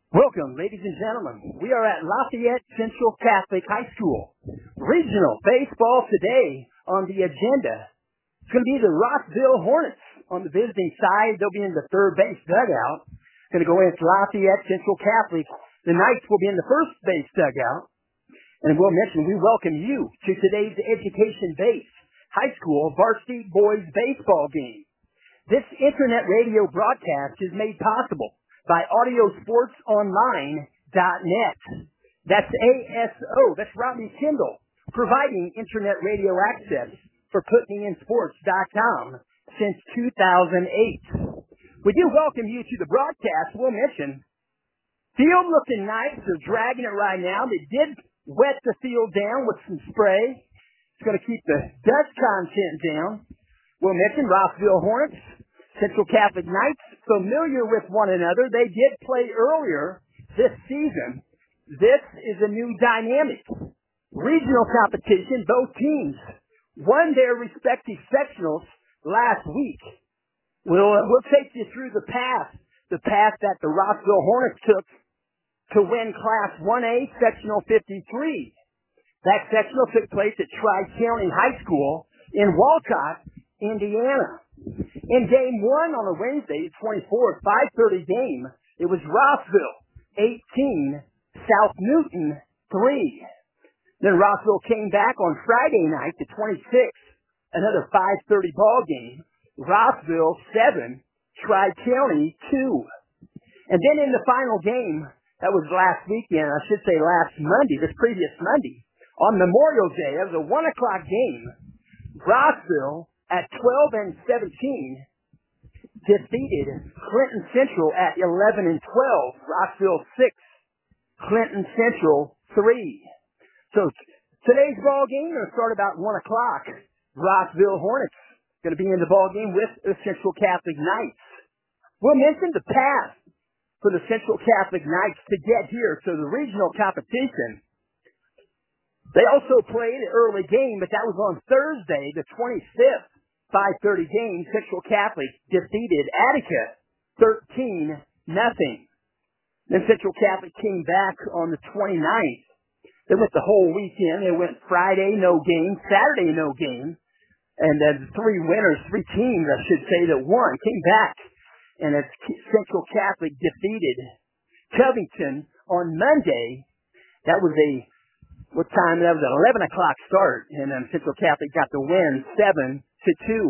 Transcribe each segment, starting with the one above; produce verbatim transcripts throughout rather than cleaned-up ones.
Welcome, ladies and gentlemen. We are at Lafayette Central Catholic High School. Regional baseball today on the agenda. It's going to be the Rossville Hornets on the visiting side. They'll be in the third base dugout. Going to go against Lafayette Central Catholic. The Knights will be in the first base dugout. And we'll mention we welcome you to today's education-based high school varsity boys baseball game. This internet radio broadcast is made possible by audio sports online dot net. That's A S O. That's Robbie Kendall, providing internet radio access for put me in sports dot com since two thousand eight. We do welcome you to the broadcast. We'll mention field looking nice. They're dragging it right now. They did wet the field down with some spray. It's going to keep the dust content down. We'll mention Rossville Hornets, Central Catholic Knights, familiar with one another. They did play earlier this season. This is a new dynamic. Regional competition, both teams won their respective sectionals last week. We'll, we'll take you through the path, the path that the Rossville Hornets took to win Class one A Sectional fifty-three. That sectional took place at Tri-County High School in Walcott, Indiana. In game one on a Wednesday, the twenty-fourth, five thirty game, it was Rossville eighteen, South Newton three. Then Rossville came back on Friday night, the twenty-sixth, another five thirty ball game. Rossville seven, Tri-County two. And then in the final game, that was last weekend, I should say last Monday, this previous Monday, on Memorial Day, that was a one o'clock game. Rossville at twelve and seventeen, defeated Clinton Central at eleven and twelve. Rossville six, Clinton Central three. So today's ball game will start about one o'clock. Rossville Hornets going to be in the ball game with the Central Catholic Knights. We'll mention the path for the Central Catholic Knights to get here to the regional competition. They also played an early game, but that was on Thursday, the twenty-fifth. five thirty game, Central Catholic defeated Attica thirteen nothing. Then Central Catholic came back on the twenty-ninth. They went the whole weekend. They went Friday, no game, Saturday, no game. And then three winners, three teams, I should say, that won, came back. And as Central Catholic defeated Covington on Monday, that was a, what time? That was an eleven o'clock start. And then Central Catholic got the win, seven to two.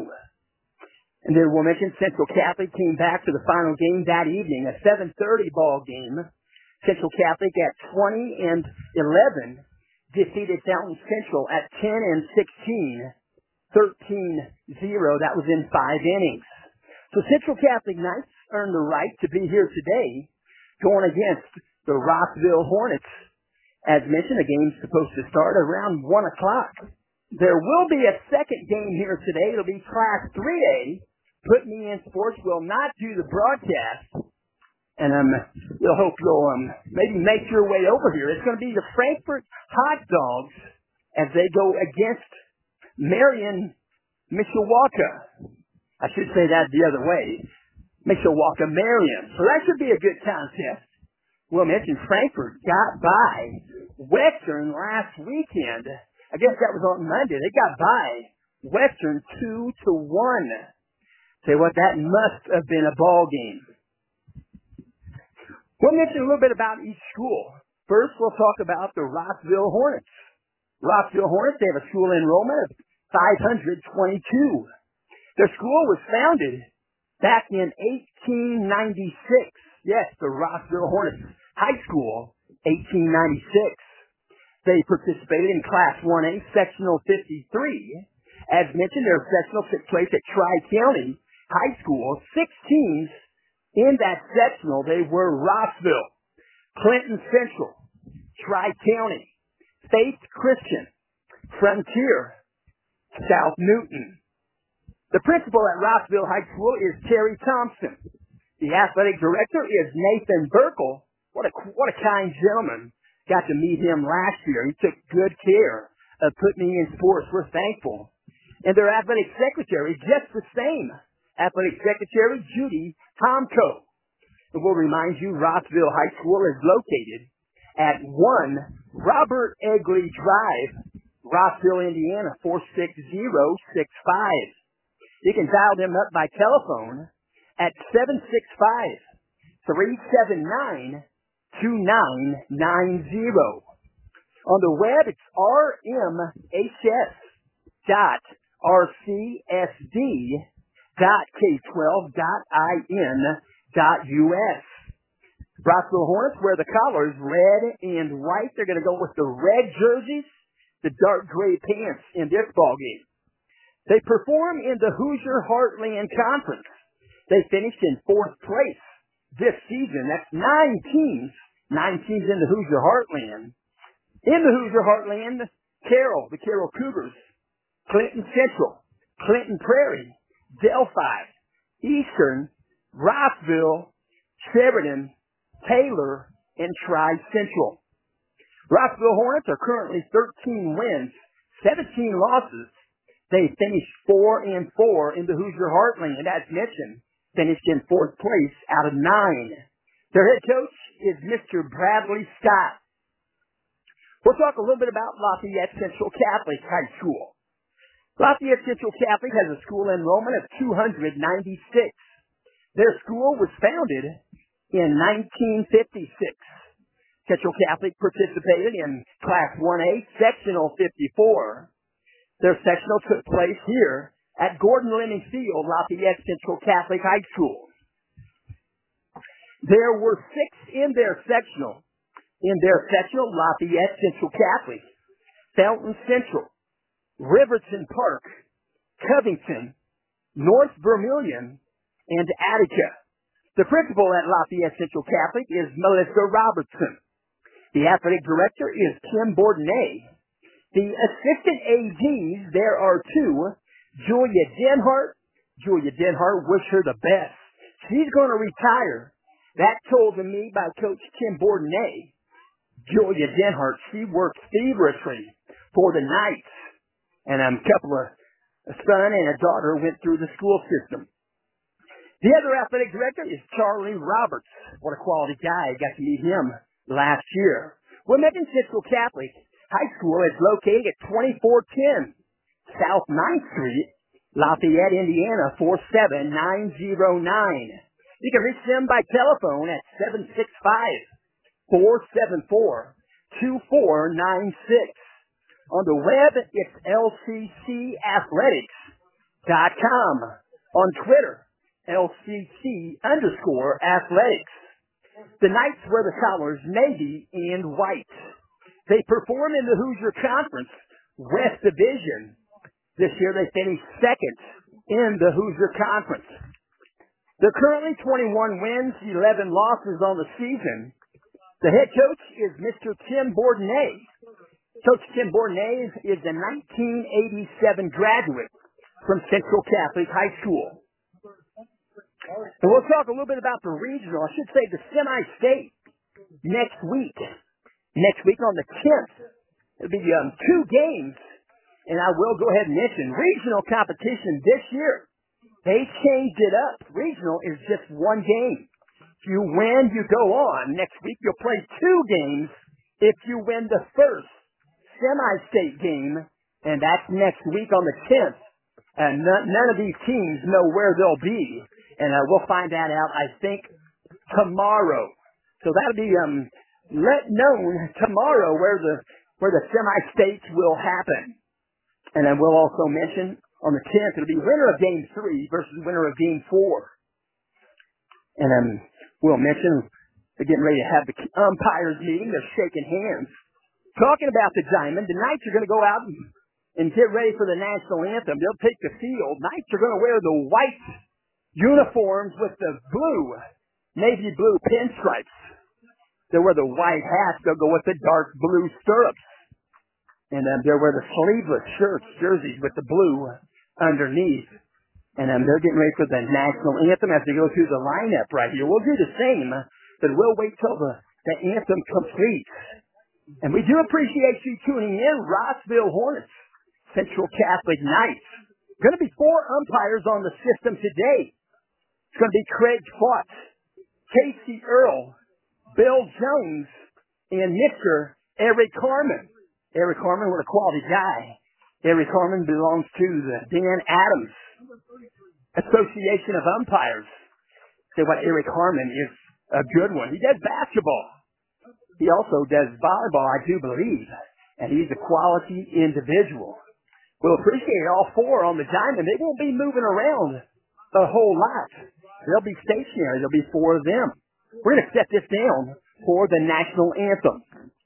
And then we'll mention Central Catholic came back to the final game that evening, a seven thirty ball game. Central Catholic at twenty and eleven defeated Fountain Central at ten and sixteen, thirteen zero. That was in five innings. So Central Catholic Knights earned the right to be here today going against the Rossville Hornets. As mentioned, the game's supposed to start around one o'clock. There will be a second game here today. It'll be Class three A. Put Me in Sports will not do the broadcast. And um, we'll hope you'll um, maybe make your way over here. It's going to be the Frankfort Hot Dogs as they go against Marion, Mishawaka. I should say that the other way. Mishawaka, Marion. So that should be a good contest. We'll mention Frankfort got by Western last weekend. I guess that was on Monday. They got by Western two to one. Say what, that must have been a ball game. We'll mention a little bit about each school. First, we'll talk about the Rossville Hornets. Rossville Hornets, they have a school enrollment of five hundred twenty-two. Their school was founded back in eighteen ninety-six. Yes, the Rossville Hornets High School, eighteen ninety-six. They participated in Class one A, Sectional fifty-three. As mentioned, their sectional took place at Tri-County High School. Six teams in that sectional. They were Rossville, Clinton Central, Tri-County, Faith Christian, Frontier, South Newton. The principal at Rossville High School is Terry Thompson. The athletic director is Nathan Burkle. What a, what a kind gentleman. Got to meet him last year. He took good care of Put Me in Sports. We're thankful. And their athletic secretary, just the same. Athletic secretary, Judy Tomko. And we'll remind you, Rossville High School is located at one Robert Egley Drive, Rossville, Indiana, four six zero six five. You can dial them up by telephone at seven six five, three seven nine, two nine nine zero. On the web, it's r m h s dot r c s d dot k twelve dot i n dot u s. Rossville Hornets wear the collars red and white. They're going to go with the red jerseys, the dark gray pants in this ballgame. They perform in the Hoosier Heartland Conference. They finished in fourth place this season. That's nine teams, nine teams in the Hoosier Heartland. In the Hoosier Heartland, Carroll, the Carroll Cougars, Clinton Central, Clinton Prairie, Delphi, Eastern, Rossville, Sheridan, Taylor, and Tri-Central. Rossville Hornets are currently thirteen wins, seventeen losses. They finished four and four in the Hoosier Heartland, as mentioned, finished in fourth place out of nine. Their head coach is Mister Bradley Scott. We'll talk a little bit about Lafayette Central Catholic High School. Lafayette Central Catholic has a school enrollment of two hundred ninety-six. Their school was founded in nineteen fifty-six. Central Catholic participated in Class one A, Sectional fifty-four. Their sectional took place here at Gordon Leming Field, Lafayette Central Catholic High School. There were six in their sectional. In their sectional, Lafayette Central Catholic, Fountain Central, Riverton Park, Covington, North Vermilion, and Attica. The principal at Lafayette Central Catholic is Melissa Robertson. The athletic director is Kim Bourdonnais. The assistant A Ds, there are two, Julia Denhart. Julia Denhart, wish her the best. She's going to retire. That told to me by Coach Kim Bourdonnais. Julia Denhart, she worked feverishly for the Knights. And um, a couple of, a son and a daughter went through the school system. The other athletic director is Charlie Roberts. What a quality guy. I got to meet him last year. Wilmington Central Catholic High School is located at twenty-four ten South ninth Street, Lafayette, Indiana, four seven nine zero nine. You can reach them by telephone at seven six five, four seven four, two four nine six. On the web, it's L C C athletics dot com. On Twitter, L C C underscore athletics. The Knights wear the colors navy and white. They perform in the Hoosier Conference West Division. This year they finished second in the Hoosier Conference. They're currently twenty-one wins, eleven losses on the season. The head coach is Mister Tim Bourdonnais. Coach Tim Bourdonnais is a nineteen eighty-seven graduate from Central Catholic High School. And we'll talk a little bit about the regional, I should say the semi-state, next week. Next week on the tenth, it'll be um, two games, and I will go ahead and mention regional competition this year. They changed it up. Regional is just one game. If you win, you go on. Next week, you'll play two games if you win the first semi-state game, and that's next week on the tenth. And none, none of these teams know where they'll be, and uh, we'll find that out, I think, tomorrow. So that'll be um, let known tomorrow where the where the semi-states will happen. And then we'll also mention on the tenth, it'll be winner of game three versus winner of game four. And then we'll mention they're getting ready to have the umpires meeting. They're shaking hands. Talking about the Diamond, the Knights are going to go out and, and get ready for the national anthem. They'll take the field. Knights are going to wear the white uniforms with the blue, navy blue pinstripes. They'll wear the white hats. They'll go with the dark blue stirrups. And um, they'll wear the sleeveless shirts, jerseys with the blue underneath. And um, they're getting ready for the national anthem as they go through the lineup right here. We'll do the same, but we'll wait till the, the anthem completes. And we do appreciate you tuning in. Rossville Hornets, Central Catholic Knights. Going to be four umpires on the system today. It's going to be Craig Fott, Casey Earl, Bill Jones, and Mister Eric Carmen. Eric Carmen, what a quality guy. Eric Carmen belongs to the Dan Adams Association of Umpires. Say what, Eric Carmen is a good one. He does basketball. He also does volleyball, I do believe. And he's a quality individual. We'll appreciate all four on the diamond. They won't be moving around a whole lot. They'll be stationary. There'll be four of them. We're going to set this down for the national anthem.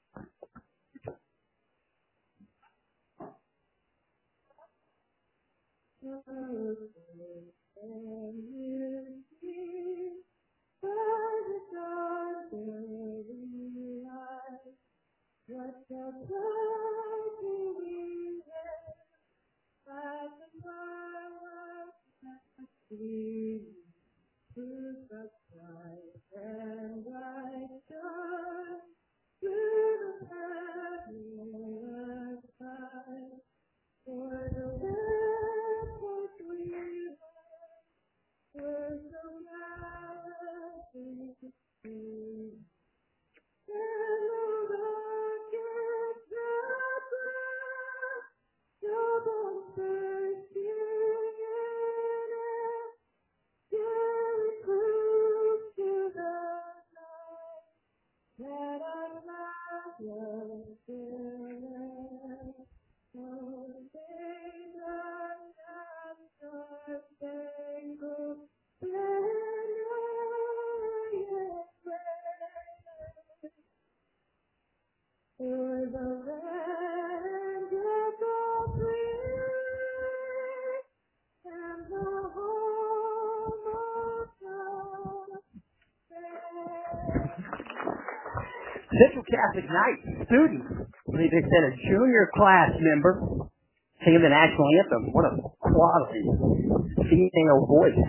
Central Catholic Knights students, I believe they said a junior class member, singing the national anthem. What a quality female voice.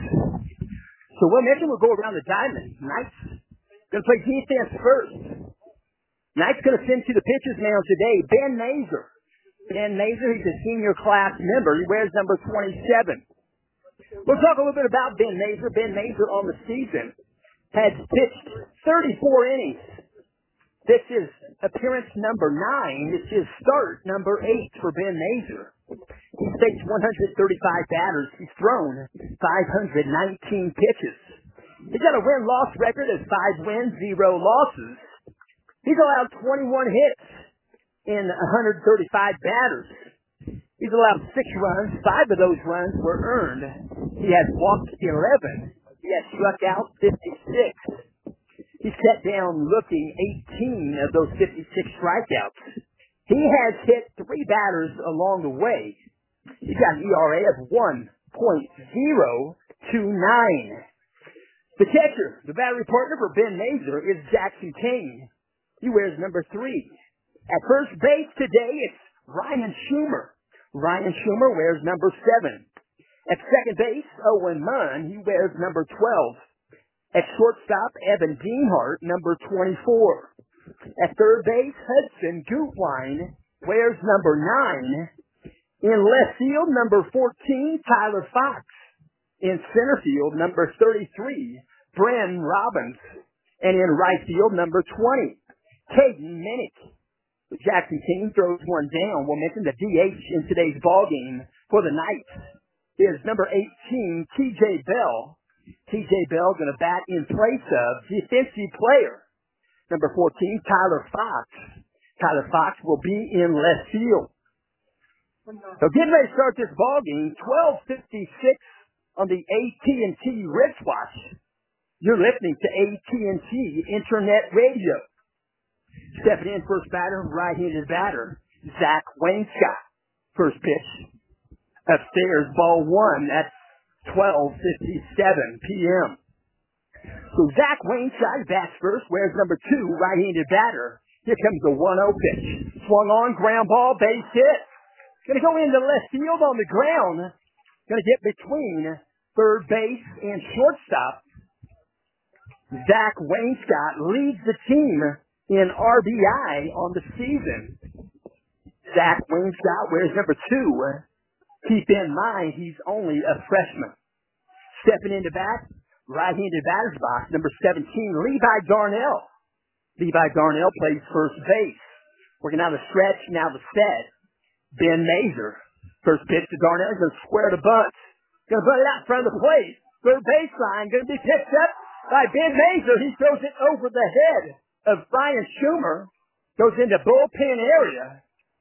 So we'll mention we'll go around the diamond. Knights going to play defense first. Knights going to send to the pitcher's mound today, Ben Mazer. Ben Mazer, he's a senior class member. He wears number twenty-seven. We'll talk a little bit about Ben Mazer. Ben Mazer on the season has pitched thirty-four innings. This is appearance number nine. It's his start number eight for Ben Mazer. He's faced one hundred thirty-five batters. He's thrown five hundred nineteen pitches. He's got a win-loss record of five wins, zero losses. He's allowed twenty-one hits in one hundred thirty-five batters. He's allowed six runs. Five of those runs were earned. He has walked eleven. He has struck out fifty-six. He sat down looking eighteen of those fifty-six strikeouts. He has hit three batters along the way. He's got an E R A of one point oh two nine. The catcher, the battery partner for Ben Mazer, is Jackson Kane. He wears number three. At first base today, it's Ryan Schumer. Ryan Schumer wears number seven. At second base, Owen Munn, he wears number twelve. At shortstop, Evan Deanhart, number twenty-four. At third base, Hudson Gutwein wears number nine. In left field, number fourteen, Tyler Fox. In center field, number thirty-three, Bren Robbins. And in right field, number twenty, Caden Minnick. Jackson King throws one down. We'll mention the D H in today's ballgame for the Knights is number eighteen, T J Bell. T J Bell going to bat in place of defensive player number fourteen, Tyler Fox. Tyler Fox will be in left field. So getting ready to start this ballgame, twelve fifty-six on the A T and T wristwatch. You're listening to A T and T Internet Radio. Stepping in first batter, right-handed batter, Zach Wainscott. First pitch upstairs, ball one. That's twelve fifty-seven p.m. So Zach Wainscott bats first, wears number two, right-handed batter. Here comes the one oh pitch. Swung on, ground ball, base hit. Going to go into left field on the ground. Going to get between third base and shortstop. Zach Wainscott leads the team in R B I on the season. Zach Wainscott wears number two. Keep in mind, he's only a freshman. Stepping into bat, right-handed batter's box, number seventeen, Levi Darnell. Levi Darnell plays first base. Working out the stretch, now the set. Ben Mazer. First pitch to Darnell. He's going to square the bunt. Going to bunt it out in front of the plate. Third baseline. Going to be picked up by Ben Mazer. He throws it over the head of Brian Schumer. Goes into bullpen area.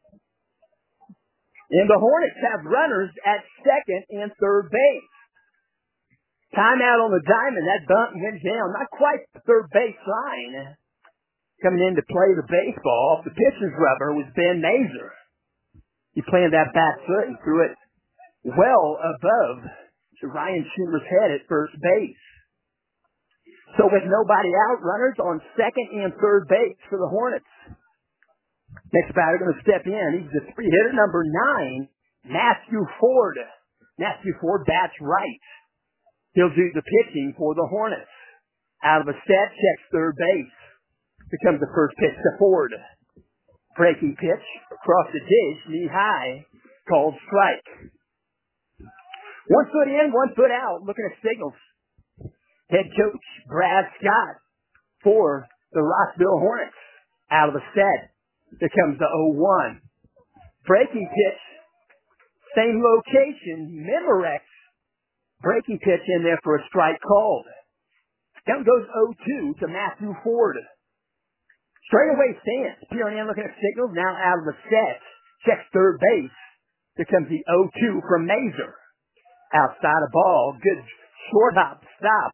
And the Hornets have runners at second and third base. Timeout on the diamond. That bunt went down. Not quite the third baseline. Coming in to play the baseball off the pitcher's rubber was Ben Mazer. He planted that back foot and threw it well above to Ryan Schumer's head at first base. So with nobody out, runners on second and third base for the Hornets. Next batter going to step in. He's the three-hitter, number nine, Matthew Ford. Matthew Ford bats right. He'll do the pitching for the Hornets. Out of a set, checks third base. Here comes the first pitch to Ford. Breaking pitch across the dish, knee high, called strike. One foot in, one foot out, looking at signals. Head coach Brad Scott for the Rossville Hornets. Out of the set, here comes the oh one. Breaking pitch, same location, Memorex. Breaking pitch in there for a strike called. Down goes oh two to Matthew Ford. Straightaway stance. Peering in, looking at signals. Now out of the set. Checks third base. Here comes the oh two from Mazer. Outside the ball. Good short hop stop.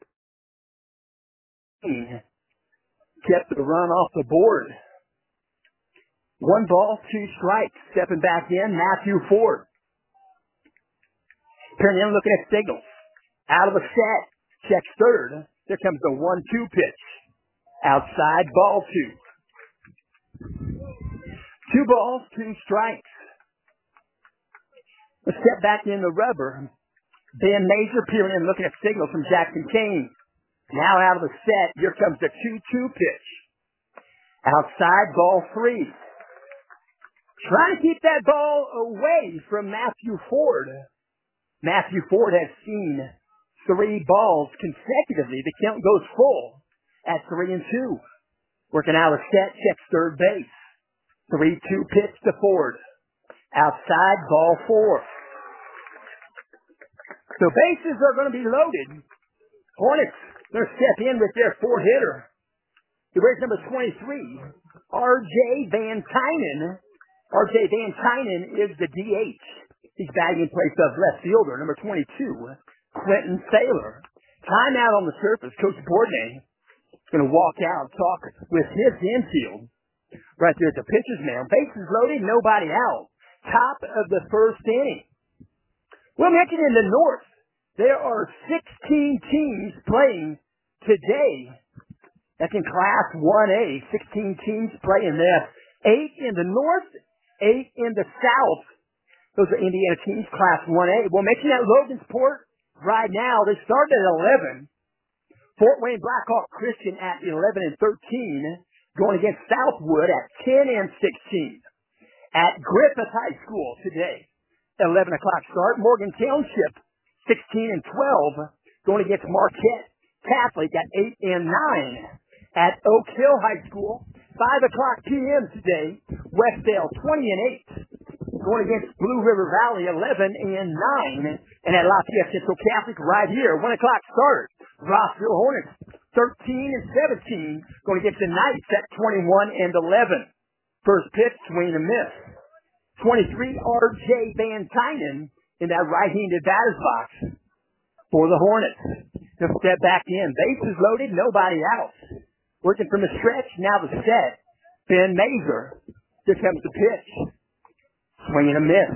Kept the run off the board. One ball, two strikes. Stepping back in, Matthew Ford. Peering in, looking at signals. Out of the set. Checks third. Here comes the one two pitch. Outside, ball two. Two balls, two strikes. Let's step back in the rubber. Ben Mazer peering in, looking at signals from Jackson Kane. Now out of the set, here comes the two two pitch. Outside, ball three. Trying to keep that ball away from Matthew Ford. Matthew Ford has seen three balls consecutively. The count goes full at three and two. Working out a set, checks third base. three two pitch to Ford. Outside, ball four. So bases are going to be loaded. Hornets going to step in with their four-hitter. He wears number twenty-three, R J Van Tynen. R J Van Tynen is the D H. He's batting in place of left fielder, number twenty-two, Quentin Saylor. Timeout on the surface. Coach Bourdonnais is going to walk out and talk with his infield. Right there at the pitcher's mound. Bases loaded, nobody out. Top of the first inning. We'll mention in the North, there are sixteen teams playing today. That's in Class one A. sixteen teams playing there. Eight in the North, eight in the South. Those are Indiana teams, Class one A. We'll mention that Logansport right now. They started at eleven. Fort Wayne Blackhawk Christian at eleven and thirteen. Going against Southwood at ten and sixteen. At Griffith High School today, eleven o'clock start. Morgan Township, sixteen and twelve. Going against Marquette Catholic at eight and nine. At Oak Hill High School, five o'clock p m today. Westdale, twenty and eight. Going against Blue River Valley, eleven and nine. And at Lafayette Central Catholic right here, one o'clock start. Rossville Hornets, thirteen and seventeen. Going against the Knights at twenty-one and eleven. First pitch, swing and miss. twenty-three, R J Van Tynen in that right-handed batter's box for the Hornets. He'll step back in. Bases loaded, nobody out. Working from the stretch, now the set. Ben Mazer. Here comes the pitch. Swing and a miss.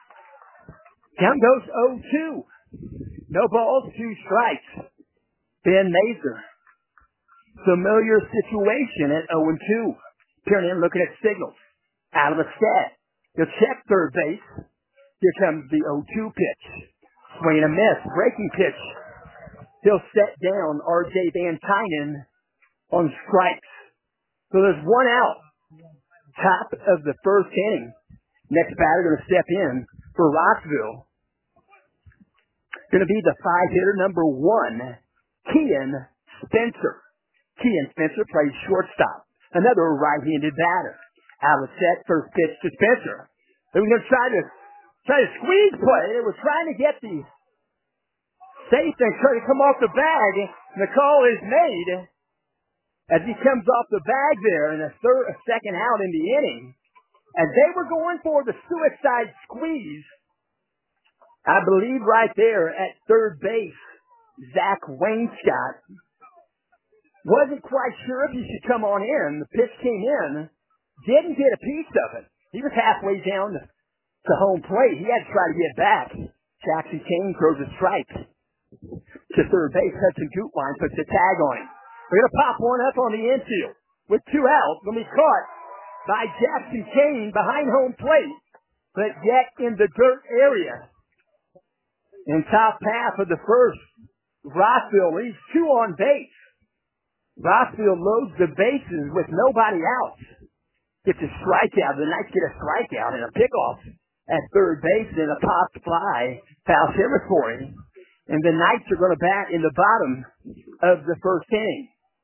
Count goes oh two. No balls, two strikes. Ben Mazer. Familiar situation at oh and two. Peering in, looking at signals. Out of the set. He'll check third base. Here comes the oh two pitch. Swing and a miss. Breaking pitch. He'll set down R J Van Tynen on strikes. So there's one out. Top of the first inning. Next batter going to step in for Rossville. Going to be the five-hitter number one, Kean Spencer. Kean Spencer plays shortstop. Another right-handed batter. Out of the set, first pitch to Spencer. They were going to try to try to squeeze play. They were trying to get the safe and try to come off the bag. And the call is made as he comes off the bag there in a third, a second out in the inning. And they were going for the suicide squeeze. I believe right there at third base, Zach Wainscott wasn't quite sure if he should come on in. The pitch came in, didn't get a piece of it. He was halfway down to, to home plate. He had to try to get back. Jackson Kane throws a strike to third base. Hudson Gutwein puts a tag on him. We're going to pop one up on the infield with two outs. Going to be caught by Jackson Kane behind home plate, but yet in the dirt area. In top half of the first, Rossville leaves two on base. Rossville loads the bases with nobody out. Gets a strikeout. The Knights get a strikeout and a pickoff at third base and a popped fly, foul territory. And the Knights are going to bat in the bottom of the first inning.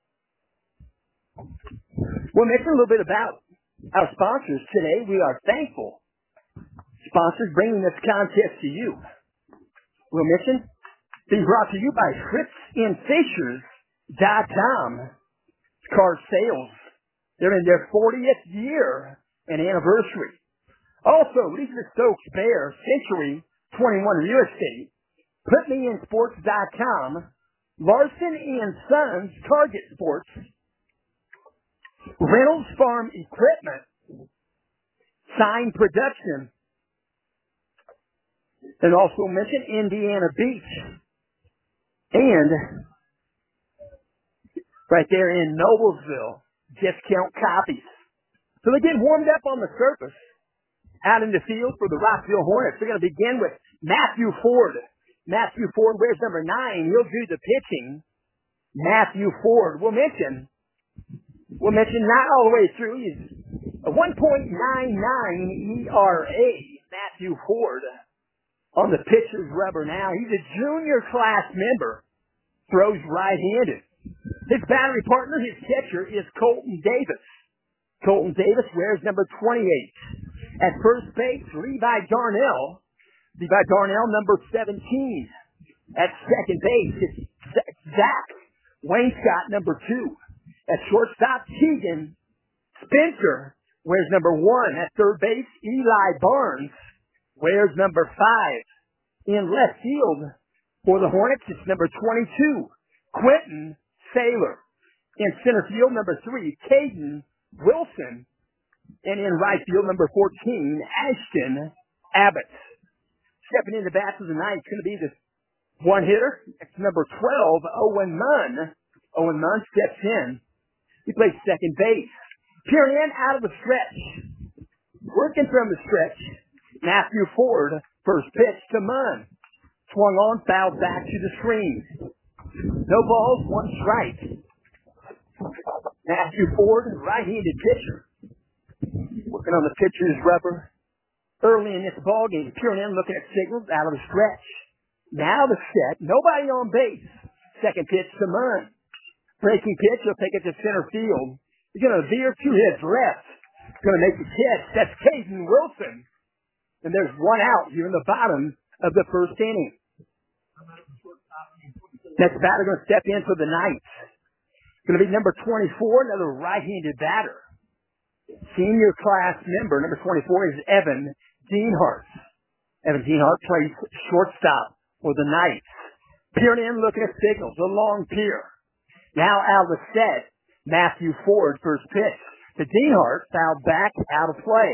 We'll mention a little bit about our sponsors today. We are thankful sponsors bringing this contest to you. We'll mention being brought to you by Fritz and Fishers dot com. Car sales. They're in their fortieth year and anniversary. Also, Lisa Stokes Bear, Century twenty-one Real Estate, Put Me In Sports dot com, Larson and Sons, Target Sports, Reynolds Farm Equipment, Sign Production, and also mention Indiana Beach, and right there in Noblesville, Discount Copies. So they get warmed up on the surface out in the field for the Rossville Hornets. They're going to begin with Matthew Ford. Matthew Ford wears number nine. He'll do the pitching. Matthew Ford. We'll mention, we'll mention not all the way through. He's a one point nine nine E R A. Matthew Ford on the pitcher's rubber now. He's a junior class member. Throws right-handed. His battery partner, his catcher, is Colton Davis. Colton Davis wears number twenty-eight. At first base, Levi Darnell. Levi Darnell, number seventeen. At second base, it's Zach Wainscott, number two. At shortstop, Keegan Spencer wears number one. At third base, Eli Barnes wears number five. In left field for the Hornets, it's number twenty-two, Quentin Saylor. In center field, number three, Caden Wilson. And in right field, number fourteen, Ashton Abbott. Stepping in the bat for the night, it's going to be the one hitter. It's number twelve, Owen Munn. Owen Munn steps in. He plays second base. Peering in out of the stretch. Working from the stretch, Matthew Ford, first pitch to Munn. Swung on, fouled back to the screen. No balls, one strike. Matthew Ford, right-handed pitcher. Working on the pitcher's rubber early in this ball game. Peering in, looking at signals out of the stretch. Now the set. Nobody on base. Second pitch to Munn. Breaking pitch. He'll take it to center field. He's going to veer to his left. He's going to make the catch. That's Caden Wilson. And there's one out here in the bottom of the first inning. Next batter going to step in for the Knights. Going to be number twenty-four, another right-handed batter. Senior class member, number twenty-four, is Evan Deanhart. Evan Deanhart plays shortstop for the Knights. Peering in, looking at signals. A long peer. Now out of the set, Matthew Ford, first pitch. To Deanhart, fouled back, out of play.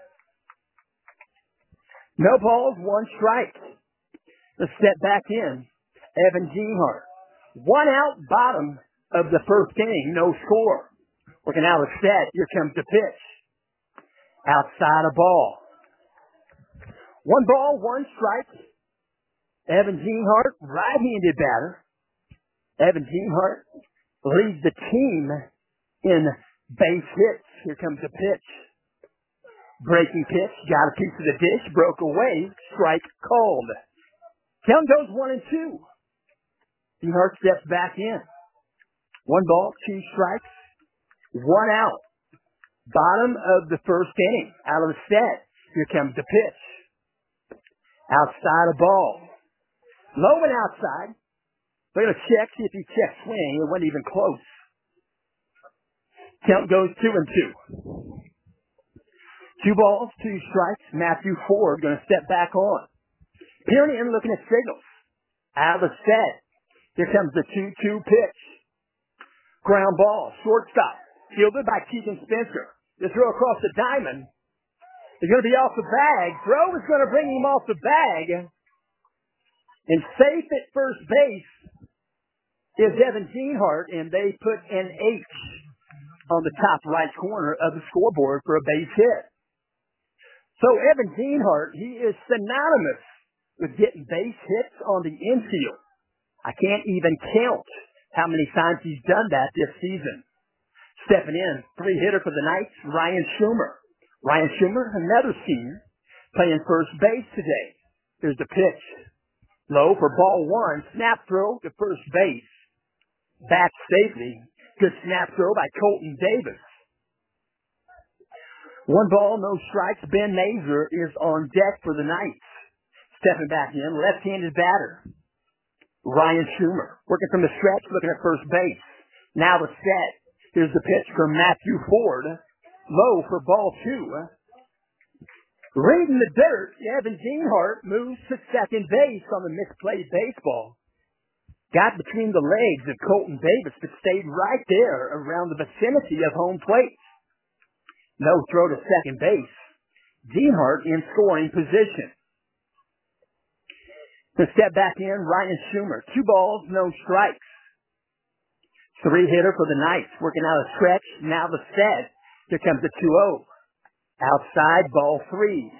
No balls, one strike. Let's step back in. Evan Deanhart. One out, bottom of the first inning, no score. Working out of set, here comes the pitch. Outside a ball. One ball, one strike. Evan Deanhart, right-handed batter. Evan Deanhart leads the team in base hits. Here comes the pitch. Breaking pitch, got a piece of the dish, broke away, strike called. Count goes one and two. Deanhart steps back in. One ball, two strikes, one out. Bottom of the first inning. Out of the set. Here comes the pitch. Outside a ball. Low and outside. They're going to check, see if he checks swing. It wasn't even close. Count goes two and two. Two balls, two strikes. Matthew Ford going to step back on. Peering in, looking at signals. Out of the set. Here comes the two two pitch. Ground ball, shortstop. Fielded by Keegan Spencer. The throw across the diamond. He's going to be off the bag. Throw is going to bring him off the bag. And safe at first base is Evan Deanhart, and they put an H on the top right corner of the scoreboard for a base hit. So Evan Deanhart, he is synonymous with getting base hits on the infield. I can't even count how many times he's done that this season. Stepping in, three-hitter for the Knights, Ryan Schumer. Ryan Schumer, another senior, playing first base today. Here's the pitch. Low for ball one. Snap throw to first base. Back safely. Good snap throw by Colton Davis. One ball, no strikes. Ben Mazer is on deck for the Knights. Stepping back in, left-handed batter. Ryan Schumer, working from the stretch, looking at first base. Now the set. Here's the pitch from Matthew Ford. Low for ball two. Reading the dirt, Evan Deanhart moves to second base on the misplayed baseball. Got between the legs of Colton Davis, but stayed right there around the vicinity of home plate. No throw to second base. Deanhart in scoring position. To step back in, Ryan Schumer. Two balls, no strikes. Three-hitter for the Knights, working out a stretch. Now the set. Here comes the two oh. Outside, ball three.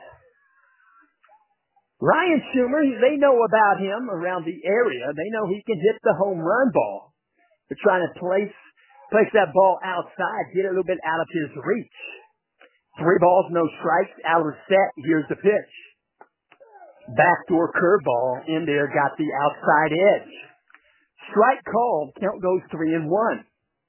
Ryan Schumer, they know about him around the area. They know he can hit the home run ball. They're trying to place, place that ball outside, get it a little bit out of his reach. Three balls, no strikes, out of the set. Here's the pitch. Backdoor curveball in there, got the outside edge. Strike called, count goes three and one.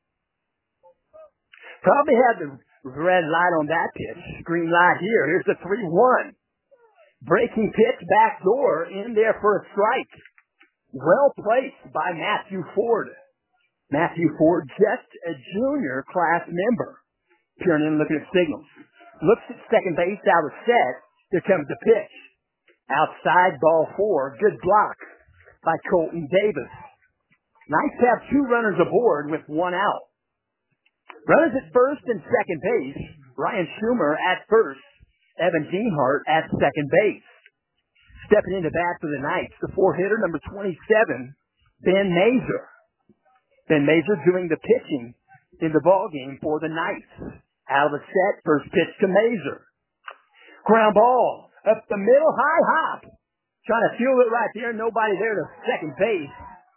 Probably had the red light on that pitch. Green light here. Here's the three one. Breaking pitch, backdoor, in there for a strike. Well placed by Matthew Ford. Matthew Ford, just a junior class member. Peering in, looking at signals. Looks at second base, out of set. Here comes the pitch. Outside, ball four. Good block by Colton Davis. Nice to have two runners aboard with one out. Runners at first and second base. Ryan Schumer at first. Evan Deanhart at second base. Stepping into bat for the Knights, the four-hitter, number twenty-seven, Ben Mazer. Ben Mazer doing the pitching in the ballgame for the Knights. Out of the set, first pitch to Mazer. Ground ball. Up the middle, high hop. Trying to fuel it right there. Nobody there to second base.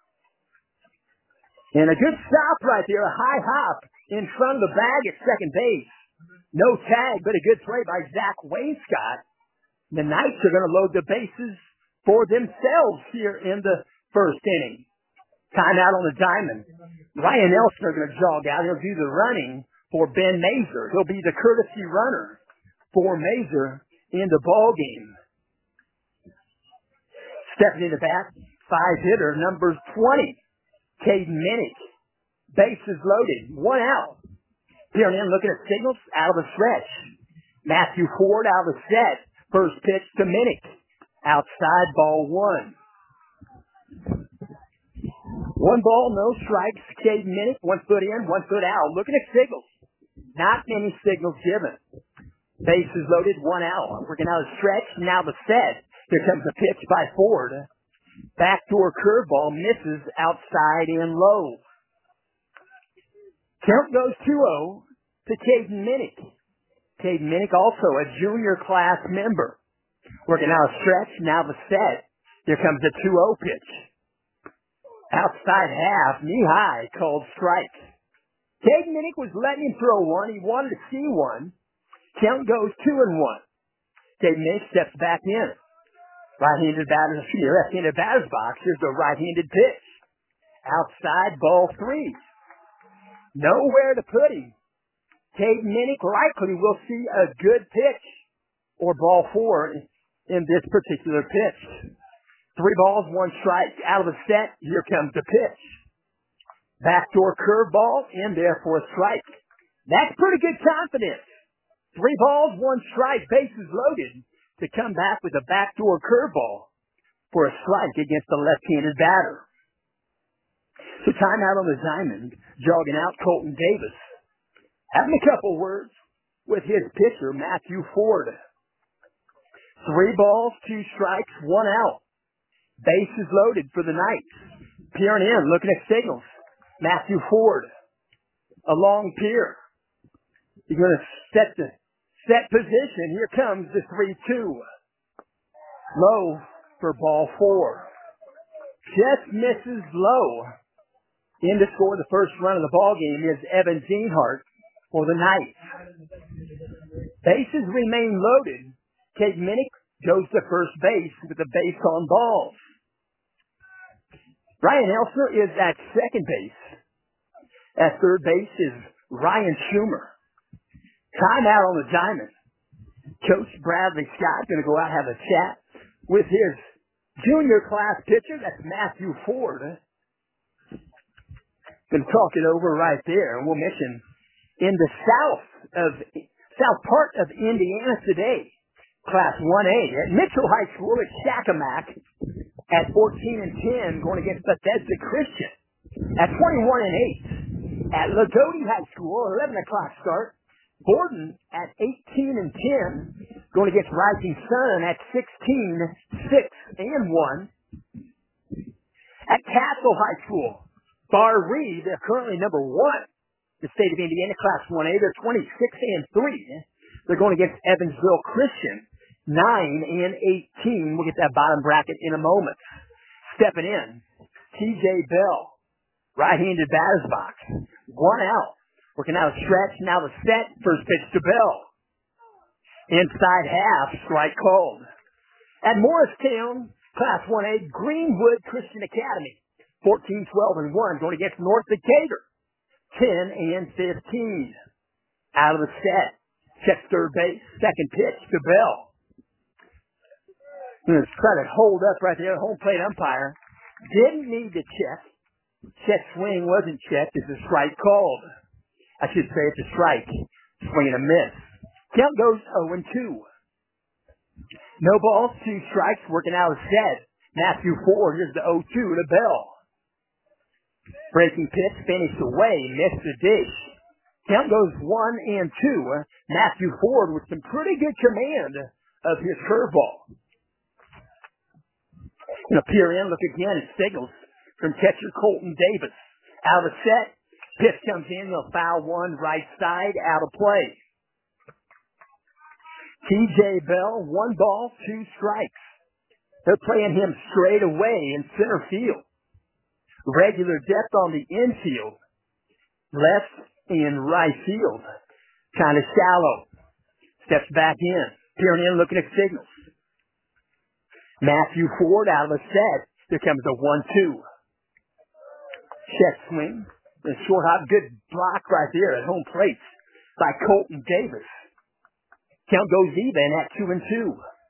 And a good stop right there. A high hop in front of the bag at second base. No tag, but a good play by Zach Wainscott. The Knights are going to load the bases for themselves here in the first inning. Timeout on the diamond. Ryan Elster going to jog out. He'll do the running for Ben Mazer. He'll be the courtesy runner for Mazer in the ball game. Stepping into bat, five-hitter, number twenty, Caden Minnick. Bases loaded, one out. Peering in, looking at signals, out of the stretch. Matthew Ford out of the set. First pitch to Minnick. Outside, ball one. One ball, no strikes. Caden Minnick, one foot in, one foot out. Looking at signals. Not many signals given. Bases loaded, one out. Working out a stretch, now the set. Here comes a pitch by Ford. Backdoor curveball misses outside and low. Count goes two oh to Caden Minnick. Caden Minnick also a junior class member. Working out a stretch, now the set. Here comes the two oh pitch. Outside half, knee high, called strike. Caden Minnick was letting him throw one. He wanted to see one. Count goes two and one. Caden Minnick steps back in. Right-handed batter's here, left-handed batter's box. Here's the right-handed pitch. Outside, ball three. Nowhere to put him. Cade Minnick likely will see a good pitch or ball four in this particular pitch. Three balls, one strike. Out of the set, here comes the pitch. Backdoor curveball in there for a strike. That's pretty good confidence. Three balls, one strike, bases loaded to come back with a backdoor curveball for a strike against the left-handed batter. So timeout on the diamond, jogging out Colton Davis. Having a couple words with his pitcher, Matthew Ford. Three balls, two strikes, one out. Bases loaded for the Knights. Peering in, looking at signals. Matthew Ford. A long peer. He's going to set the set position. Here comes the three two. Low for ball four. Just misses low. In to score the first run of the ball game is Evan Dienhart for the Knights. Bases remain loaded. Cade Minnick goes to first base with a base on balls. Ryan Elsner is at second base. At third base is Ryan Schumer. Timeout on the diamond. Coach Bradley Scott going to go out and have a chat with his junior class pitcher. That's Matthew Ford. Going to talk it over right there. And we'll mention in the south of south part of Indiana today, Class one A at Mitchell High School at Shakamak at fourteen and ten, going against Bethesda Christian at twenty-one and eight. At Lagodi High School, eleven o'clock start. Borden at eighteen and ten, going against Rising Sun at sixteen, six and one. At Castle High School, Bar Reed, they're currently number one. The state of Indiana, Class one A, they're twenty-six and three. They're going against Evansville Christian, nine and eighteen. We'll get that bottom bracket in a moment. Stepping in, T J Bell, right-handed batter's box, one out. Working out a stretch, now the set, first pitch to Bell. Inside half, strike called. At Morristown, Class one A, Greenwood Christian Academy, fourteen, twelve, and one, going against North Decatur, ten and fifteen. Out of the set, checks third base, second pitch to Bell. Going to try to hold up right there, home plate umpire. Didn't need to check. Check swing wasn't checked. It's a strike called. I should say it's a strike. Swing and a miss. Count goes oh and two. No balls, two strikes, working out a set. Matthew Ford, here's the oh two to Bell. Breaking pitch, finished away, missed the dish. Count goes one and two. Matthew Ford with some pretty good command of his curveball. Going to peer in, look again at signals from catcher Colton Davis. Out of the set. Pitch comes in, they'll foul one, right side, out of play. T J Bell, one ball, two strikes. They're playing him straight away in center field. Regular depth on the infield. Left and right field. Kind of shallow. Steps back in. Peering in, looking at signals. Matthew Ford out of the set. Here comes the one two. Check swing. The short hop, good block right there at home plate by Colton Davis. Count goes even at two and two.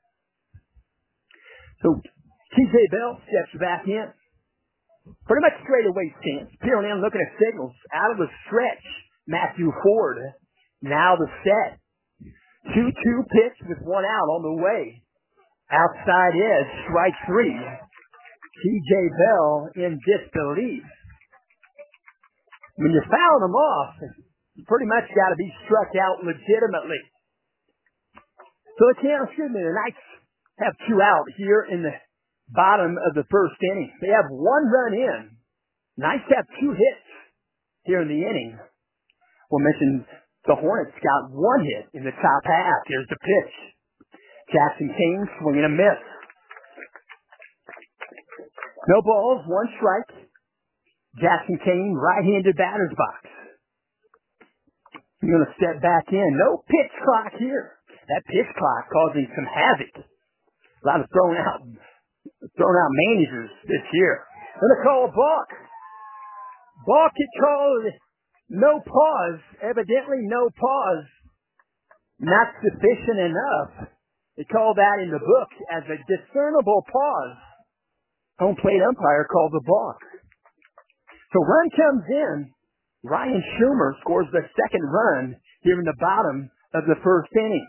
So T J Bell steps back in. Pretty much straight away stance. Peering in, looking at signals. Out of the stretch, Matthew Ford. Now the set. two two pitch with one out on the way. Outside edge, strike three. T J Bell in disbelief. When you foul them off, you pretty much got to be struck out legitimately. So the count, excuse me, the Knights have two out here in the bottom of the first inning. They have one run in. Knights have two hits here in the inning. We'll mention the Hornets got one hit in the top half. Here's the pitch. Jackson Kane swinging a miss. No balls, one strike. Jackson Kane, right-handed batter's box. He's going to step back in. No pitch clock here. That pitch clock causing some havoc. A lot of thrown out, thrown out managers this year. Going to call a balk. Ball kick called. No pause. Evidently no pause. Not sufficient enough. They call that in the book as a discernible pause. Home plate umpire called the balk. So run comes in. Ryan Schumer scores the second run here in the bottom of the first inning.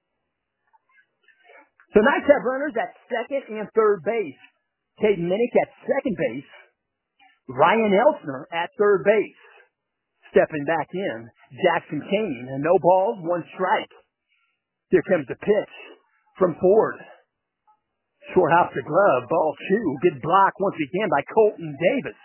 So Knights have runners at second and third base. Caden Minnick at second base. Ryan Elsner at third base. Stepping back in, Jackson Kane. And no balls, one strike. Here comes the pitch from Ford. Short hops the glove, ball two. Good block once again by Colton Davis.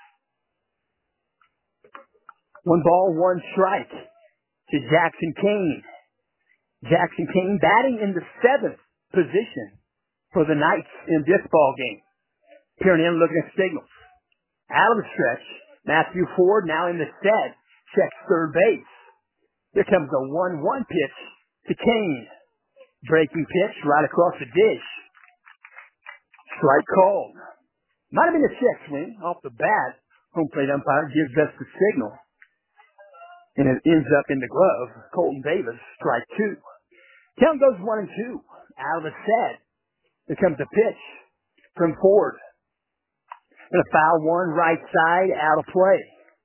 One ball, one strike to Jackson Kane. Jackson Kane batting in the seventh position for the Knights in this ball game. Peering in, looking at signals. Out of the stretch, Matthew Ford now in the set, checks third base. Here comes a one one pitch to Kane. Breaking pitch right across the dish. Strike called. Might have been a check swing off the bat. Home plate umpire gives us the signal. And it ends up in the glove. Colton Davis, strike two. Count goes one and two. Out of the set. Here comes the pitch from Ford. And a foul one right side, out of play.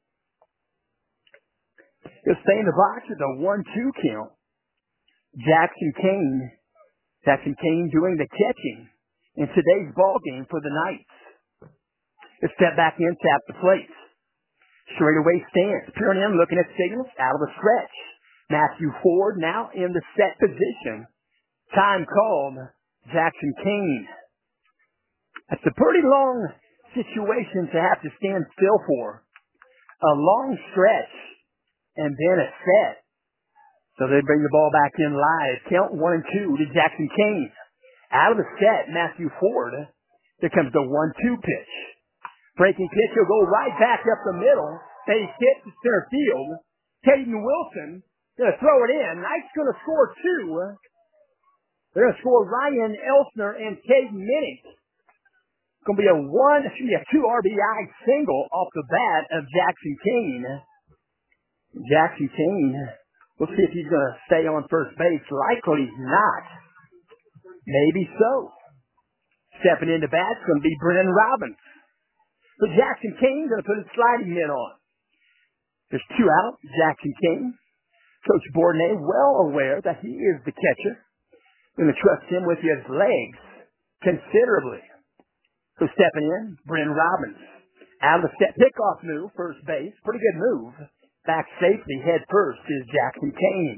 He'll stay in the box with a one two count. Jackson Kane. Jackson Kane doing the catching in today's ball game for the Knights. He'll step back in, tap the plate. Straightaway stance. Peering in, looking at signals, out of the stretch. Matthew Ford now in the set position. Time called. Jackson Kane. That's a pretty long situation to have to stand still for. A long stretch and then a set. So they bring the ball back in live. Count one and two to Jackson Kane. Out of the set, Matthew Ford. Here comes the one two pitch. Breaking pitch, he'll go right back up the middle. They hit to center field. Caden Wilson gonna throw it in. Knights gonna score two. They're gonna score Ryan Elsner and Caden Minnick. Gonna be a one, excuse me, a two R B I single off the bat of Jackson Kane. Jackson Kane. We'll see if he's gonna stay on first base. Likely not. Maybe so. Stepping into bat is gonna be Brennan Robbins. So Jackson Kane's going to put his sliding mitt on. There's two out. Jackson Kane. Coach Bourdonnais well aware that he is the catcher. Going to trust him with his legs considerably. So stepping in, Brennan Robbins. Out of the step pickoff move, first base. Pretty good move. Back safely, head first is Jackson Kane.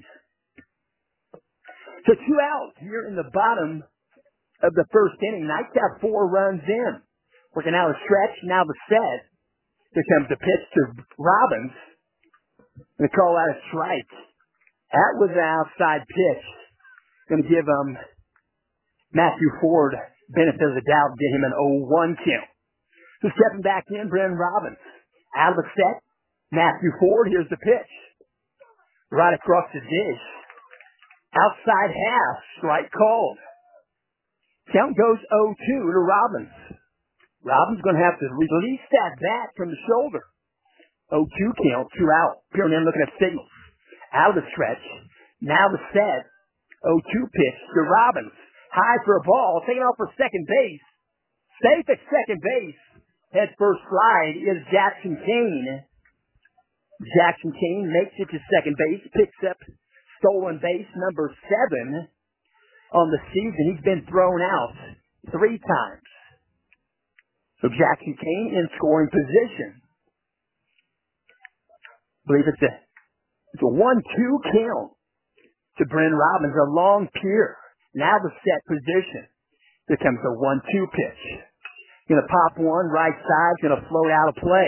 So two out here in the bottom of the first inning. Knights have four runs in. Working out a stretch, now the set. Here comes the pitch to Robbins. Going to call out a strike. That was an outside pitch. Going to give um, Matthew Ford benefit of the doubt, get him an oh one count. So stepping back in, Brennan Robbins. Out of the set, Matthew Ford, here's the pitch. Right across the dish. Outside half, strike called. Count goes oh two to Robbins. Robbins going to have to release that bat from the shoulder. oh two count, two out. Peering in, looking at signals. Out of the stretch. Now the set. oh two pitch to Robbins. High for a ball. Taking off for second base. Safe at second base. Head first slide is Jackson Kane. Jackson Kane makes it to second base. Picks up stolen base number seven on the season. He's been thrown out three times. So Jackson Kane in scoring position. I believe it's a, it's a one two count to Brennan Robbins. A long pier. Now the set position. Here comes a one two pitch. Going to pop one, right side. Going to float out of play.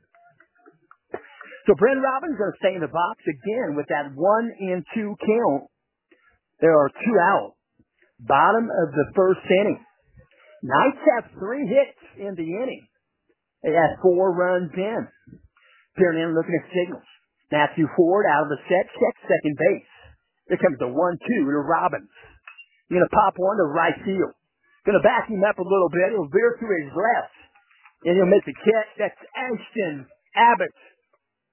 So Brennan Robbins going to stay in the box again with that one and two count. There are two out. Bottom of the first inning. Knights have three hits in the inning. They had four runs in. Peering in, looking at signals. Matthew Ford out of the set, checks second base. Here comes the one two to Robbins. Going to pop one to right field. Going to back him up a little bit. He'll veer to his left. And he'll make the catch. That's Ashton Abbott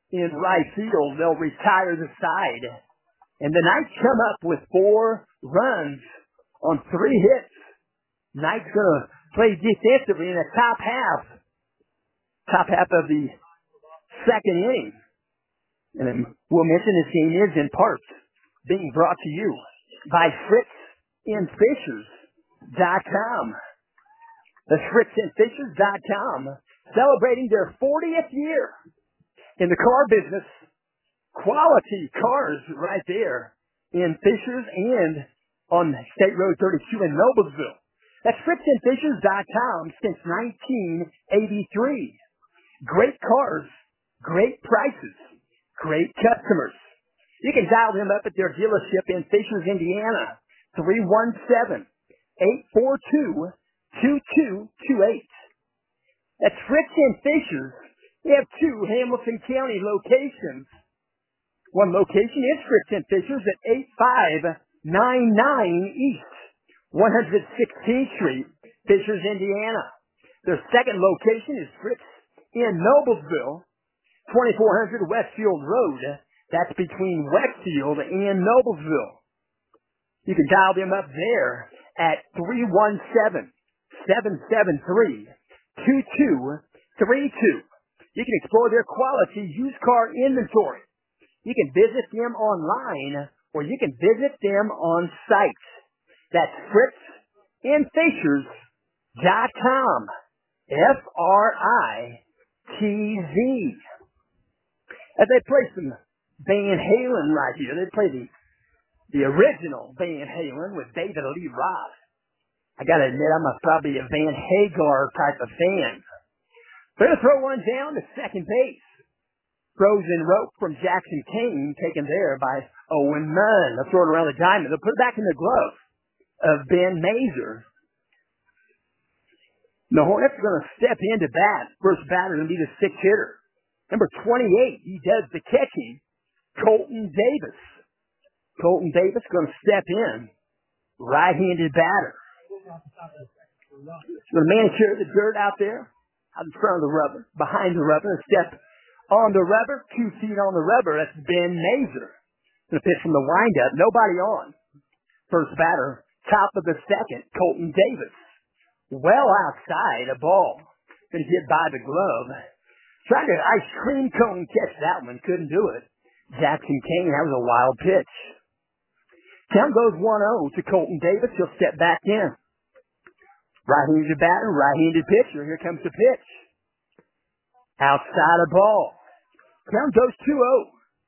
in right field. They'll retire the side. And the Knights come up with four runs on three hits. Knights going to play defensively in the top half, top half of the second inning. And then we'll mention this game is in part being brought to you by Fritz and Fishers dot com. The Fritz and Fishers dot com celebrating their fortieth year in the car business. Quality cars right there in Fishers and on State Road thirty-two in Noblesville. That's Fritz and Fishers dot com since nineteen eighty-three. Great cars, great prices, great customers. You can dial them up at their dealership in Fishers, Indiana, three one seven, eight four two, two two two eight. That's Fritz and Fishers. They have two Hamilton County locations. One location is Fritz and Fishers at eighty-five ninety-nine East one hundred sixteenth Street, Fishers, Indiana. Their second location is Fritz in Noblesville, twenty-four hundred Westfield Road. That's between Westfield and Noblesville. You can dial them up there at three one seven, seven seven three, two two three two. You can explore their quality used car inventory. You can visit them online, or you can visit them on site. That's Fritz and Fishers dot com. F R I T Z. As they play some Van Halen right here, they play the, the original Van Halen with David Lee Roth. I gotta admit, I'm a, probably a Van Hagar type of fan. They're gonna throw one down to second base. Frozen rope from Jackson Kane, taken there by Owen Munn. They'll throw it around the diamond. They'll put it back in the glove of Ben Mazer. The Hornets are going to step into bat. First batter going to be the sixth hitter. Number twenty-eight, he does the catching. Colton Davis. Colton Davis going to step in. Right-handed batter. Going to manicure the dirt out there, out in front of the rubber, behind the rubber, and step on the rubber, two feet on the rubber. That's Ben Mazer. Going to pitch from the windup. Nobody on. First batter, top of the second, Colton Davis. Well outside, a ball. Going to get by the glove. Tried to ice cream cone catch that one. Couldn't do it. Jackson Kane, that was a wild pitch. Count goes one oh to Colton Davis. He'll step back in. Right-handed batter, right-handed pitcher. Here comes the pitch. Outside a ball. Count goes two oh.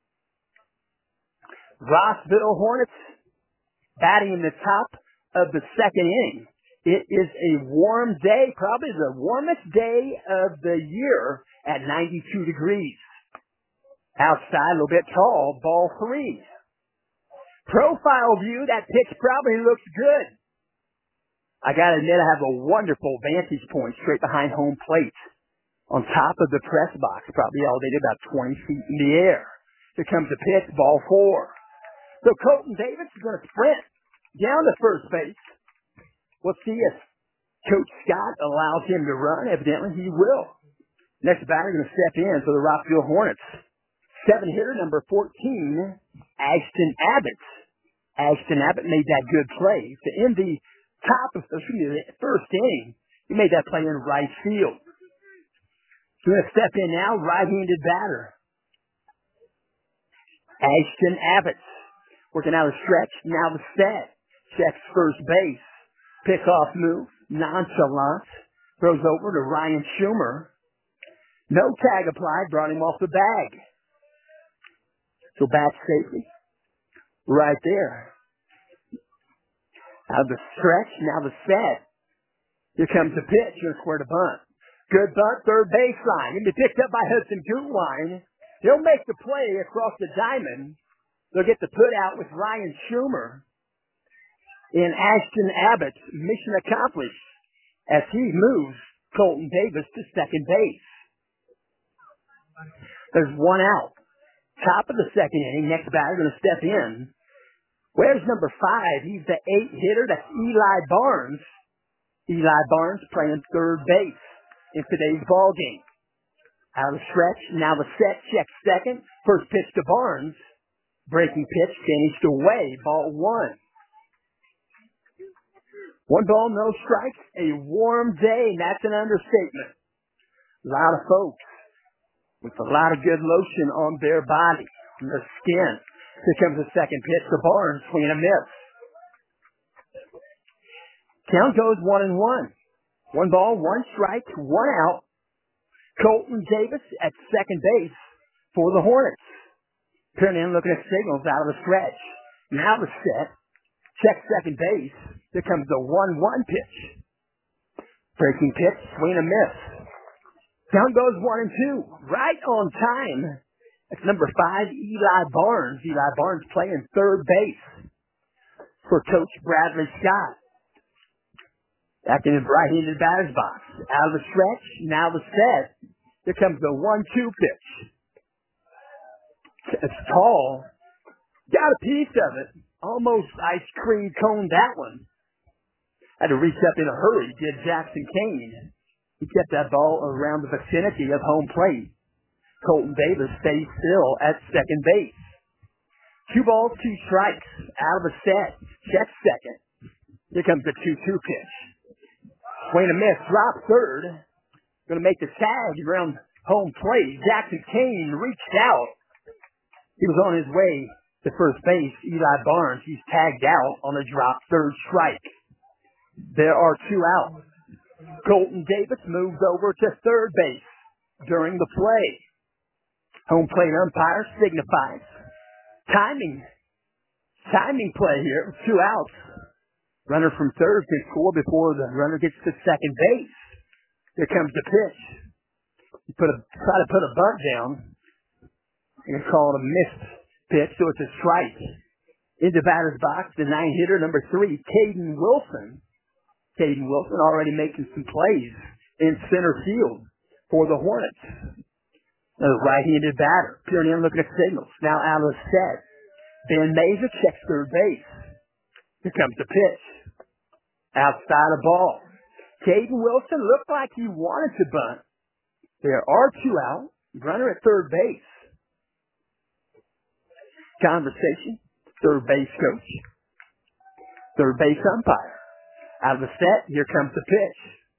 Rossville Hornets batting in the top of the second inning. It is a warm day, probably the warmest day of the year at ninety-two degrees. Outside, a little bit tall, ball three. Profile view, that pitch probably looks good. I gotta admit, I have a wonderful vantage point straight behind home plate. On top of the press box, probably elevated about twenty feet in the air. Here comes the pitch, ball four. So Colton Davis is going to sprint down to first base. We'll see if Coach Scott allows him to run. Evidently, he will. Next batter going to step in for the Rockville Hornets. Seven hitter, number fourteen, Ashton Abbott. Ashton Abbott made that good play to end the top of excuse me, the first inning. He made that play in right field. He's going to step in now, right-handed batter. Ashton Abbott working out a stretch. Now the set. Checks first base. Pickoff move. Nonchalant. Throws over to Ryan Schumer. No tag applied. Brought him off the bag. So back safely. Right there. Now the stretch. Now the set. Here comes the pitch. Here's square to bunt. Good bunt, third baseline. Going to be picked up by Hudson Gutwine. He'll make the play across the diamond. They'll get the put out with Ryan Schumer. And Ashton Abbott's mission accomplished as he moves Colton Davis to second base. There's one out. Top of the second inning. Next batter going to step in. Where's number five? He's the eight hitter. That's Eli Barnes. Eli Barnes playing third base in today's ball game. Out of the stretch. Now the set. Check second. First pitch to Barnes. Breaking pitch. Finished away. Ball one. One ball, no strikes. A warm day. And that's an understatement. A lot of folks with a lot of good lotion on their body, on their skin. Here comes the second pitch to Barnes. Swing and a miss. Count goes one and one. One ball, one strike, one out. Colton Davis at second base for the Hornets. Turning in, looking at signals out of the stretch. Now the set. Check second base. Here comes the one one pitch. Breaking pitch, swing and a miss. Count goes one and two. Right on time. That's number five, Eli Barnes. Eli Barnes playing third base for Coach Bradley Scott. Back in the right-handed batter's box. Out of the stretch, now the set. Here comes the one two pitch. It's tall. Got a piece of it. Almost ice cream cone that one. Had to reach up in a hurry, did Jackson Kane. He kept that ball around the vicinity of home plate. Colton Davis stays still at second base. Two balls, two strikes. Out of the set. Check second. Here comes the two two pitch. Swing and a miss. Drop third. Going to make the tag around home plate. Jackson Kane reached out. He was on his way to first base. Eli Barnes, he's tagged out on a drop third strike. There are two out. Colton Davis moves over to third base during the play. Home plate umpire signifies timing. Timing play here. Two outs. Runner from third can score before the runner gets to second base. Here comes the pitch. You put a, try to put a bunt down. You're going to call it a missed pitch, so it's a strike. In the batter's box, the nine hitter, number three, Caden Wilson. Caden Wilson already making some plays in center field for the Hornets. The right-handed batter, peering in, looking at signals. Now out of the set. Ben Meza checks third base. Here comes the pitch. Outside the ball. Caden Wilson looked like he wanted to bunt. There are two out. Runner at third base. Conversation. Third base coach. Third base umpire. Out of the set. Here comes the pitch.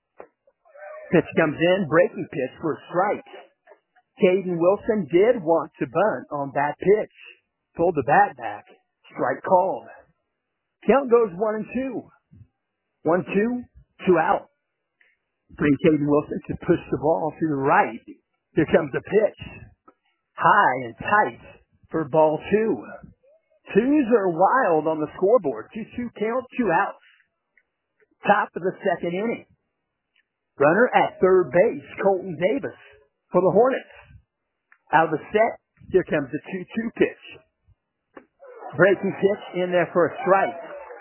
Pitch comes in. Breaking pitch for a strike. Caden Wilson did want to bunt on that pitch. Pulled the bat back. Strike called. Count goes one and two. One, two, two out. Bring Caden Wilson to push the ball to the right. Here comes the pitch. High and tight for ball two. Twos are wild on the scoreboard. two two count, two outs. Top of the second inning. Runner at third base, Colton Davis for the Hornets. Out of the set, here comes the two two pitch. Breaking pitch in there for a strike.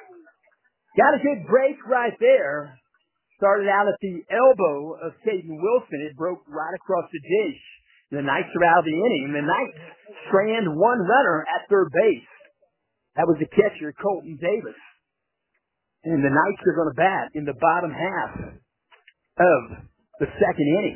Got a good break right there. Started out at the elbow of Caden Wilson. It broke right across the dish. The Knights are out of the inning. The Knights strand one runner at third base. That was the catcher, Colton Davis. And the Knights are going to bat in the bottom half of the second inning.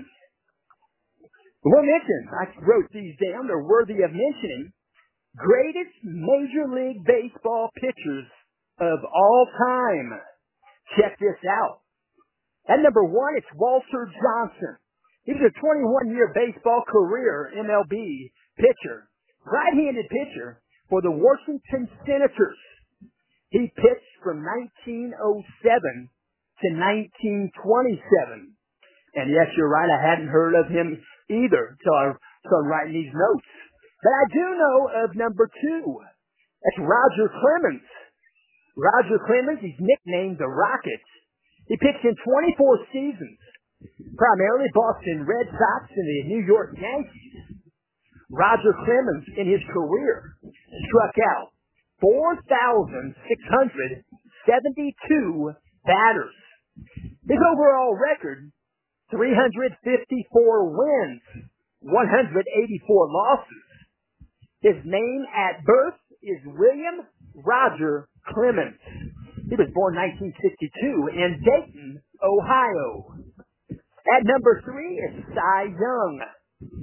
We'll mention, I wrote these down, they're worthy of mentioning. Greatest Major League Baseball pitchers of all time. Check this out. At number one, it's Walter Johnson. He was a twenty-one-year baseball career M L B pitcher, right-handed pitcher for the Washington Senators. He pitched from nineteen oh seven to nineteen twenty-seven. And yes, you're right, I hadn't heard of him either until I started writing these notes. But I do know of number two. That's Roger Clemens. Roger Clemens, he's nicknamed the Rocket. He pitched in twenty-four seasons, primarily Boston Red Sox and the New York Yankees. Roger Clemens, in his career, struck out four thousand six hundred seventy-two batters. His overall record, three hundred fifty-four wins, one hundred eighty-four losses. His name at birth is William Roger Clemens. He was born nineteen sixty-two in Dayton, Ohio. At number three is Cy Young.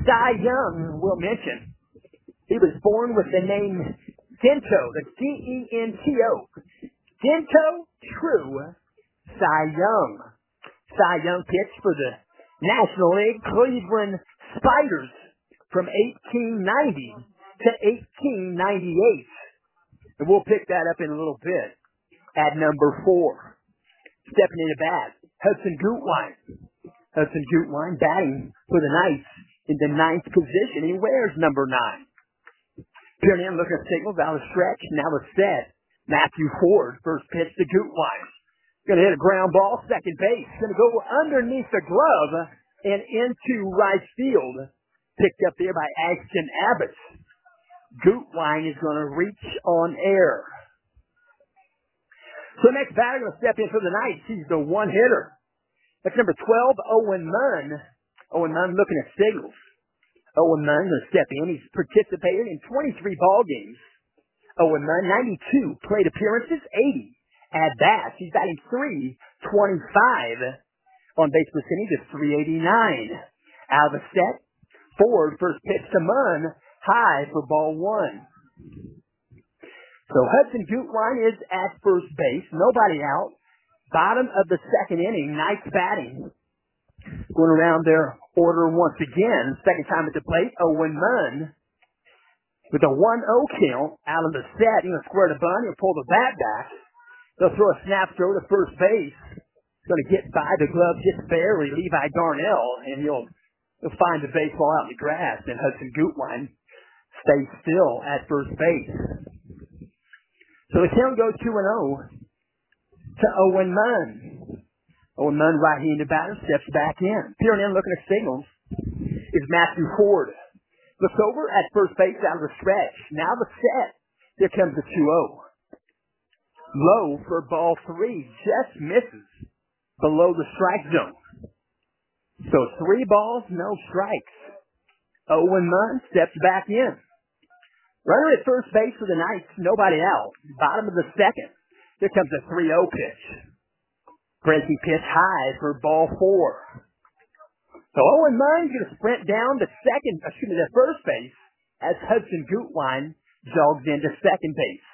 Cy Young, we'll mention. He was born with the name Gento, the D E N T O. Gento True Cy Young. Cy Young pitched for the National League Cleveland Spiders from eighteen ninety to eighteen ninety-eight. And we'll pick that up in a little bit. At number four, stepping into bat, Hudson Gutwein. Hudson Gutwein batting for the Knights in the ninth position. He wears number nine. Peering in, looking at signals, out of stretch, now a set. Matthew Ford, first pitch to Gutwein. Going to hit a ground ball, second base. Going to go underneath the glove and into right field. Picked up there by Ashton Abbott. Gutwein is going to reach on air. So next batter going to step in for the Knights. He's the one hitter. That's number twelve, Owen Munn. Owen Munn looking at signals. Owen Munn going to step in. He's participated in twenty-three ball games. Owen Munn, ninety-two plate appearances, eighty at bats. He's batting three twenty-five. On base percentage of three eighty-nine. Out of the set, Ford, first pitch to Munn, high for ball one. So Hudson Gutwein is at first base. Nobody out. Bottom of the second inning, Knights batting. Going around their order once again. Second time at the plate, Owen Munn. With a one oh count out of the set. He's going to square the bunt. He'll pull the bat back. They'll throw a snap throw to first base. He's going to get by the glove just barely. Levi Darnell. And he'll, he'll find the baseball out in the grass. And Hudson Gutwein stays still at first base. So the count goes two and oh. To Owen Munn. Owen Munn, right-handed batter, steps back in. Peering in, looking at signals, is Matthew Ford. Looks over at first base out of the stretch. Now the set. Here comes the two oh. Low for ball three. Just misses below the strike zone. So three balls, no strikes. Owen Munn steps back in. Runner at first base for the Knights. Nobody out. Bottom of the second. Here comes a three oh pitch. Breaking pitch high for ball four. So Owen Munn's going to sprint down to second, excuse me, to first base as Hudson Gutwein jogs into second base.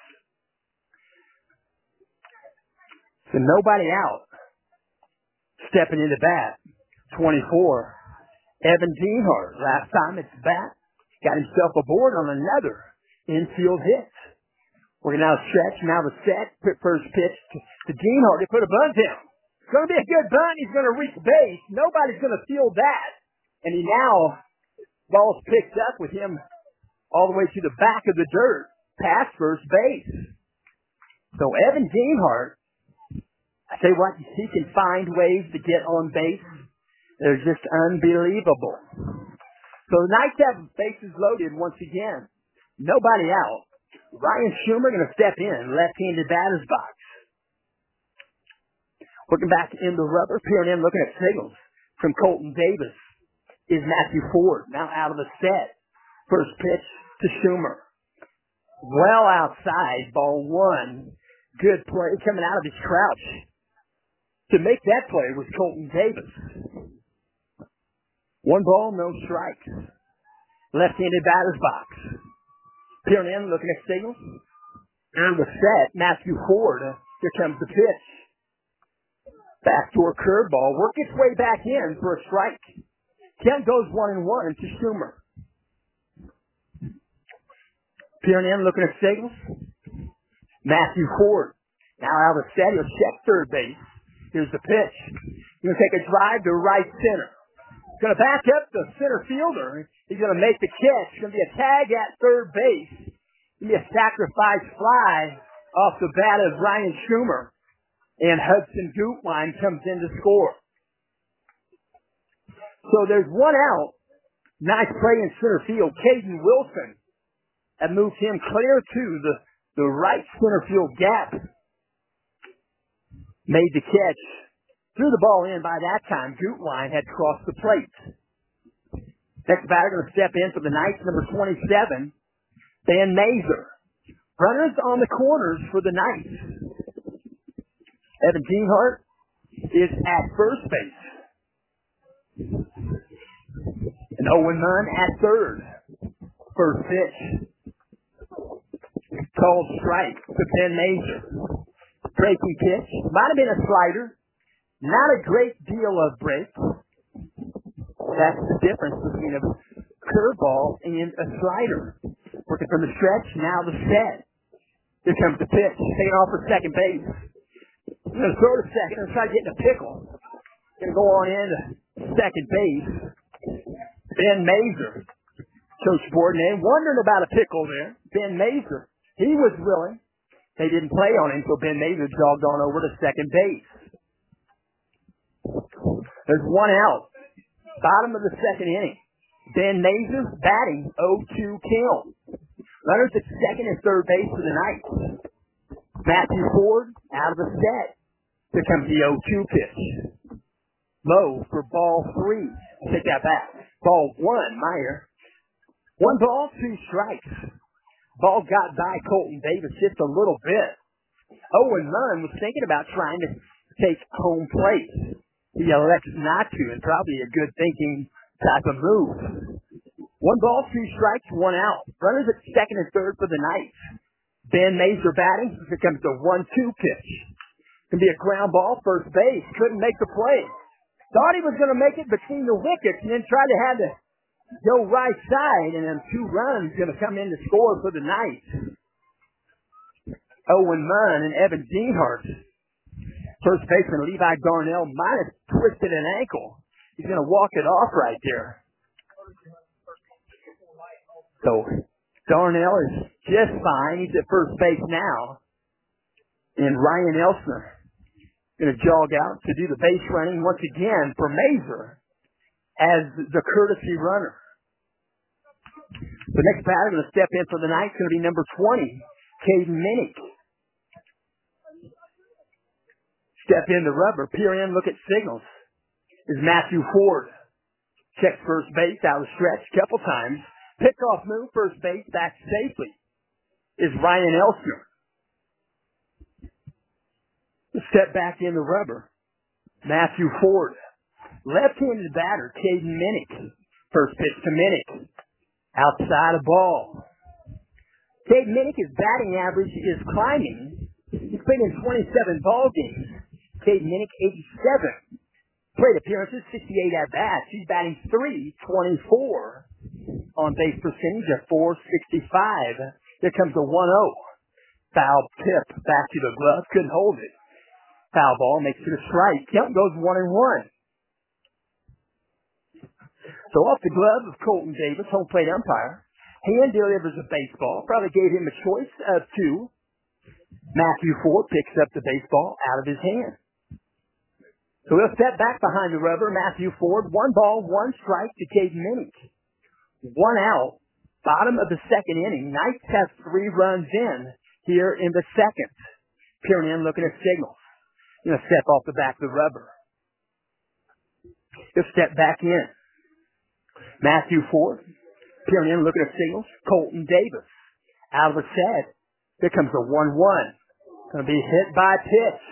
So nobody out. Stepping into bat, twenty-four. Evan Dienhart, last time it's bat, got himself aboard on another infield hit. We're now stretch, now the set, first pitch to, to Dienhart. They put a bunt down. It's going to be a good bunt. He's going to reach base. Nobody's going to field that. And he now, ball's picked up with him all the way to the back of the dirt, past first base. So Evan Dienhart, I tell you what, he can find ways to get on base. They're just unbelievable. So the Knights have bases loaded once again. Nobody out. Ryan Schumer going to step in, left-handed batter's box. Working back in the rubber, peering in, looking at signals from Colton Davis is Matthew Ford, now out of the set. First pitch to Schumer. Well outside, ball one. Good play coming out of his crouch. To make that play was Colton Davis. One ball, no strikes. Left-handed batter's box. Peering in, looking at signals. On the set, Matthew Ford. Here comes the pitch. Backdoor curveball. Work its way back in for a strike. Count goes one and one to Schumer. Peering in, looking at signals. Matthew Ford. Now out of the set, he'll check third base. Here's the pitch. He's going to take a drive to right center. He's going to back up the center fielder. He's going to make the catch. It's going to be a tag at third base. It's going to be a sacrifice fly off the bat of Ryan Schumer. And Hudson Gutwein comes in to score. So there's one out. Nice play in center field. Caden Wilson had moved him clear to the, the right center field gap. Made the catch. Threw the ball in by that time. Gutwein had crossed the plate. Next batter going to step in for the Knights, number twenty-seven, Ben Mazer. Runners on the corners for the Knights. Evan Dienhart is at first base. And Owen Munn at third. First pitch. Called strike to Ben Major. Breaking pitch. Might have been a slider. Not a great deal of break. That's the difference between a curveball and a slider. Working from the stretch, now the set. Here comes the pitch. Taking off for second base. I'm going to throw to second and try getting a pickle. Going to go on in to second base. Ben Major. Coach Bourdonnais wondering about a pickle there. Ben Major. He was willing. They didn't play on him, so Ben Major jogged on over to second base. There's one out. Bottom of the second inning. Ben Major batting oh two count. Runners at second and third base for the night. Matthew Ford out of the set. Here comes the oh two pitch. Low for ball three. Take that back. Ball one, Meyer. One ball, two strikes. Ball got by Colton Davis just a little bit. Owen Munn was thinking about trying to take home plate. He elects not to, and probably a good thinking type of move. One ball, two strikes, one out. Runners at second and third for the night. Ben Major batting. Here comes the one two pitch. Can be a ground ball, first base. Couldn't make the play. Thought he was going to make it between the wickets and then tried to have to go right side, and then two runs going to come in to score for the night. Owen Munn and Evan Deanhart. First baseman Levi Darnell might have twisted an ankle. He's going to walk it off right there. So Darnell is just fine. He's at first base now. And Ryan Elsner going to jog out to do the base running once again for Major as the courtesy runner. The next batter going to step in for the night is going to be number twenty, Caden Minnick. Step in the rubber, peer in, look at signals. Is Matthew Ford. Checks first base out of the stretch a couple times. Pickoff move, first base, back safely. Is Ryan Elsner. Step back in the rubber. Matthew Ford. Left-handed batter, Caden Minnick. First pitch to Minnick. Outside of ball. Caden Minnick, his batting average is climbing. He's played in twenty-seven ball games. Caden Minnick, eighty-seven. Plate appearances, sixty-eight at-bats. He's batting three twenty-four. On base percentage of four sixty-five. Here comes the one oh. Foul tip back to the glove. Couldn't hold it. Foul ball makes it a strike. Count goes one and one. So off the glove of Colton Davis, home plate umpire. Hand delivers a baseball. Probably gave him a choice of two. Matthew Ford picks up the baseball out of his hand. So he'll step back behind the rubber. Matthew Ford, one ball, one strike to Caden Minnick. One out. Bottom of the second inning. Knights have three runs in here in the second. Peering in, looking at signals. Going to step off the back of the rubber. He'll step back in. Matthew Ford. Peering in, looking at signals. Colton Davis. Out of the set. Here comes the one one. Going to be hit by pitch.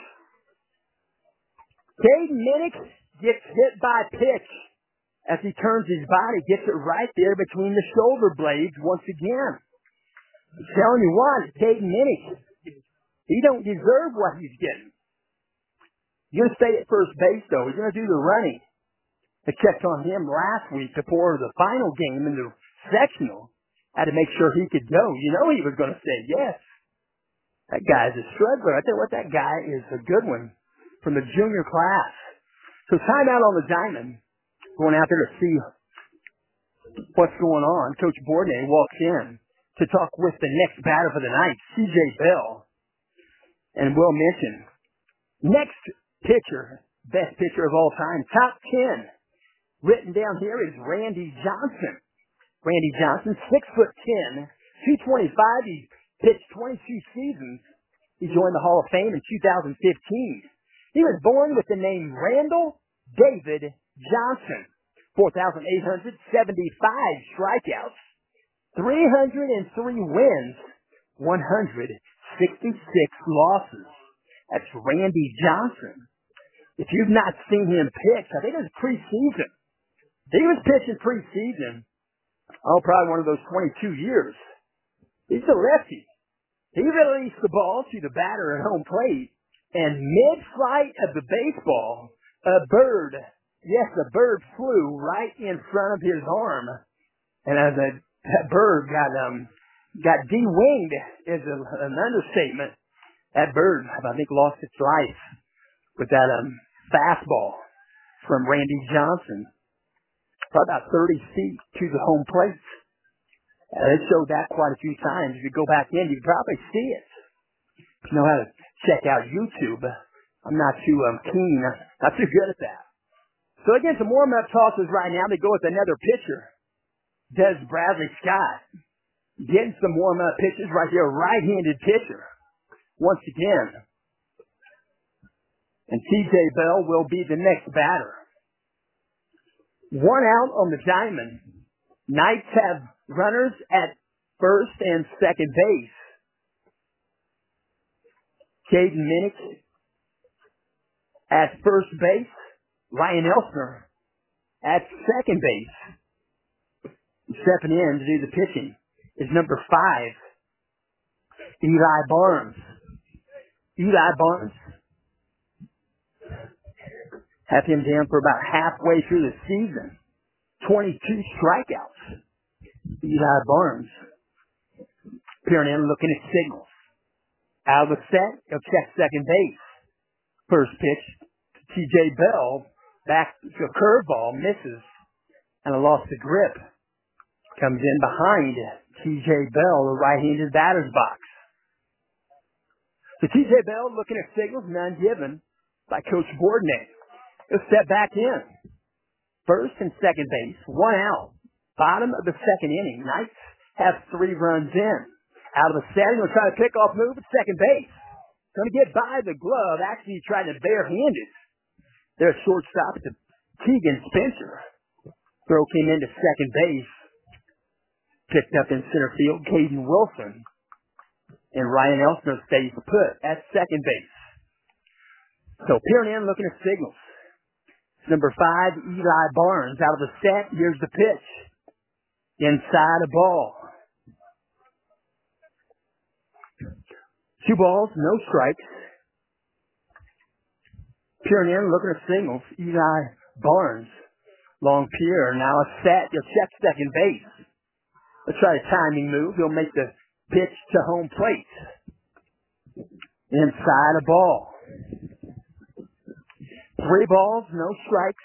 Caden Minnick gets hit by pitch as he turns his body, gets it right there between the shoulder blades once again. I'm telling you what, Caden Minnick, he don't deserve what he's getting. He's going to stay at first base, though. He's going to do the running. I checked on him last week before the final game in the sectional. Had to make sure he could go. You know he was going to say yes. That guy's a struggler. I tell you what, that guy is a good one from the junior class. So timeout on the diamond. Going out there to see what's going on. Coach Bourdonnais walks in to talk with the next batter for the night, C J Bell. And we'll mention, next pitcher, best pitcher of all time, top ten. Written down here is Randy Johnson. Randy Johnson, six foot ten, two twenty-five. He pitched twenty-two seasons. He joined the Hall of Fame in two thousand fifteen. He was born with the name Randall David Johnson. four thousand eight hundred seventy-five strikeouts, three hundred three wins, one hundred sixty-six losses. That's Randy Johnson. If you've not seen him pitch, I think it was preseason. He was pitching preseason. Oh, probably one of those twenty-two years. He's a lefty. He released the ball to the batter at home plate, and mid-flight of the baseball, a bird, yes, a bird flew right in front of his arm. And as a, that bird got um got de-winged is a, an understatement. That bird, I think, lost its life with that um fastball from Randy Johnson. Probably about thirty feet to the home plate. Uh, they showed that quite a few times. If you go back in, you can probably see it. If you know how to check out YouTube. I'm not too um, keen, not too good at that. So again, some warm-up tosses right now. They go with another pitcher, Des Bradley Scott. Getting some warm-up pitches right there, right-handed pitcher. Once again. And T J Bell will be the next batter. One out on the diamond. Knights have runners at first and second base. Caden Minnick at first base. Ryan Elsner at second base. Stepping in to do the pitching is number five, Eli Barnes. Eli Barnes. Have him down for about halfway through the season. twenty-two strikeouts. Eli Barnes. Peering in, looking at signals. Out of the set, he'll check second base. First pitch, T J Bell. Back to a curveball, misses. And a loss to grip. Comes in behind T J Bell, the right-handed batter's box. So T J Bell looking at signals, none given by Coach Bourdonnais. He'll step back in. First and second base, one out. Bottom of the second inning. Knights have three runs in. Out of the setting, he'll try to pick off move at second base. Going to get by the glove. Actually, he tried to barehanded. There's shortstop to Keegan Spencer. Throw came into second base. Picked up in center field, Caden Wilson. And Ryan Elsner stays put at second base. So peering in, looking at signals. Number five, Eli Barnes. Out of the set, here's the pitch. Inside a ball. Two balls, no strikes. Peering in, looking at signals. Eli Barnes. Long Pierre, now a set. He'll check second base. Let's try a timing move. He'll make the pitch to home plate. Inside a ball. Three balls, no strikes.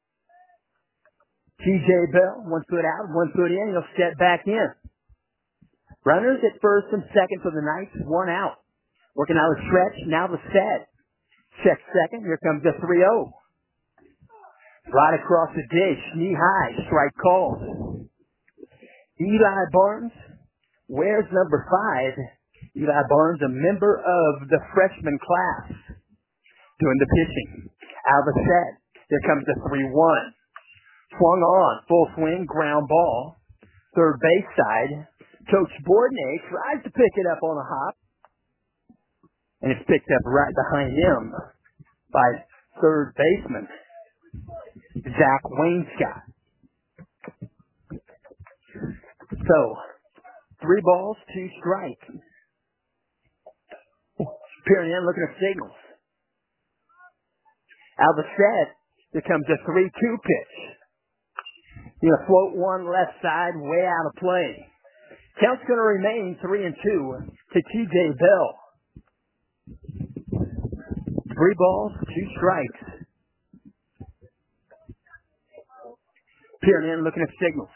T J Bell, one foot out, one foot in. He'll step back in. Runners at first and second for the Knights, one out. Working out a stretch, now the set. Check second, here comes the three oh. Right across the dish, knee high, strike called. Eli Barnes, where's number five? Eli Barnes, a member of the freshman class, doing the pitching. Out of the set, here comes the three one. Swung on, full swing, ground ball. Third base side. Coach Bourdonnais tries to pick it up on a hop. And it's picked up right behind him by third baseman, Zach Wainscott. So, three balls, two strikes. Peering in, looking at signals. Out of the set, here comes a three two pitch. He's going to float one left side, way out of play. Count's going to remain three and two to T J Bell. Three balls, two strikes. Peering in, looking at signals.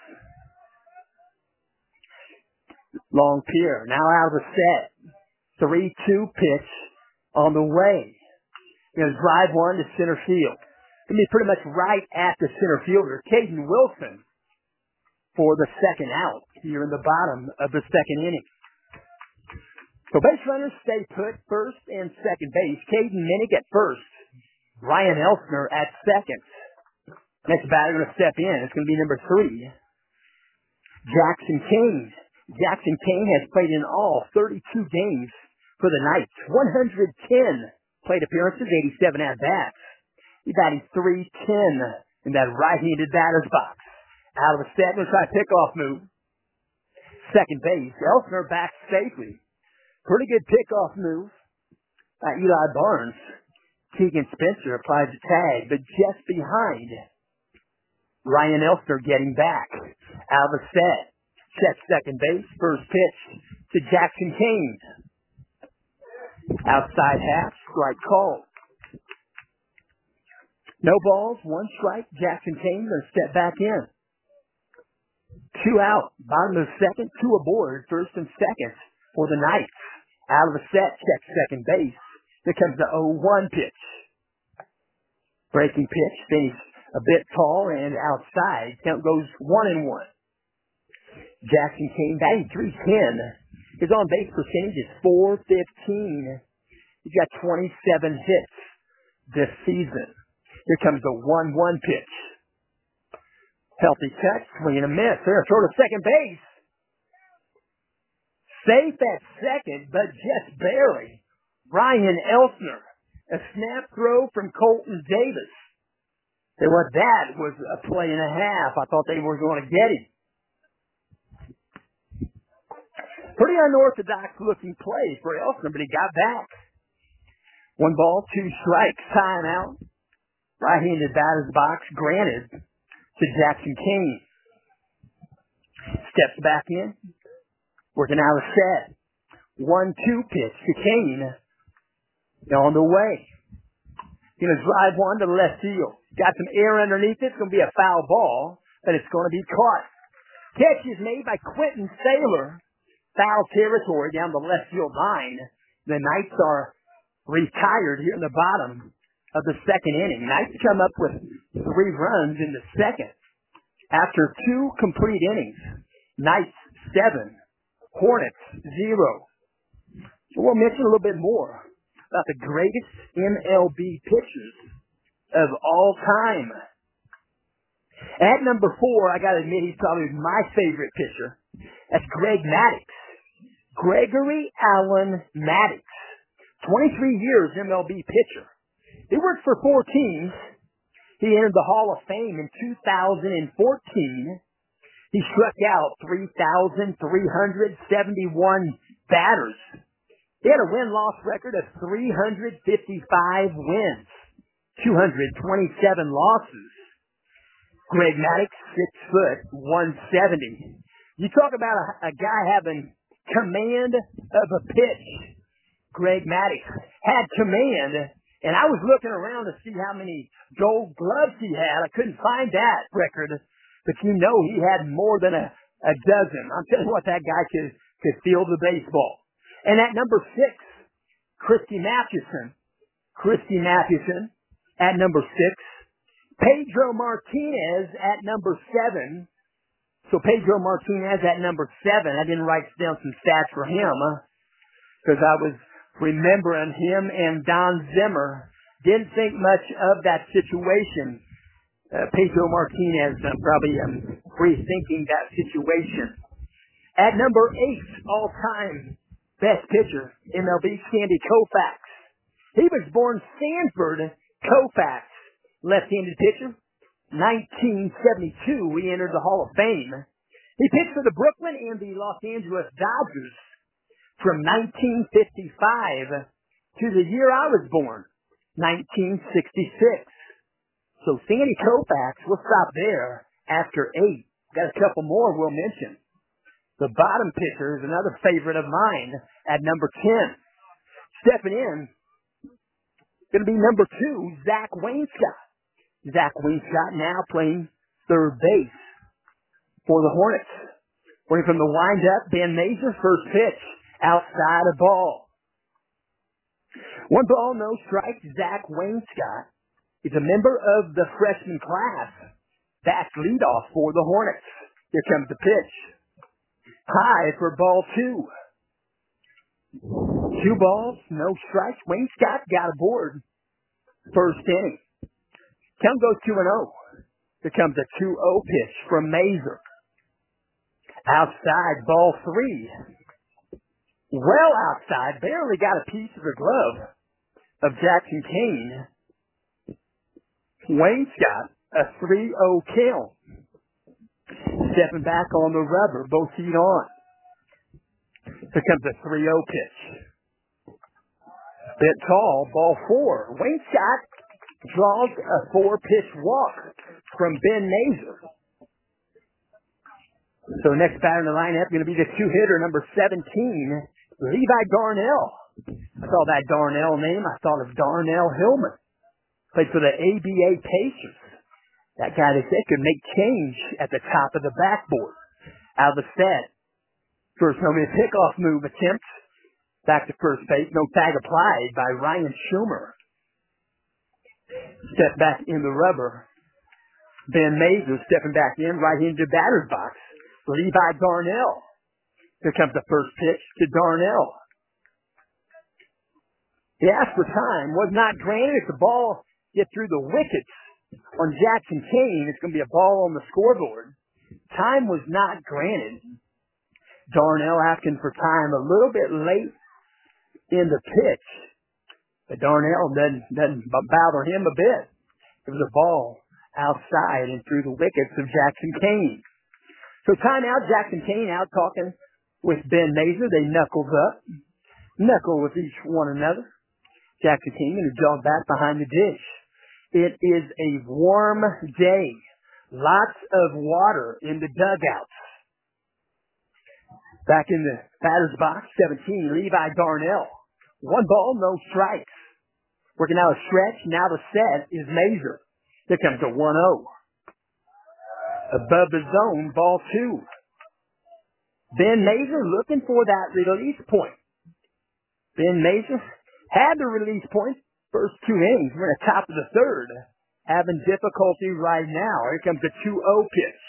Long Pierre, now out of the set. three two pitch on the way. Going to drive one to center field. Going to be pretty much right at the center fielder, Caden Wilson, for the second out here in the bottom of the second inning. So base runners stay put, first and second base. Caden Minnick at first. Ryan Elsner at second. Next batter going to step in. It's going to be number three, Jackson Kane. Jackson Kane has played in all thirty-two games for the Knights. one hundred ten plate appearances, eighty-seven at-bats. He's batting three ten in that right-handed batter's box. Out of a set, going to try a pickoff move. Second base. Elsner back safely. Pretty good pickoff move by Eli Barnes. Keegan Spencer applies the tag, but just behind Ryan Elsner getting back. Out of a set. Check second base. First pitch to Jackson Kane. Outside half. Strike call. No balls, one strike. Jackson Kane going to step back in. Two out. Bottom of the second. Two aboard. First and second for the Knights. Out of the set. Check second base. Here comes the oh one pitch. Breaking pitch. Finished a bit tall and outside. Count goes one and one. Jackson Kane batting three ten. His on base percentage is four fifteen. He's got twenty-seven hits this season. Here comes the one one pitch. Healthy touch, swing and a miss. There, throw to second base. Safe at second, but just barely. Ryan Elsner. A snap throw from Colton Davis. Say what, that was a play and a half. I thought they were going to get him. Pretty unorthodox looking play for Elsner, but he got back. One ball, two strikes, timeout. Right-handed batter's box granted to Jackson Kane. Steps back in. Working out a set. one two pitch to Kane. On the way. Going to drive one to left field. Got some air underneath it. It's going to be a foul ball, but it's going to be caught. Catch is made by Quentin Saylor. Foul territory down the left field line. The Knights are retired here in the bottom of the second inning. Knights come up with three runs in the second. After two complete innings, Knights seven, Hornets zero. So we'll mention a little bit more about the greatest M L B pitchers of all time. At number four, I got to admit he's probably my favorite pitcher. That's Greg Maddux. Gregory Allen Maddux. twenty-three years M L B pitcher. He worked for four teams. He entered the Hall of Fame in two thousand fourteen. He struck out three thousand three hundred seventy-one batters. He had a win-loss record of three hundred fifty-five wins, two hundred twenty-seven losses. Greg Maddux, six foot, one seventy. You talk about a, a guy having command of a pitch. Greg Maddux had command. And I was looking around to see how many gold gloves he had. I couldn't find that record. But you know he had more than a, a dozen. I'm telling you what, that guy could, could field the baseball. And at number six, Christy Mathewson. Christy Mathewson at number six. Pedro Martinez at number seven. So Pedro Martinez at number seven. I didn't write down some stats for him because I was remembering him and Don Zimmer. Didn't think much of that situation. Uh, Pedro Martinez uh, probably um, rethinking that situation. At number eight, all-time best pitcher, M L B, Sandy Koufax. He was born Sanford Koufax, left-handed pitcher. nineteen seventy-two, he entered the Hall of Fame. He pitched for the Brooklyn and the Los Angeles Dodgers from nineteen fifty-five to the year I was born, nineteen sixty-six. So Sandy Koufax, we'll stop there after eight. Got a couple more we'll mention. The bottom pitcher is another favorite of mine at number ten. Stepping in, going to be number two, Zach Wainscott. Zach Wainscott now playing third base for the Hornets. Working from the windup, Ben Mazur, first pitch. Outside a ball. One ball, no strike. Zach Wainscott is a member of the freshman class. Back leadoff for the Hornets. Here comes the pitch. High for ball two. Two balls, no strikes. Wainscott got aboard. First inning. Count goes two and oh. Here comes a two oh pitch from Mazur. Outside, ball three. Well outside, barely got a piece of the glove of Jackson Kane. Wainscott, a three oh kill. Stepping back on the rubber, both feet on. Here comes a three oh pitch. Bit tall, ball four. Wayne Scott draws a four-pitch walk from Ben Mazer. So next batter in the lineup is going to be the two-hitter, number seventeen, Levi Darnell. I saw that Darnell name. I thought of Darnell Hillman. Played for the A B A Pacers. That guy, they said, could make change at the top of the backboard. Out of the set. First no miss pickoff move attempt. Back to first base. No tag applied by Ryan Schumer. Step back in the rubber. Ben Mazer stepping back in right into the batter's box. Levi Darnell. Here comes the first pitch to Darnell. He asked for time. Was not granted. If the ball gets through the wickets on Jackson Kane, it's going to be a ball on the scoreboard. Time was not granted. Darnell asking for time a little bit late in the pitch. But Darnell doesn't, doesn't bother him a bit. It was a ball outside and through the wickets of Jackson Kane. So timeout, Jackson Kane out talking with Ben Mazer. They knuckled up. Knuckle with each one another. Jackson Kane going to jog back behind the dish. It is a warm day. Lots of water in the dugouts. Back in the batter's box, seventeen, Levi Darnell. One ball, no strikes. Working out a stretch. Now the set is Mazer. Here comes a one oh. Above the zone, ball two. Ben Mazer looking for that release point. Ben Mazer had the release point first two innings. We're at the top of the third. Having difficulty right now. Here comes the two oh pitch.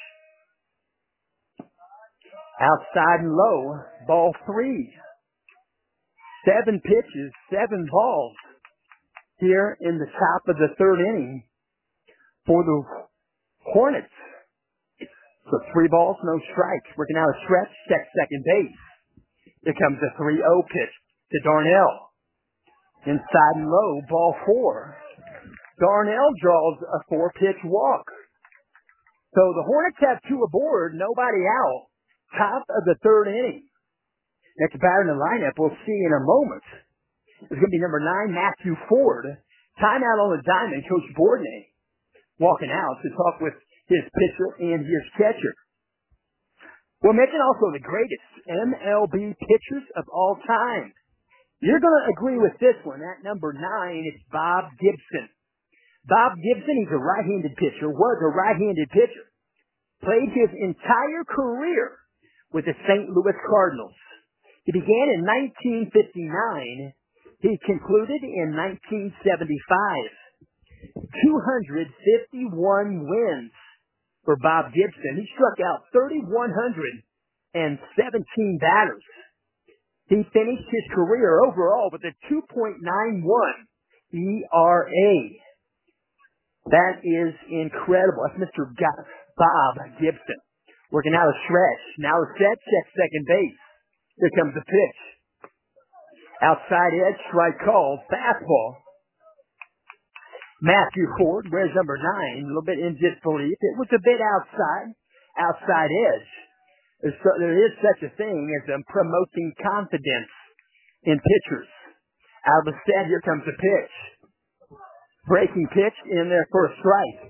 Outside and low, ball three. Seven pitches, seven balls here in the top of the third inning for the Hornets. So three balls, no strikes. Working out a stretch, check second base. Here comes the three oh pitch to Darnell. Inside and low, ball four. Darnell draws a four-pitch walk. So the Hornets have two aboard, nobody out. Top of the third inning. Next batter in the lineup, we'll see in a moment. It's going to be number nine, Matthew Ford. Timeout on the diamond, Coach Bourdonnais walking out to talk with his pitcher and his catcher. We'll mention also the greatest M L B pitchers of all time. You're going to agree with this one. At number nine, it's Bob Gibson. Bob Gibson, he's a right-handed pitcher, was a right-handed pitcher. Played his entire career with the Saint Louis Cardinals. He began in nineteen fifty-nine. He concluded in nineteen seventy-five. two hundred fifty-one wins for Bob Gibson. He struck out three thousand one hundred seventeen batters. He finished his career overall with a two point nine one E R A. That is incredible. That's Mister Bob Gibson. Working out a stretch. Now a set, check second base. Here comes the pitch. Outside edge, strike called. Fastball. Matthew Ford wears number nine. A little bit in disbelief. It was a bit outside. Outside edge. So there is such a thing as um, promoting confidence in pitchers. Out of the set, here comes the pitch. Breaking pitch in there for a strike.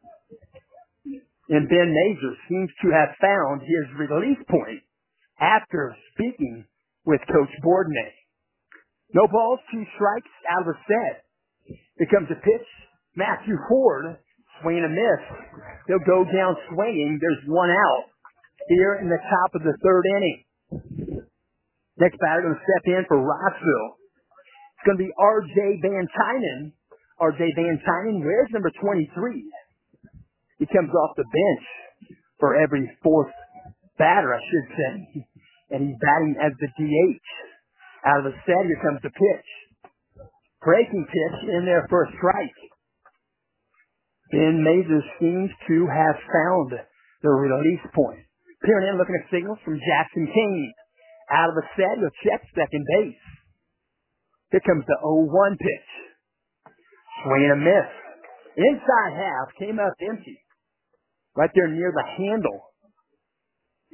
And Ben Mazer seems to have found his release point after speaking with Coach Bourdonnais. No balls, two strikes, out of the set. Here comes the pitch. Matthew Ford, swing and a miss. He'll go down swinging. There's one out here in the top of the third inning. Next batter going to step in for Rossville. It's going to be R J Van Tynen. R J Van Tynen wears number twenty-three. He comes off the bench for every fourth batter, I should say. And he's batting as the D H. Out of the set, here comes the pitch. Breaking pitch in there for a strike. Ben Mazer seems to have found the release point. Peering in, looking at signals from Jackson Kane. Out of the set, he'll check second base. Here comes the oh one pitch. Swing and a miss. Inside half, came up empty. Right there near the handle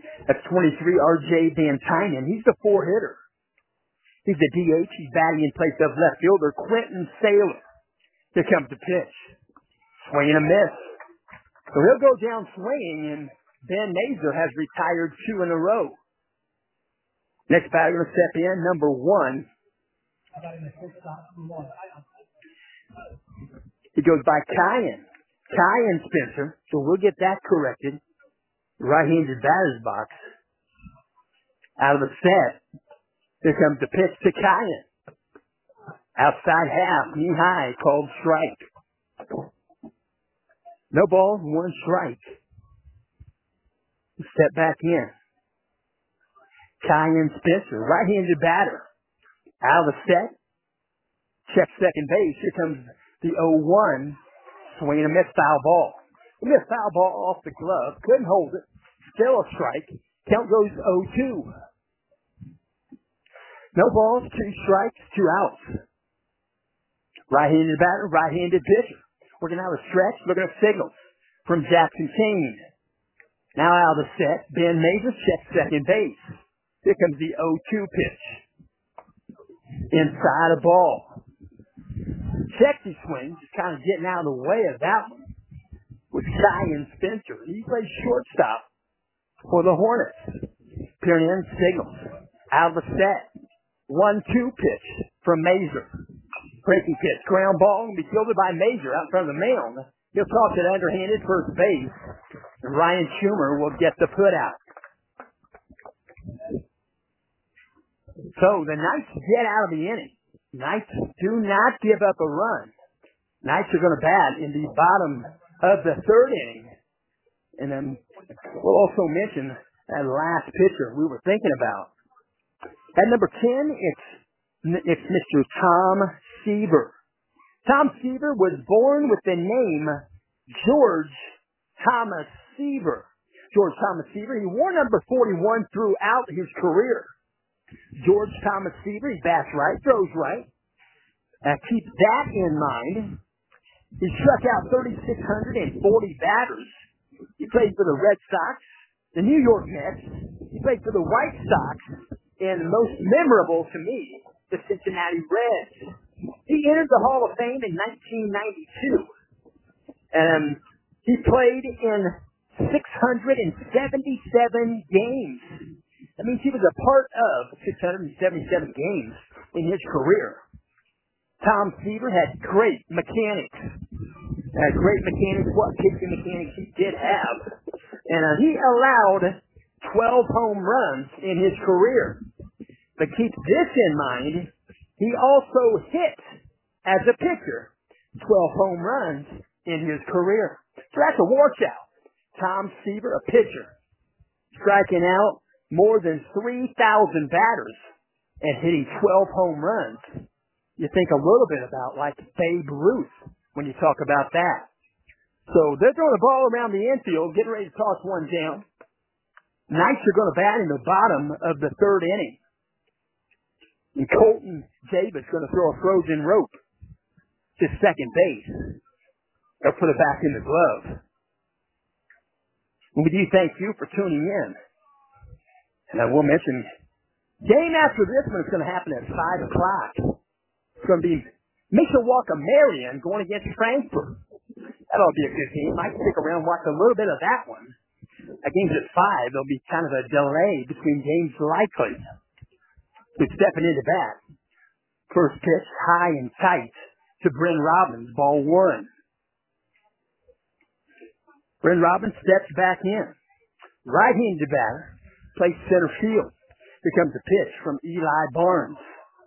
That's twenty-three, R J Van Tynen. He's the four-hitter. He's the D H. He's batting in place of left fielder Quentin Saylor. Here comes the pitch. Swing and a miss. So he'll go down swinging, and Ben Mazer has retired two in a row. Next batter going to step in, number one. He goes by Kyan. Kyan Spencer. So we'll get that corrected. Right-handed batter's box. Out of the set. Here comes the pitch to Kyan. Outside half, knee high, called strike. No ball, one strike. Step back in. Kyan Spencer, right-handed batter. Out of the set. Check second base. Here comes the oh one. Swing and a miss, foul ball. A miss foul ball off the glove. Couldn't hold it. Still a strike. Count goes oh two. No balls, two strikes, two outs. Right-handed batter, right-handed pitcher. Working out a stretch, looking at signals from Jackson Kane. Now out of the set, Ben Mazer checks second base. Here comes the oh two pitch. Inside a ball. Checks his swing, just kind of getting out of the way of that one. With Kyan Spencer. He plays shortstop for the Hornets. Peering in, signals. Out of the set. one two pitch from Mazer. Breaking pitch. Ground ball will be fielded by Mazer out in front of the mound. He'll toss it underhanded first base. And Ryan Schumer will get the put out. So the Knights get out of the inning. Knights do not give up a run. Knights are going to bat in the bottom of the third inning. And then we'll also mention that last pitcher we were thinking about. At number ten, it's, it's Mister Tom Seaver. Tom Seaver was born with the name George Thomas Seaver. George Thomas Seaver. He wore number forty-one throughout his career. George Thomas Seaver, he bats right, throws right. Uh, keep that in mind. He struck out three thousand six hundred forty batters. He played for the Red Sox, the New York Mets. He played for the White Sox, and most memorable to me, the Cincinnati Reds. He entered the Hall of Fame in nineteen ninety-two. Um, he played in six hundred seventy-seven games. That means he was a part of six hundred seventy-seven games in his career. Tom Seaver had great mechanics. Uh, great mechanics, what pitching mechanics he did have. And uh, he allowed twelve home runs in his career. But keep this in mind, he also hit, as a pitcher, twelve home runs in his career. So that's a washout. Tom Seaver, a pitcher, striking out more than three thousand batters and hitting twelve home runs. You think a little bit about like Babe Ruth when you talk about that. So they're throwing the ball around the infield, getting ready to toss one down. Knights are going to bat in the bottom of the third inning. And Colton Davis going to throw a frozen rope to second base. They'll put it back in the glove. And we do thank you for tuning in. And I will mention, game after this one is going to happen at five o'clock. It's going to be Mishawaka Marion going against Frankfurt. That'll be a good game. Might stick around and watch a little bit of that one. That game's at five. There'll be kind of a delay between games likely. So stepping into bat. First pitch, high and tight to Bryn Robbins. Ball one. Bryn Robbins steps back in. Right-handed batter. Plays center field. Here comes a pitch from Eli Barnes.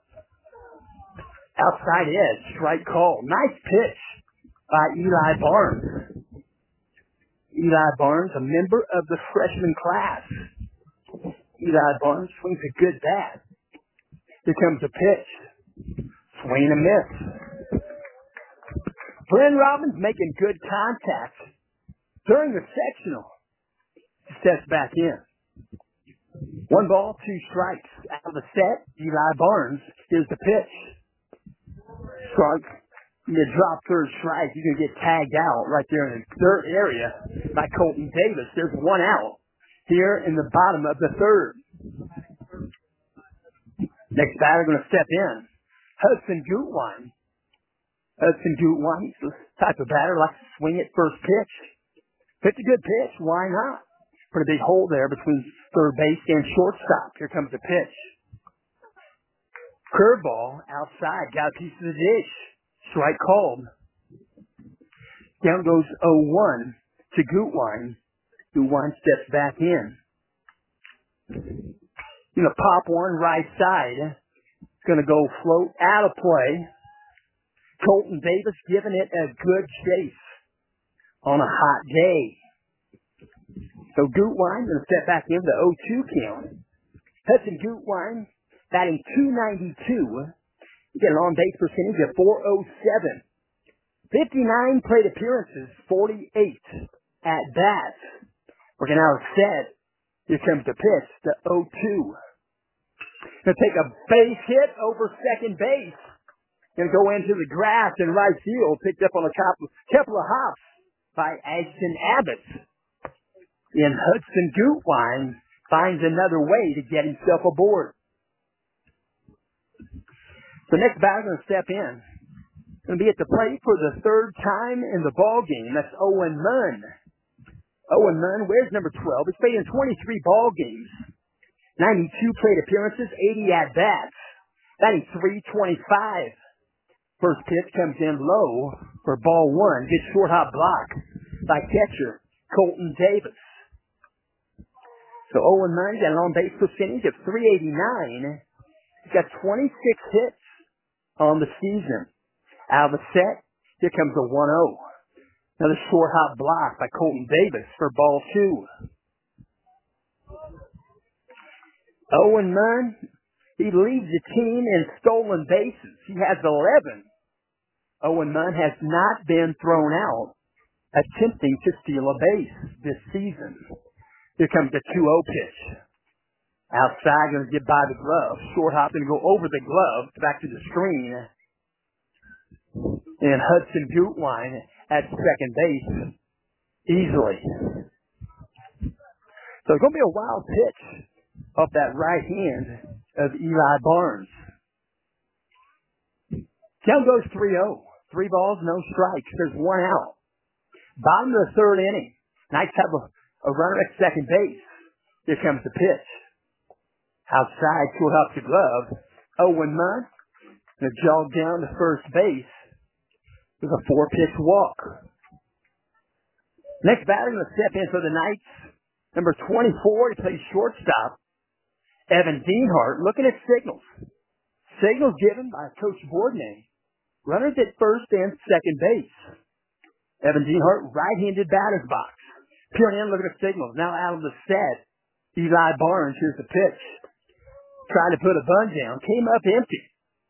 Outside edge, strike call. Nice pitch by Eli Barnes. Eli Barnes, a member of the freshman class. Eli Barnes swings a good bat. Here comes a pitch. Swing and a miss. Bryn Robbins making good contact during the sectional. Steps back in. One ball, two strikes. Out of the set, Eli Barnes. Here's the pitch. Strike. You drop third strike, you're going to get tagged out right there in the third area by Colton Davis. There's one out. here in the bottom of the third. Next batter going to step in, Hudson Gutwein. Hudson Gutwein, he's the type of batter likes to swing at first pitch. If it's a good pitch, why not? Pretty big hole there between third base and shortstop. Here comes the pitch. Curveball outside, got a piece of the dish. Strike called. Down goes oh one to Gutwein. Gutwein steps back in. You know, pop one right side. It's going to go float out of play. Colton Davis giving it a good chase on a hot day. So Gutwein going to step back in the oh two count. Hudson Gutwein batting two ninety-two. You get an on-base percentage of four oh seven. fifty-nine plate appearances, forty-eight at bats. Working out a set. Here comes the pitch, the oh two. Going to take a base hit over second base. Going to go into the grass in right field. Picked up on a couple, couple of hops by Ashton Abbott. And Hudson Gutwein finds another way to get himself aboard. The next batter going to step in. Going to be at the plate for the third time in the ball game. That's Owen Munn. Owen Munn wears number twelve. He's played in twenty-three ball games. ninety-two plate appearances, eighty at-bats. Batting three twenty-five. First pitch comes in low for ball one. Gets short hop block by catcher Colton Davis. So Owen Munn got an on-base percentage of three eighty-nine. He's got twenty-six hits on the season. Out of the set, here comes a one oh. Another short hop block by Colton Davis for ball two. Owen Munn, he leads the team in stolen bases. He has eleven. Owen Munn has not been thrown out attempting to steal a base this season. Here comes the two oh pitch. Outside, going to get by the glove. Short hop going to go over the glove, back to the screen. And Hudson Gutwein at second base easily. So it's going to be a wild pitch off that right hand of Eli Barnes. Count goes three oh. Three balls, no strikes. There's one out. Bottom of the third inning. Knights have a, a runner at second base. Here comes the pitch. Outside, short up the glove. Owen Munn going to jog down to first base with a four-pitch walk. Next batter going to step in for the Knights. Number twenty-four, he plays shortstop. Evan Dienhart looking at signals. Signals given by Coach Bourdonnais. Runners at first and second base. Evan Dienhart, right-handed batter's box. Peering in, looking at signals. Now out of the set. Eli Barnes, here's the pitch. Trying to put a bunt down. Came up empty.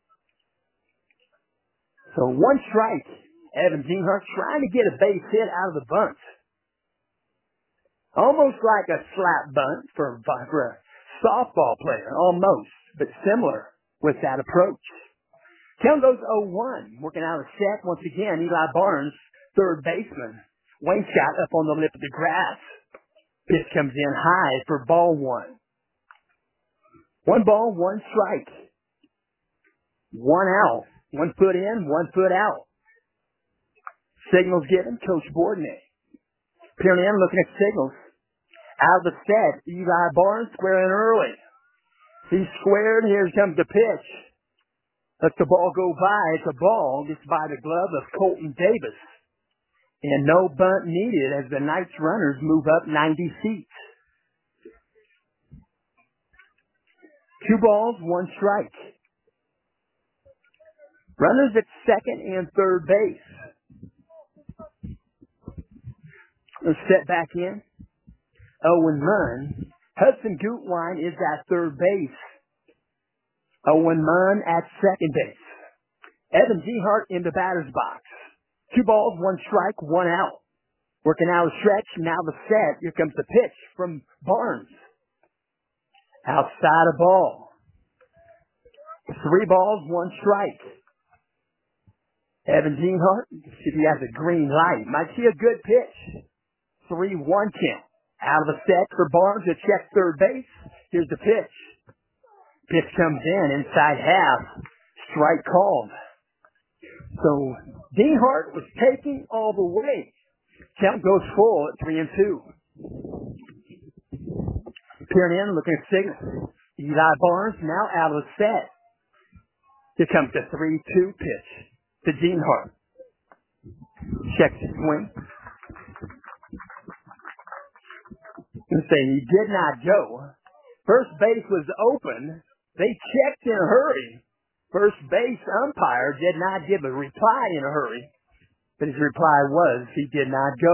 So one strike. Evan Dienhart trying to get a base hit out of the bunt. Almost like a slap bunt for, for a softball player. Almost. But similar with that approach. Count goes oh one. Working out a set once again. Eli Barnes, third baseman. Wainscott up on the lip of the grass. Pitch comes in high for ball one. One ball, one strike. One out. One foot in, one foot out. Signals given, Coach Bourdonnais. Peering in, looking at signals. Out of the set, Eli Barnes squaring early. He's squared, here comes the pitch. Lets the ball go by. It's a ball. Gets by the glove of Colton Davis. And no bunt needed as the Knights runners move up ninety feet. Two balls, one strike. Runners at second and third base. Let's step back in. Owen Munn. Hudson Gutwein is at third base. Owen Munn at second base. Evan Dienhart in the batter's box. Two balls, one strike, one out. Working out a stretch, now the set. Here comes the pitch from Barnes. Outside a ball. Three balls, one strike. Evan Dienhart, if he has a green light, might see a good pitch. three one count. Out of the set for Barnes to check third base. Here's the pitch. Pitch comes in inside half. Strike called. So Deanhart was taking all the way. Count goes full at three and two. Peering in, looking at signal. Eli Barnes now out of the set. Here comes the three two pitch to Deanhart. Checks the swing. And say he did not go. First base was open. They checked in a hurry. First base umpire did not give a reply in a hurry. But his reply was he did not go.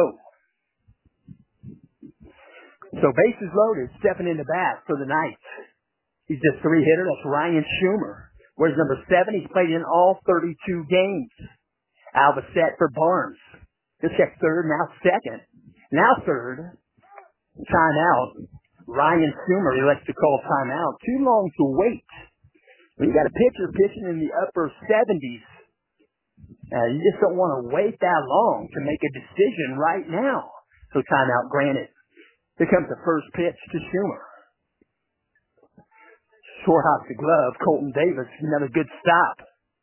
So bases loaded, stepping in the bat for the Knights. He's just three hitter. That's Ryan Schumer. Where's number seven? He's played in all thirty-two games. Out of the set for Barnes. He'll check third, now second. Now third. Timeout. Ryan Schumer elects to call timeout. Too long to wait. When you got a pitcher pitching in the upper seventies, uh, you just don't want to wait that long to make a decision right now. So timeout granted. Here comes the first pitch to Schumer. Short hops the glove. Colton Davis, another good stop.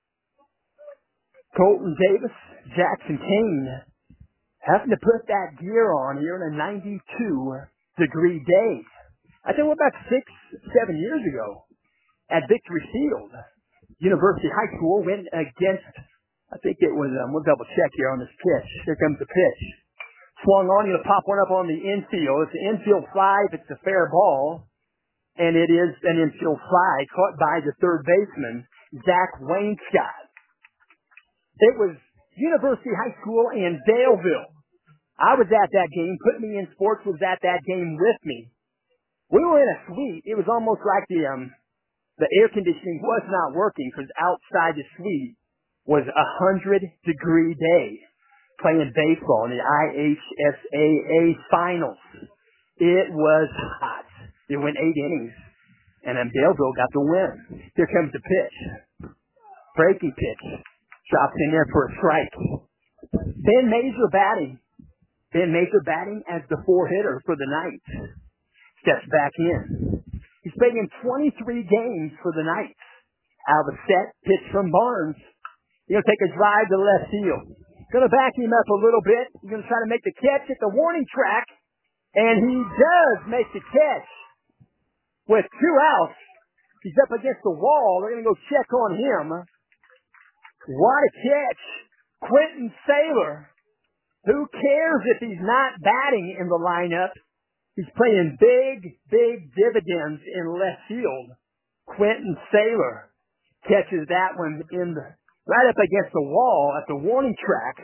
Colton Davis, Jackson Kane, having to put that gear on here in a ninety-two degree day. I think we're about six, seven years ago at Victory Field. University High School went against, I think it was, um, we'll double check here on this pitch. Here comes the pitch. Swung on, he'll pop one up on the infield. It's an infield fly if it's a fair ball. And it is an infield fly caught by the third baseman, Zach Wainscott. It was University High School in Daleville. I was at that game. Put Me in Sports was at that game with me. We were in a suite. It was almost like the um the air conditioning was not working because outside the suite was a hundred degree day playing baseball in the I H S A A finals. It was hot. It went eight innings, and then Daleville got the win. Here comes the pitch. Breaking pitch. Drops in there for a strike. Ben Mazur batting. Ben Mazur batting as the four-hitter for the Knights. Steps back in. He's played in twenty-three games for the Knights. Out of the set, pitch from Barnes. He's going to take a drive to left field. Going to back him up a little bit. He's going to try to make the catch at the warning track. And he does make the catch. With two outs, he's up against the wall. They're going to go check on him. What a catch. Quentin Saylor. Who cares if he's not batting in the lineup? He's playing big, big dividends in left field. Quentin Saylor catches that one in the, right up against the wall at the warning track.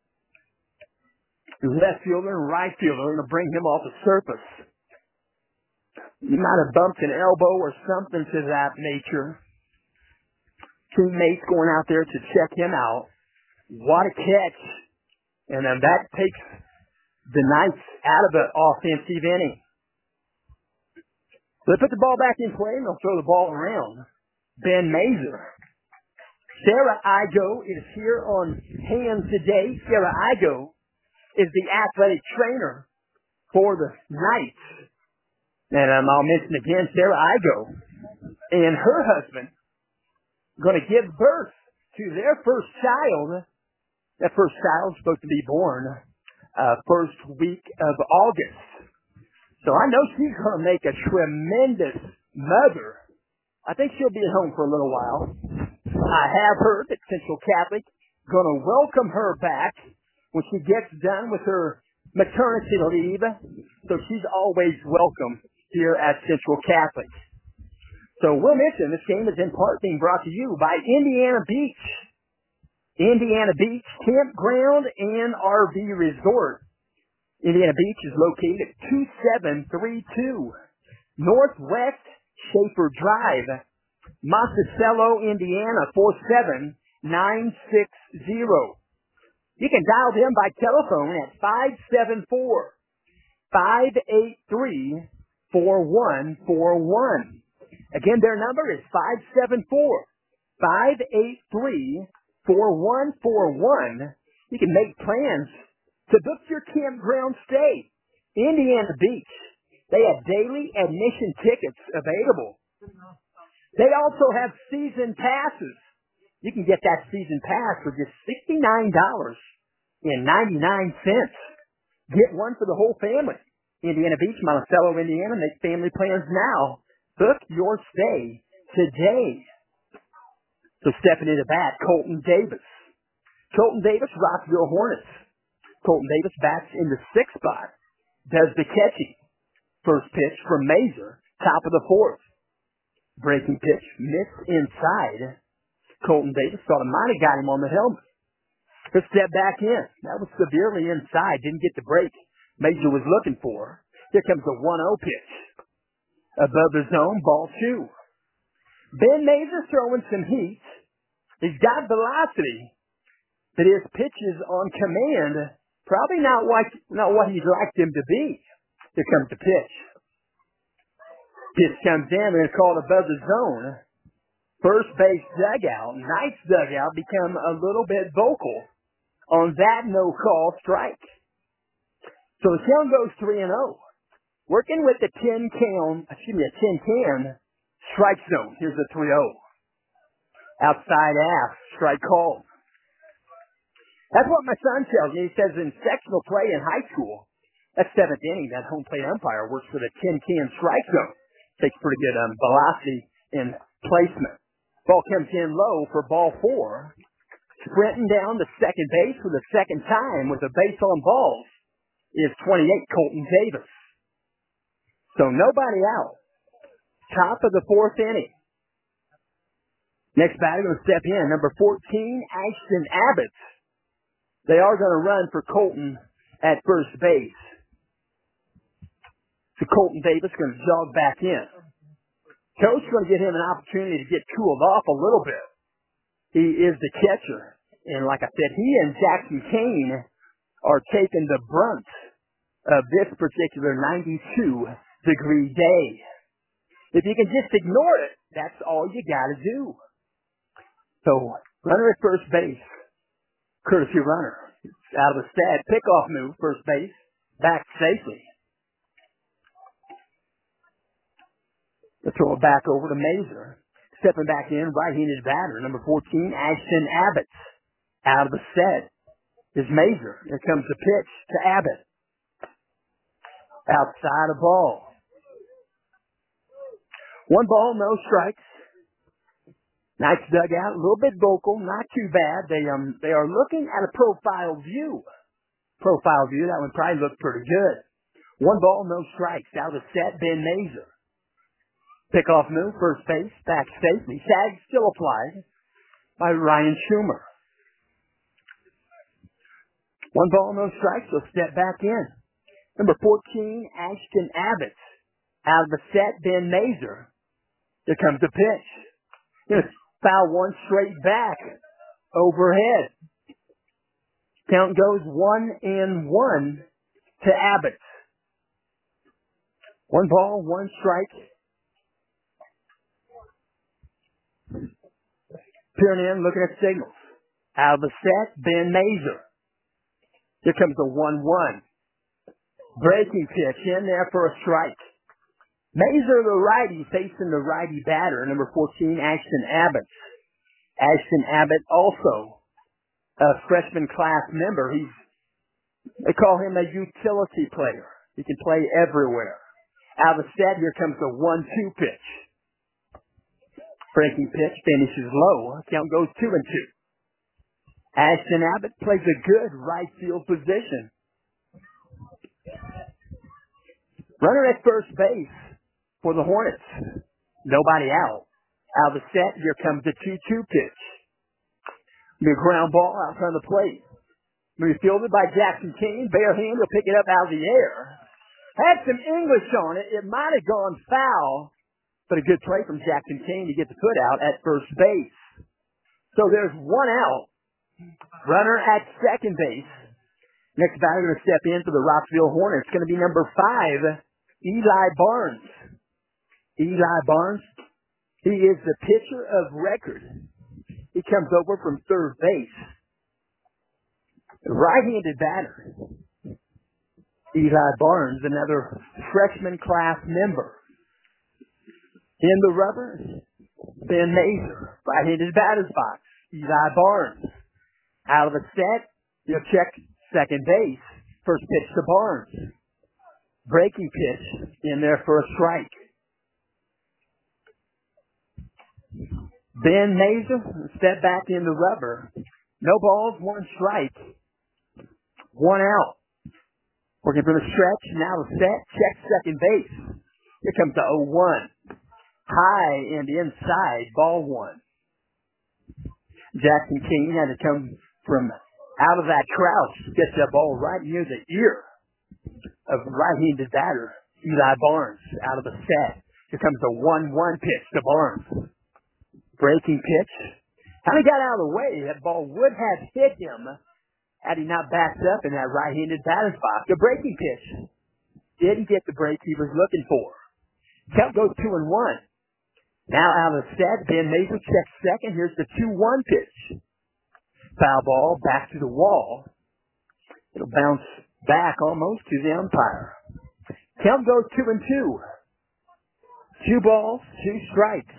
The left fielder and right fielder are going to bring him off the surface. He might have bumped an elbow or something to that nature. Teammates going out there to check him out. What a catch. And then that takes the Knights out of the offensive inning. So they put the ball back in play and they'll throw the ball around. Ben Mazur. Sarah Igo is here on hand today. Sarah Igo is the athletic trainer for the Knights. And um, I'll mention again, Sarah Igo and her husband going to give birth to their first child. That first child is supposed to be born uh, first week of August. So I know she's going to make a tremendous mother. I think she'll be at home for a little while. I have heard that Central Catholic going to welcome her back when she gets done with her maternity leave. So she's always welcome here at Central Catholic. So we'll mention this game is in part being brought to you by Indiana Beach. Indiana Beach Campground and R V Resort. Indiana Beach is located at two seven three two Northwest Schaefer Drive, Monticello, Indiana four seven nine six zero. You can dial them by telephone at five seven four, five eight three, four one four one. Again, their number is five seven four, five eight three, four one four one. You can make plans to book your campground stay Indiana Beach. They have daily admission tickets available. They also have season passes. You can get that season pass for just sixty-nine dollars and ninety-nine cents. Get one for the whole family. Indiana Beach, Monticello, Indiana. Make family plans now. Book your stay today. So stepping into bat, Colton Davis. Colton Davis, Rockville Hornets. Colton Davis bats in the sixth spot. Does the catching. First pitch from Mazur, top of the fourth. Breaking pitch, missed inside. Colton Davis thought it might have got him on the helmet. He'll step back in. That was severely inside. Didn't get the break Mazur was looking for. Here comes the one oh pitch. Above the zone, ball two. Ben Mazur throwing some heat. He's got velocity, but his pitches on command, probably not what, not what he'd like them to be. Here comes the pitch. Pitch comes in and it's called above the zone. First base dugout, Knight's dugout, become a little bit vocal on that no-call strike. So the count goes three and oh. Working with the ten count, excuse me, a ten can strike zone. Here's the three oh. Outside ass, strike called. That's what my son tells me. He says in sectional play in high school, that seventh inning, that home plate umpire works for the ten can strike zone. Takes pretty good um, velocity and placement. Ball comes in low for ball four. Sprinting down to second base for the second time with a base on balls is twenty-eight, Colton Davis. So nobody out. Top of the fourth inning. Next batter going to step in, number fourteen, Ashton Abbott. They are going to run for Colton at first base. So Colton Davis going to jog back in. Coach going to give him an opportunity to get cooled off a little bit. He is the catcher. And like I said, he and Jackson Kane are taking the brunt of this particular ninety-two degree day. If you can just ignore it, that's all you got to do. So, runner at first base, courtesy runner. It's out of the stat. Pickoff move, first base, back safely. Let's throw it back over to Mazur. Stepping back in, right-handed batter, number fourteen, Ashton Abbott. Out of the set is Mazur. Here comes the pitch to Abbott. Outside of ball. One ball, no strikes. Nice dugout, a little bit vocal, not too bad. They um they are looking at a profile view. Profile view, that one probably looked pretty good. One ball, no strikes. Out of the set, Ben Mazur. Pickoff move, first base, back safely. Tag still applied by Ryan Schumer. One ball, no strikes. So step back in. Number fourteen, Ashton Abbott. Out of the set, Ben Mazur. Here comes the pitch. Gonna foul one straight back. Overhead. Count goes one and one to Abbott. One ball, one strike. Peering in, looking at signals. Out of the set, Ben Mazur. Here comes the one one. Breaking pitch in there for a strike. Mazur, the righty, facing the righty batter, number fourteen, Ashton Abbott. Ashton Abbott, also a freshman class member. He's, they call him a utility player. He can play everywhere. Out of the set, here comes the one two pitch. Breaking pitch finishes low. Count goes two and two. Ashton Abbott plays a good right field position. Runner at first base for the Hornets. Nobody out. Out of the set, here comes the two two pitch. The ground ball out front of the plate. Be fielded by Jackson Kane. Bare hand will pick it up out of the air. Had some English on it. It might have gone foul. But a good play from Jackson Kane to get the foot out at first base. So there's one out. Runner at second base. Next batter going to step in for the Rockville Hornets. It's going to be number five, Eli Barnes. Eli Barnes, he is the pitcher of record. He comes over from third base. Right-handed batter. Eli Barnes, another freshman class member. In the rubber, Ben Mazer, right-handed batter's box. Eli Barnes. Out of the set, he'll check second base. First pitch to Barnes. Breaking pitch in there for a strike. Ben Mazer, step back in the rubber. No balls, one strike. One out. Working for the stretch, now the set, check second base. Here comes the oh one. High and inside, ball one. Jackson King had to come from out of that crouch, get that ball right near the ear of right-handed batter, Eli Barnes, out of the set. Here comes the one one pitch to Barnes. Breaking pitch. How he got out of the way, that ball would have hit him had he not backed up in that right-handed batter's box. The breaking pitch didn't get the break he was looking for. Count goes two and one. Now out of the set, Ben Mazer checks second. Here's the two one pitch. Foul ball back to the wall. It'll bounce back almost to the umpire. Count goes two and two. Two balls, two strikes.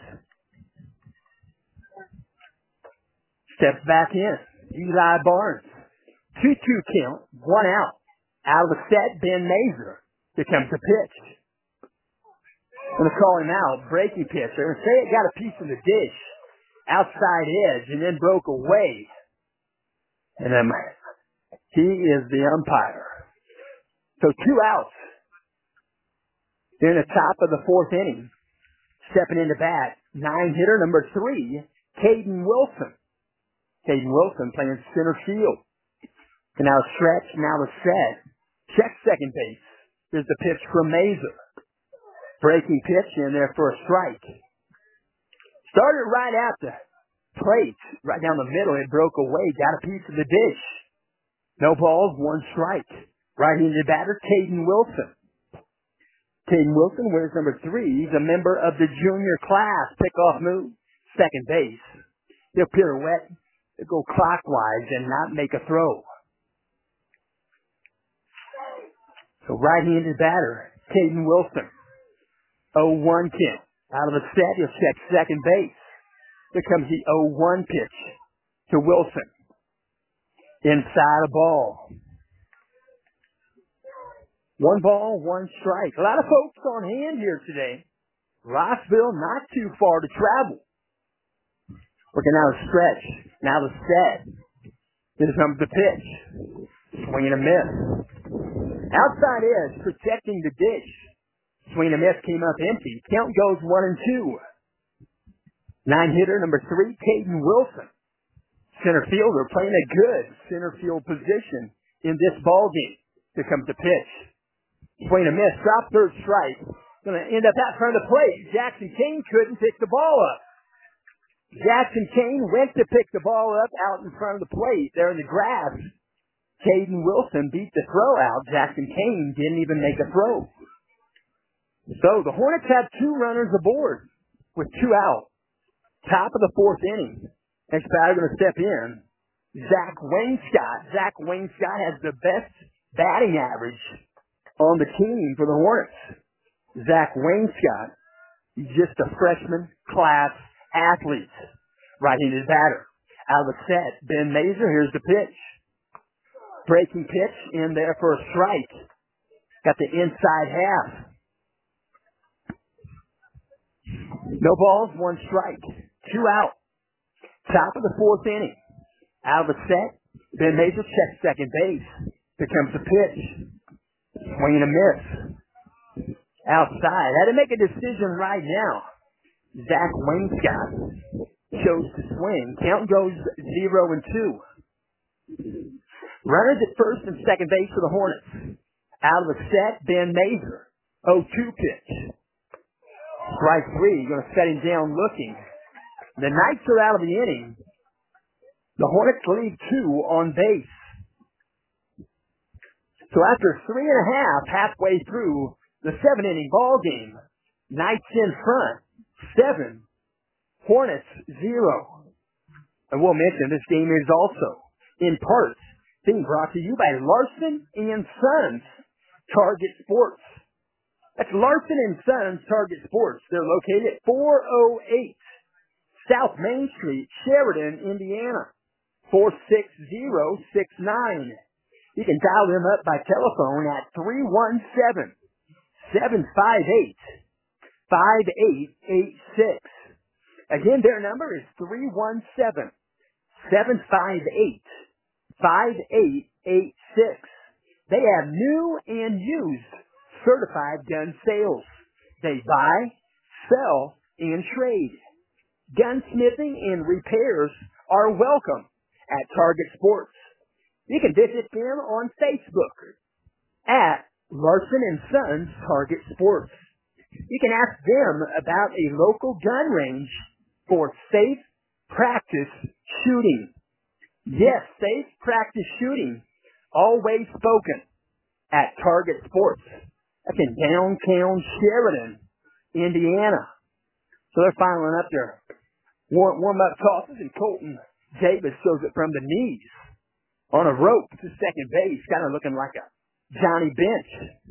Steps back in. Eli Barnes. two two count, one out. Out of the set, Ben Mazer. Here comes the pitch. I'm going to call him out. Breaking pitch. They're going to say it got a piece of the dish. Outside edge and then broke away. And then he is the umpire. So two outs. In the top of the fourth inning. Stepping into bat. Nine hitter number three, Caden Wilson. Caden Wilson playing center field. And now stretch, now the set. Check second base. Here's the pitch from Mazer. Breaking pitch in there for a strike. Started right at the plate, right down the middle. It broke away, got a piece of the dish. No balls, one strike. Right-handed batter, Caden Wilson. Caden Wilson wears number three. He's a member of the junior class. Pickoff move, second base. He'll pirouette, he'll go clockwise and not make a throw. So right-handed batter, Caden Wilson. oh one count. Out of the set, he'll check second base. Here comes the oh one pitch to Wilson. Inside a ball. One ball, one strike. A lot of folks on hand here today. Rossville not too far to travel. Working out a stretch. Now the set. Here comes the pitch. Swing and a miss. Outside edge, protecting the dish. Swing and a miss, came up empty. Count goes one and two. Nine hitter number three, Caden Wilson. Center fielder playing a good center field position in this ball game. Here comes the pitch. Swing and a miss, drop third strike. Going to end up out front of the plate. Jackson Kane couldn't pick the ball up. Jackson Kane went to pick the ball up out in front of the plate there in the grass. Caden Wilson beat the throw out. Jackson Kane didn't even make a throw. So the Hornets have two runners aboard with two out. Top of the fourth inning. Next batter going to step in. Zach Wainscott. Zach Wainscott has the best batting average on the team for the Hornets. Zach Wainscott. He's just a freshman class athlete. Right-handed batter. Out of the set. Ben Mazer. Here's the pitch. Breaking pitch in there for a strike. Got the inside half. No balls, one strike. Two out. Top of the fourth inning. Out of the set. Ben Mazer checks second base. Here comes the pitch. Swing and a miss. Outside. Had to make a decision right now. Zach Wainscott chose to swing. Count goes zero and two. Runners at first and second base for the Hornets. Out of the set, Ben Mazer. oh two pitch. Strike three. Going to set him down looking. The Knights are out of the inning. The Hornets leave two on base. So after three and a half, halfway through the seven inning ball game, Knights in front, seven. Hornets zero. And we'll mention this game is also in part being brought to you by Larson and Sons, Target Sports. That's Larson and Sons Target Sports. They're located at four oh eight South Main Street, Sheridan, Indiana, four six zero six nine. You can dial them up by telephone at three one seven, seven five eight, five eight eight six. Again, their number is three one seven, seven five eight, five eight eight six. They have new and used certified gun sales. They buy, sell, and trade. Gunsmithing and repairs are welcome at Target Sports. You can visit them on Facebook at Larson and Sons Target Sports. You can ask them about a local gun range for safe practice shooting. Yes, safe practice shooting. Always spoken at Target Sports. That's in downtown Sheridan, Indiana. So they're filing up their warm, warm-up tosses, and Colton Davis throws it from the knees on a rope to second base, kind of looking like a Johnny Bench.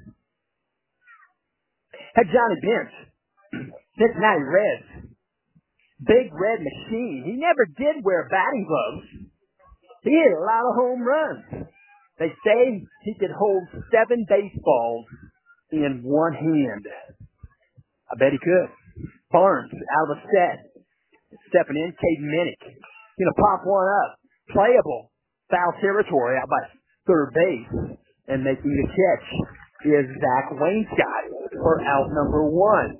That Johnny Bench, Cincinnati Reds, big red machine. He never did wear batting gloves. He hit a lot of home runs. They say he could hold seven baseballs in one hand. I bet he could. Barnes out of the set. Stepping in, Caden Minnick. Gonna pop one up. Playable. Foul territory out by third base. And making the catch is Zach Wainscott for out number one.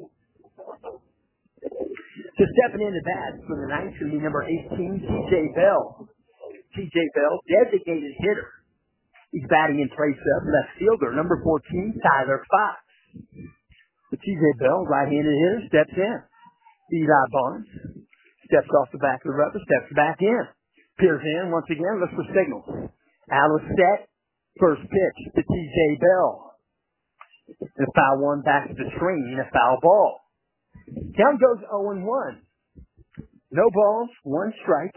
Just stepping into bat for the ninth will be number eighteen, T J Bell. T J Bell, designated hitter. He's batting in place of left fielder, number fourteen, Tyler Fox. The T J Bell, right-handed hitter, steps in. Eli Barnes steps off the back of the rubber, steps back in. Peers in once again, looks for signals. Out of set, first pitch to T J Bell. And a foul one back to the screen, a foul ball. Count goes oh and one. No balls, one strike.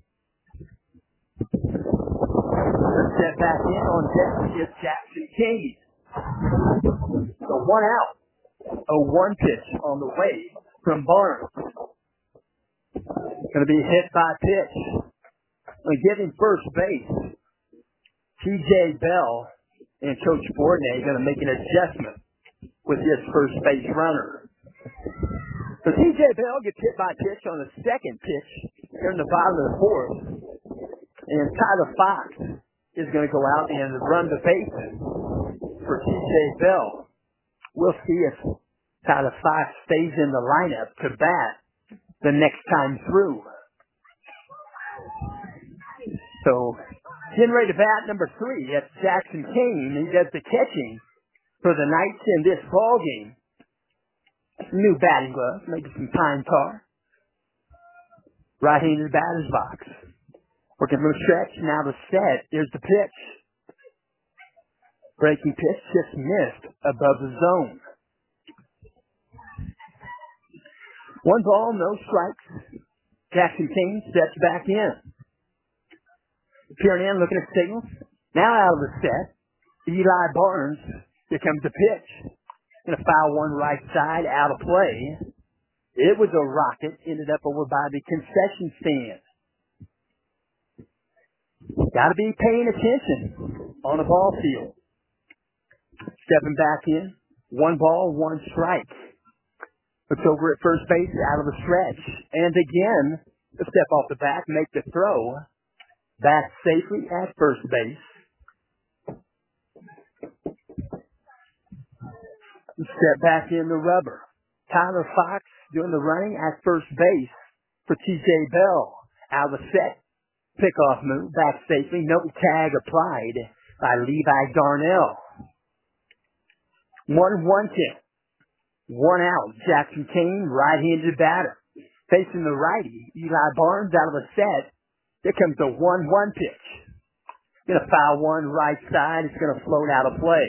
Let's step back in on deck is Jackson King. So one out. A one pitch on the way from Barnes. Going to be hit by pitch. Going to give him first base. T J Bell and Coach Bourdonnais going to make an adjustment with his first base runner. So T J Bell gets hit by pitch on the second pitch here in the bottom of the fourth. And Tyler Fox is going to go out and run the bases for T J Bell. We'll see if Tyler Fox stays in the lineup to bat the next time through. So, getting ready to bat number three, that's Jackson Kane. He does the catching for the Knights in this ball game. New batting glove, maybe some pine tar. Right-handed batter's box. Working from the stretch, now the set. There's the pitch. Breaking pitch just missed above the zone. One ball, no strikes. Jackson King steps back in. Peering in, looking at signals. Now out of the set. Eli Barnes. Here comes the pitch. Gonna foul one right side, out of play. It was a rocket. Ended up over by the concession stand. Got to be paying attention on the ball field. Stepping back in. One ball, one strike. Looks over at first base, out of the stretch. And again, a step off the back, make the throw. Back safely at first base. Step back in the rubber. Tyler Fox doing the running at first base for T J Bell. Out of the set. Pickoff move, back safely. No tag applied by Levi Darnell. One one kick. One out. Jackson Kane, right-handed batter. Facing the righty, Eli Barnes out of the set. Here comes the one one pitch. Going to foul one right side. It's going to float out of play.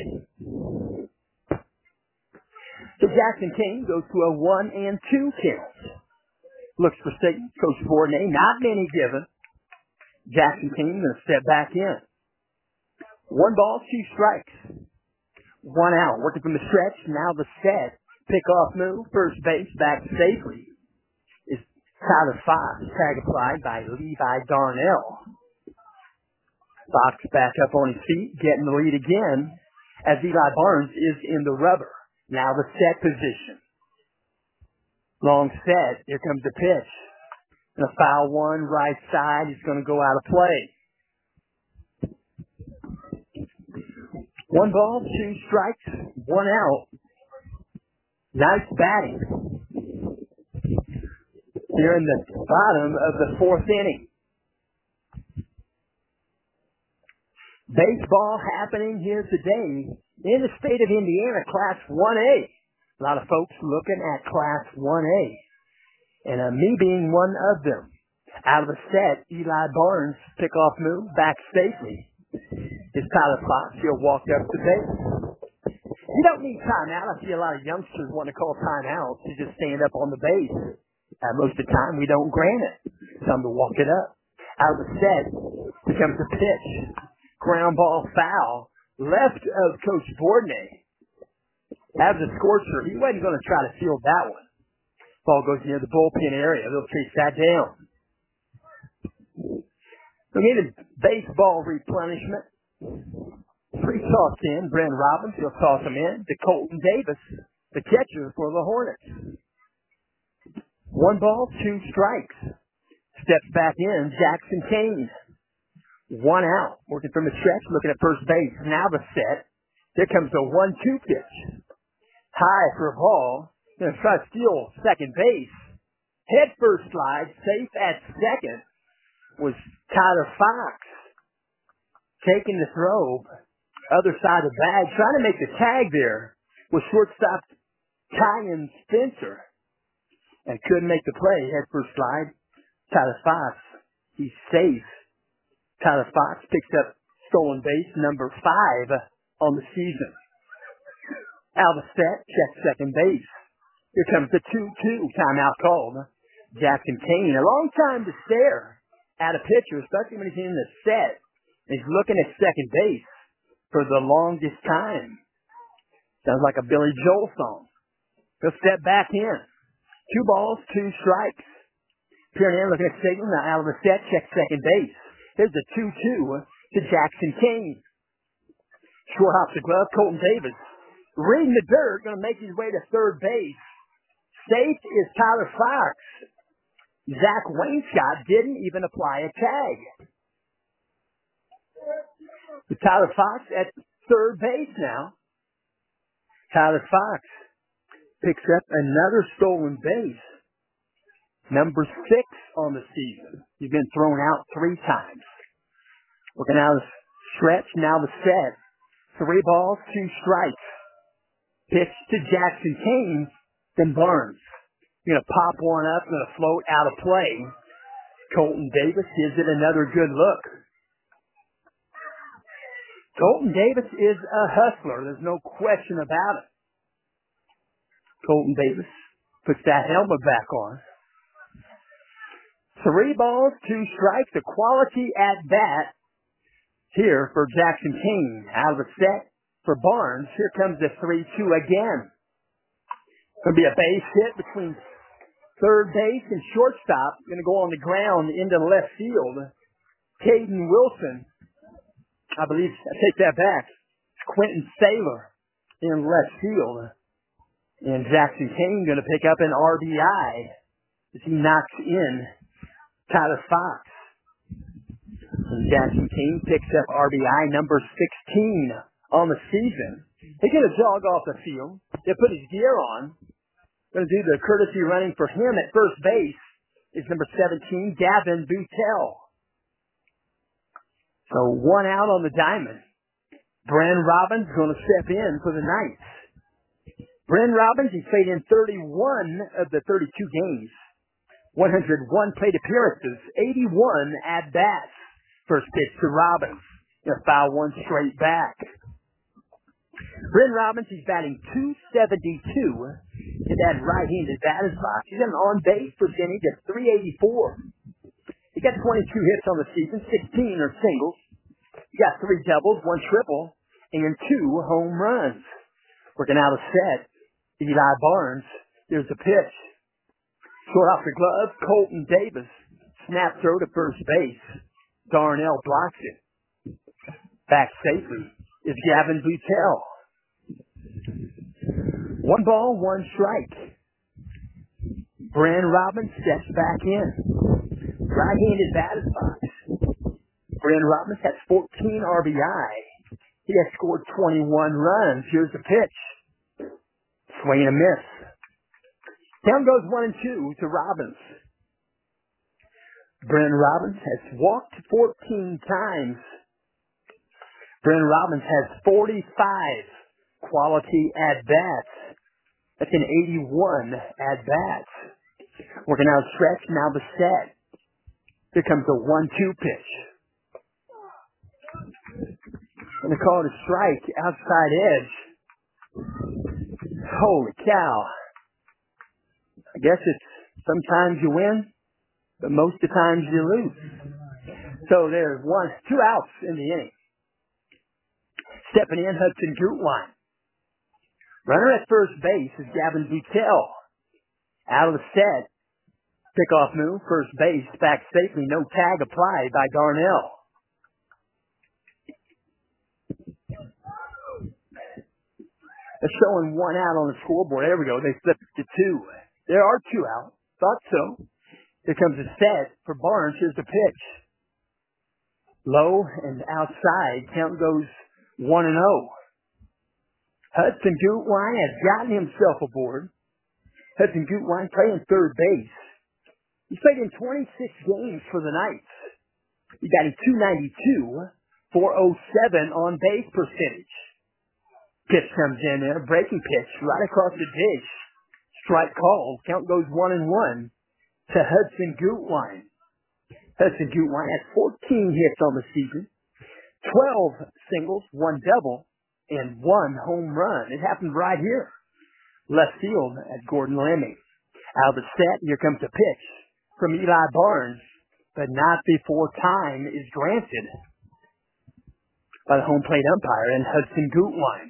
So Jackson Kane goes to a one and two count. Looks for signals. Coach Bourdonnais, not many given. Jackson Kane going to step back in. One ball, two strikes. One out. Working from the stretch. Now the set. Pickoff move. First base. Back safely is Tyler Fox. Tag applied by Levi Darnell. Fox back up on his feet. Getting the lead again as Eli Barnes is in the rubber. Now the set position. Long set. Here comes the pitch. And a foul one. Right side. He's going to go out of play. One ball, two strikes, one out. Nice batting here in the bottom of the fourth inning. Baseball happening here today in the state of Indiana, Class one A. A lot of folks looking at Class one A, and uh, me being one of them. Out of the set, Eli Barnes, pickoff move, back safely. It's Tyler Fox. He'll walk up to base. You don't need timeout. I see a lot of youngsters want to call timeouts to just stand up on the base. Uh, most of the time, we don't grant it. Some to walk it up. Out of the set, becomes a pitch. Ground ball foul. Left of Coach Bourdonnais. As a scorcher, he wasn't going to try to field that one. Ball goes near the bullpen area. They'll chase that down. We need a baseball replenishment. Three tossed in. Brent Robbins, he'll toss them in to Colton Davis, the catcher for the Hornets. One ball, two strikes. Steps back in, Jackson Kane. One out. Working from the stretch, looking at first base. Now the set. There comes a one two pitch. High for a ball. Going to try to steal second base. Head first slide, safe at second. Was Tyler Fox taking the throw, other side of the bag, trying to make the tag there with shortstop Kyan Spencer, and couldn't make the play. Head first slide. Tyler Fox, he's safe. Tyler Fox picks up stolen base number five on the season. Out of the set, check second base. Here comes the two two timeout called. Jackson Kane, a long time to stare at a pitcher, especially when he's in the set. He's looking at second base for the longest time. Sounds like a Billy Joel song. He'll step back in. Two balls, two strikes. Peering in, looking at Sigmund. Out of the set, check second base. There's the two two to Jackson Kane. Short hops the glove, Colton Davis. Reading the dirt, going to make his way to third base. Safe is Tyler Fox. Zach Wainscott didn't even apply a tag. With Tyler Fox at third base now. Tyler Fox picks up another stolen base. Number six on the season. He's been thrown out three times. Working out the stretch, now the set. Three balls, two strikes. Pitch to Jackson Kane, then Barnes. Going to pop one up, going to float out of play. Colton Davis gives it another good look. Colton Davis is a hustler. There's no question about it. Colton Davis puts that helmet back on. Three balls, two strikes. A quality at bat here for Jackson Kane. Out of the set for Barnes. Here comes the three two again. Going to be a base hit between third base and shortstop. Going to go on the ground into left field. Caden Wilson, I believe, I take that back. Quentin Saylor in left field. And Jackson Kane going to pick up an R B I as he knocks in Tyler Fox. And Jackson Kane picks up R B I number sixteen on the season. He's going to jog off the field. He'll put his gear on. Going to do the courtesy running for him at first base is number seventeen, Gavin Boutel. So one out on the diamond. Bren Robbins going to step in for the Knights. Bren Robbins, he's played in thirty-one of the thirty-two games. one hundred one plate appearances, eighty-one at-bats. First pitch to Robbins. Going to foul one straight back. Bren Robbins, he's batting two seventy-two in that right-handed batter's box. He's got an on-base percentage of three eighty-four. He got twenty-two hits on the season, sixteen are singles. He got three doubles, one triple, and two home runs. Working out a set. Eli Barnes. Here's the pitch. Short off the glove. Colton Davis. Snap throw to first base. Darnell blocks it. Back safely is Gavin Buttel. One ball, one strike. Bren Robbins steps back in. Right-handed batter's box. Bren Robbins has fourteen R B I. He has scored twenty-one runs. Here's the pitch. Swing and a miss. Down goes one and two to Robbins. Bren Robbins has walked fourteen times. Bren Robbins has forty-five quality at-bats. That's an eighty-one at-bats. Working out stretch, now the set. Here comes the one two pitch. I'm going to call it a strike, outside edge. Holy cow. I guess it's sometimes you win, but most of the times you lose. So there's one, two outs in the inning. Stepping in, Hudson Gutwein. Runner at first base is Gavin Buttel. Out of the set. Pickoff move, first base, back safely, no tag applied by Darnell. They're showing one out on the scoreboard. There we go. They flipped it to two. There are two out. Thought so. Here comes a set for Barnes. Here's the pitch. Low and outside. Count goes one and oh. Hudson Gutwein has gotten himself aboard. Hudson Gutwein playing third base. He's played in twenty-six games for the Knights. He got a two ninety-two, four oh seven on base percentage. Pitch comes in there, breaking pitch right across the dish. Strike called. Count goes one and one to Hudson Gutwein. Hudson Gutwein has fourteen hits on the season, twelve singles, one double, and one home run. It happened right here. Left field at Gordon Lemming. Out of the set, here comes the pitch from Eli Barnes, but not before time is granted by the home plate umpire and Hudson Gutwein.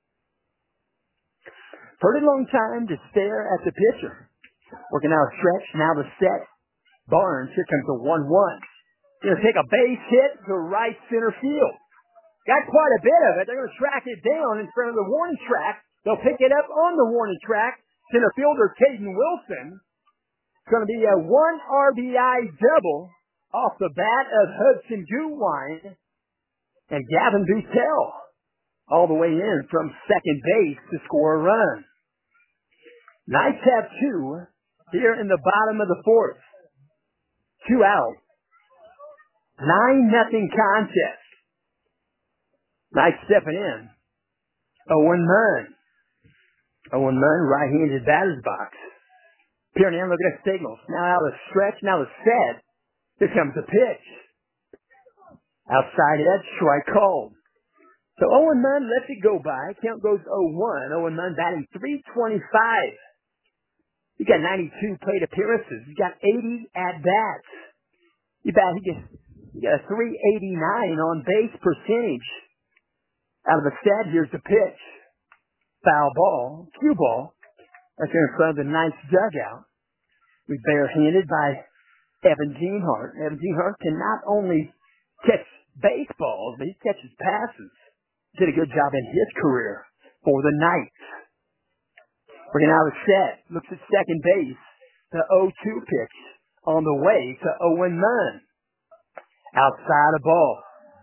Pretty long time to stare at the pitcher. Working out a stretch, now the set. Barnes, here comes the one one. Going to take a base hit to right center field. Got quite a bit of it. They're going to track it down in front of the warning track. They'll pick it up on the warning track. Center fielder Caden Wilson. It's going to be a one R B I double off the bat of Hudson Gutwein and Gavin Buttel all the way in from second base to score a run. Knights have two here in the bottom of the fourth. Two out. Nine nothing contest. Knights stepping in. Owen Munn. Owen Munn, right-handed batter's box. Peering in, looking at signals. Now out of the stretch, now the set. Here comes the pitch. Outside edge, strike called. So Owen Munn lets it go by. Count goes oh one. Owen Munn batting three twenty-five. He got ninety-two plate appearances. He got eighty at-bats. He bat, he gets, he got a three eighty-nine on base percentage. Out of the set, here's the pitch. Foul ball, cue ball. That's in front of the Knights dugout. We barehanded by Evan Geenhart. Evan Geenhart can not only catch baseballs, but he catches passes. Did a good job in his career for the Knights. Working out of set. Looks at second base. The oh two pitch on the way to Owen Munn. Outside a ball.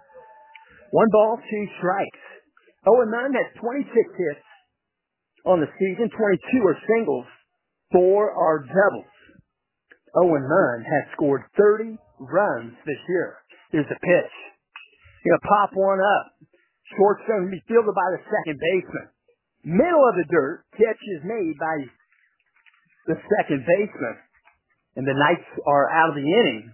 One ball, two strikes. Owen Munn has twenty-six hits on the season. twenty-two are singles. Four are doubles. Owen Munn has scored thirty runs this year. Here's the pitch. He's going to pop one up. Short's going to be fielded by the second baseman. Middle of the dirt. Catch is made by the second baseman. And the Knights are out of the inning.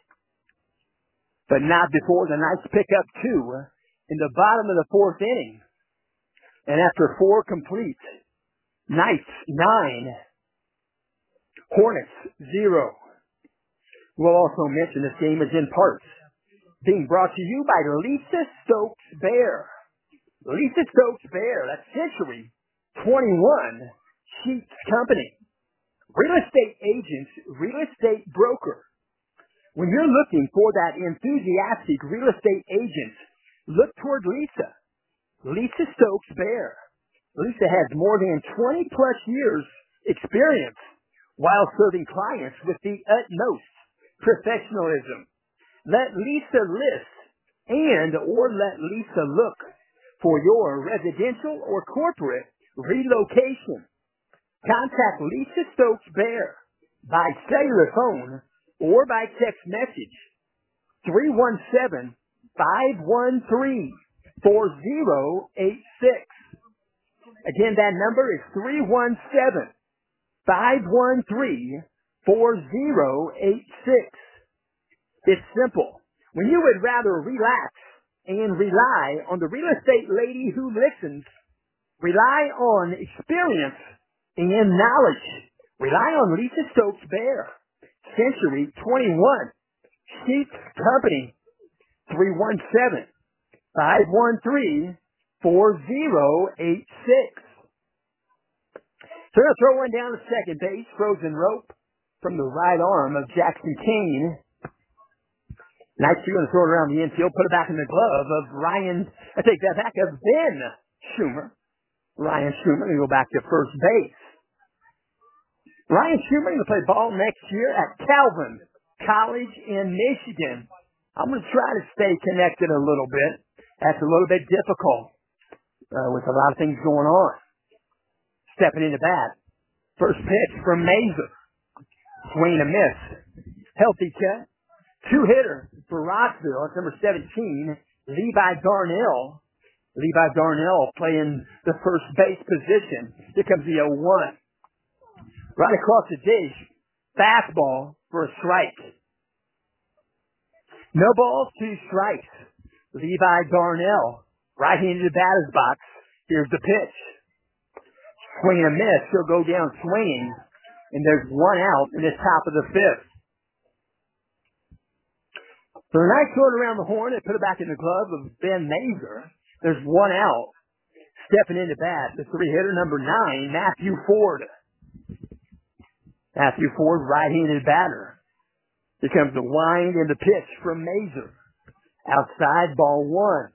But not before the Knights pick up two in the bottom of the fourth inning. And after four complete, Knights nine, Hornets zero. We'll also mention this game is in parts being brought to you by Lisa Stokes Bear. Lisa Stokes Bear, that's Century twenty-one, Sheets Company. Real estate agents, real estate broker. When you're looking for that enthusiastic real estate agent, look toward Lisa. Lisa Stokes Bear. Lisa has more than twenty plus years experience while serving clients with the utmost professionalism. Let Lisa list and or let Lisa look for your residential or corporate relocation. Contact Lisa Stokes Bear by cellular phone or by text message. three one seven, five one three, four zero eight six. Again, that number is three one seven, five one three, four zero eight six. It's simple. When you would rather relax and rely on the real estate lady who listens, rely on experience and knowledge. Rely on Lisa Stokes Bear. Century twenty-one. Sheets Company. three one seven, five one three, four zero eight six. So we're going to throw one down to second base. Frozen rope from the right arm of Jackson Kane. Nice, you're going to throw it around the infield, put it back in the glove of Ryan, I take that back, of Ben Schumer. Ryan Schumer going to go back to first base. Ryan Schumer going to play ball next year at Calvin College in Michigan. I'm going to try to stay connected a little bit. That's a little bit difficult uh, with a lot of things going on. Stepping into bat. First pitch from Mazer. Swing and a miss. Healthy cut. Two-hitter for Rockville. It's number seventeen, Levi Darnell. Levi Darnell playing the first base position. Here comes the oh one. Right across the dish. Fastball for a strike. No balls, two strikes. Levi Darnell. Right-handed batter's box. Here's the pitch. Swing and a miss. He'll go down swinging. And there's one out in the top of the fifth. So a nice short around the horn. They put it back in the glove of Ben Mazer. There's one out. Stepping into bat, the three-hitter, number nine, Matthew Ford. Matthew Ford, right-handed batter. Here comes the wind and the pitch from Mazer. Outside, ball one.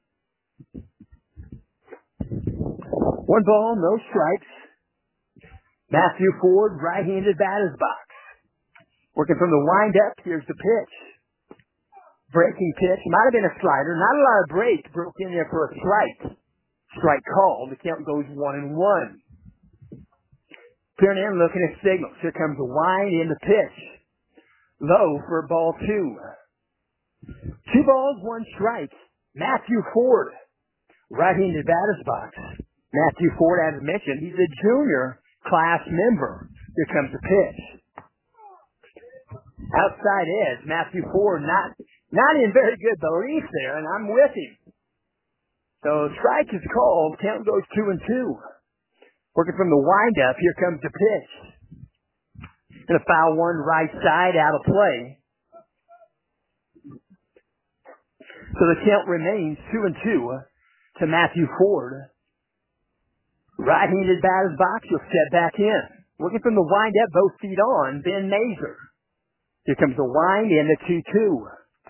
One ball, no strikes. Matthew Ford, right-handed batter's box. Working from the wind-up, here's the pitch. Breaking pitch. Might have been a slider. Not a lot of break. Broke in there for a strike. Strike called. The count goes one and one. Peering in, looking at signals. Here comes the wind and the pitch. Low for ball two. Two balls, one strike. Matthew Ford. Right-handed batter's box. Matthew Ford, as mentioned, he's a junior class member. Here comes the pitch. Outside edge. Matthew Ford not... Not in very good belief there, and I'm with him. So strike is called. Count goes two and two. Working from the windup, here comes the pitch. And a foul one right side out of play. So the count remains two and two to Matthew Ford. Right-handed batter's box, he'll step back in. Working from the windup, both feet on, Ben Mazer. Here comes the wind and the two two.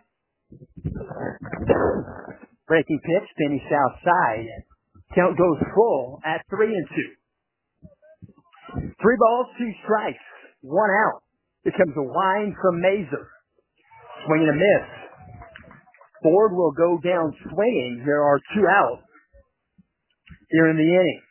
Breaking pitch, finish outside. Count goes full at three and two. Three balls, two strikes, one out. Here comes a wind from Mazer. Swing and a miss. Ford will go down swinging. There are two out here in the inning.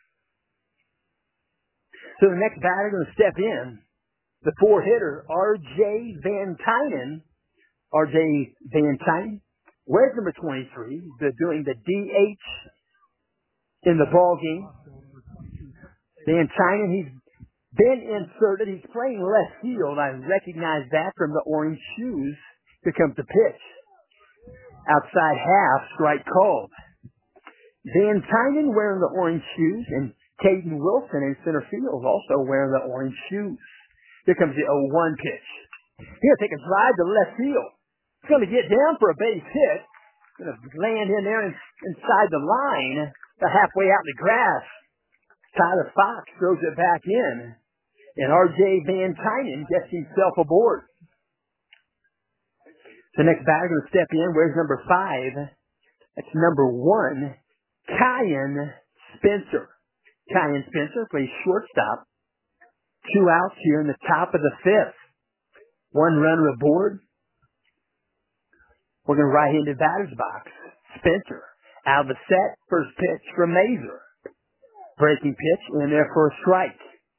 So the next batter going to step in. The four-hitter, R J Van Tynen. R J Van Tynen. Where's number twenty-three? The, doing the D H in the ball game. Van Tynen, he's been inserted. He's playing left field. I recognize that from the orange shoes. Here comes the pitch. Outside half, strike called. Van Tynen wearing the orange shoes, and Caden Wilson in center field also wearing the orange shoes. Here comes the oh one pitch. He's going to take a drive to left field. He's going to get down for a base hit. Going to land in there in, inside the line, about halfway out in the grass. Tyler Fox throws it back in, and R J Van Tynen gets himself aboard. The next batter going to step in. Where's number five? That's number one, Kyan Spencer. Kyan Spencer plays shortstop. Two outs here in the top of the fifth. One runner aboard. We're going to right into the batter's box. Spencer out of the set. First pitch from Mazer. Breaking pitch in there for a strike.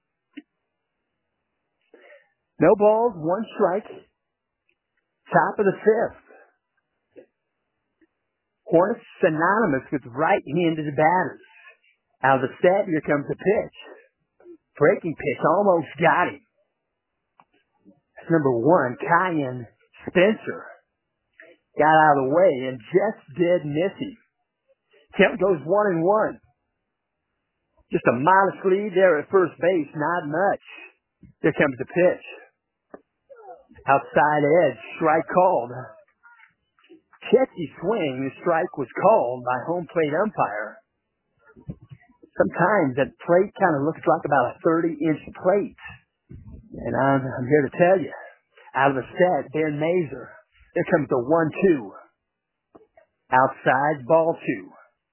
No balls, one strike. Top of the fifth. Hornets synonymous with right-handed batters. Out of the set, here comes the pitch. Breaking pitch, almost got him. That's number one, Kyan Spencer. Got out of the way and just did miss him. Count goes one and one. Just a modest lead there at first base, not much. Here comes the pitch. Outside edge, strike called. Catchy swing, the strike was called by home plate umpire. Sometimes that plate kind of looks like about a thirty-inch plate. And I'm, I'm here to tell you, out of the set, Ben Mazer. Here comes the one two. Outside, ball two.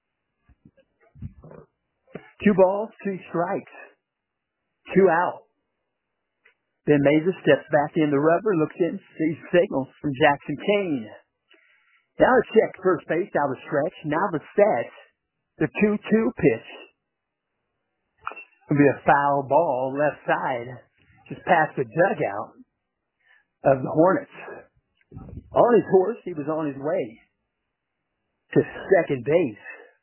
Two balls, two strikes. Two out. Ben Mazer steps back in the rubber, looks in, sees signals from Jackson Kane. Now to check first base out of the stretch. Now the set, the two two pitch. It'll be a foul ball left side, just past the dugout of the Hornets. On his horse, he was on his way to second base.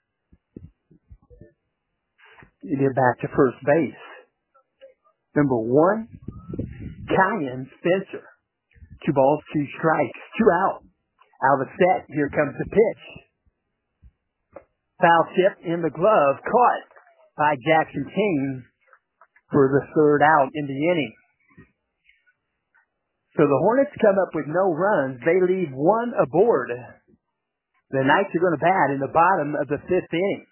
You get back to first base. Number one, Kyan Spencer. Two balls, two strikes, two out. Out of the set, here comes the pitch. Foul tip in the glove, caught by Jackson Kane for the third out in the inning. So the Hornets come up with no runs. They leave one aboard. The Knights are going to bat in the bottom of the fifth inning.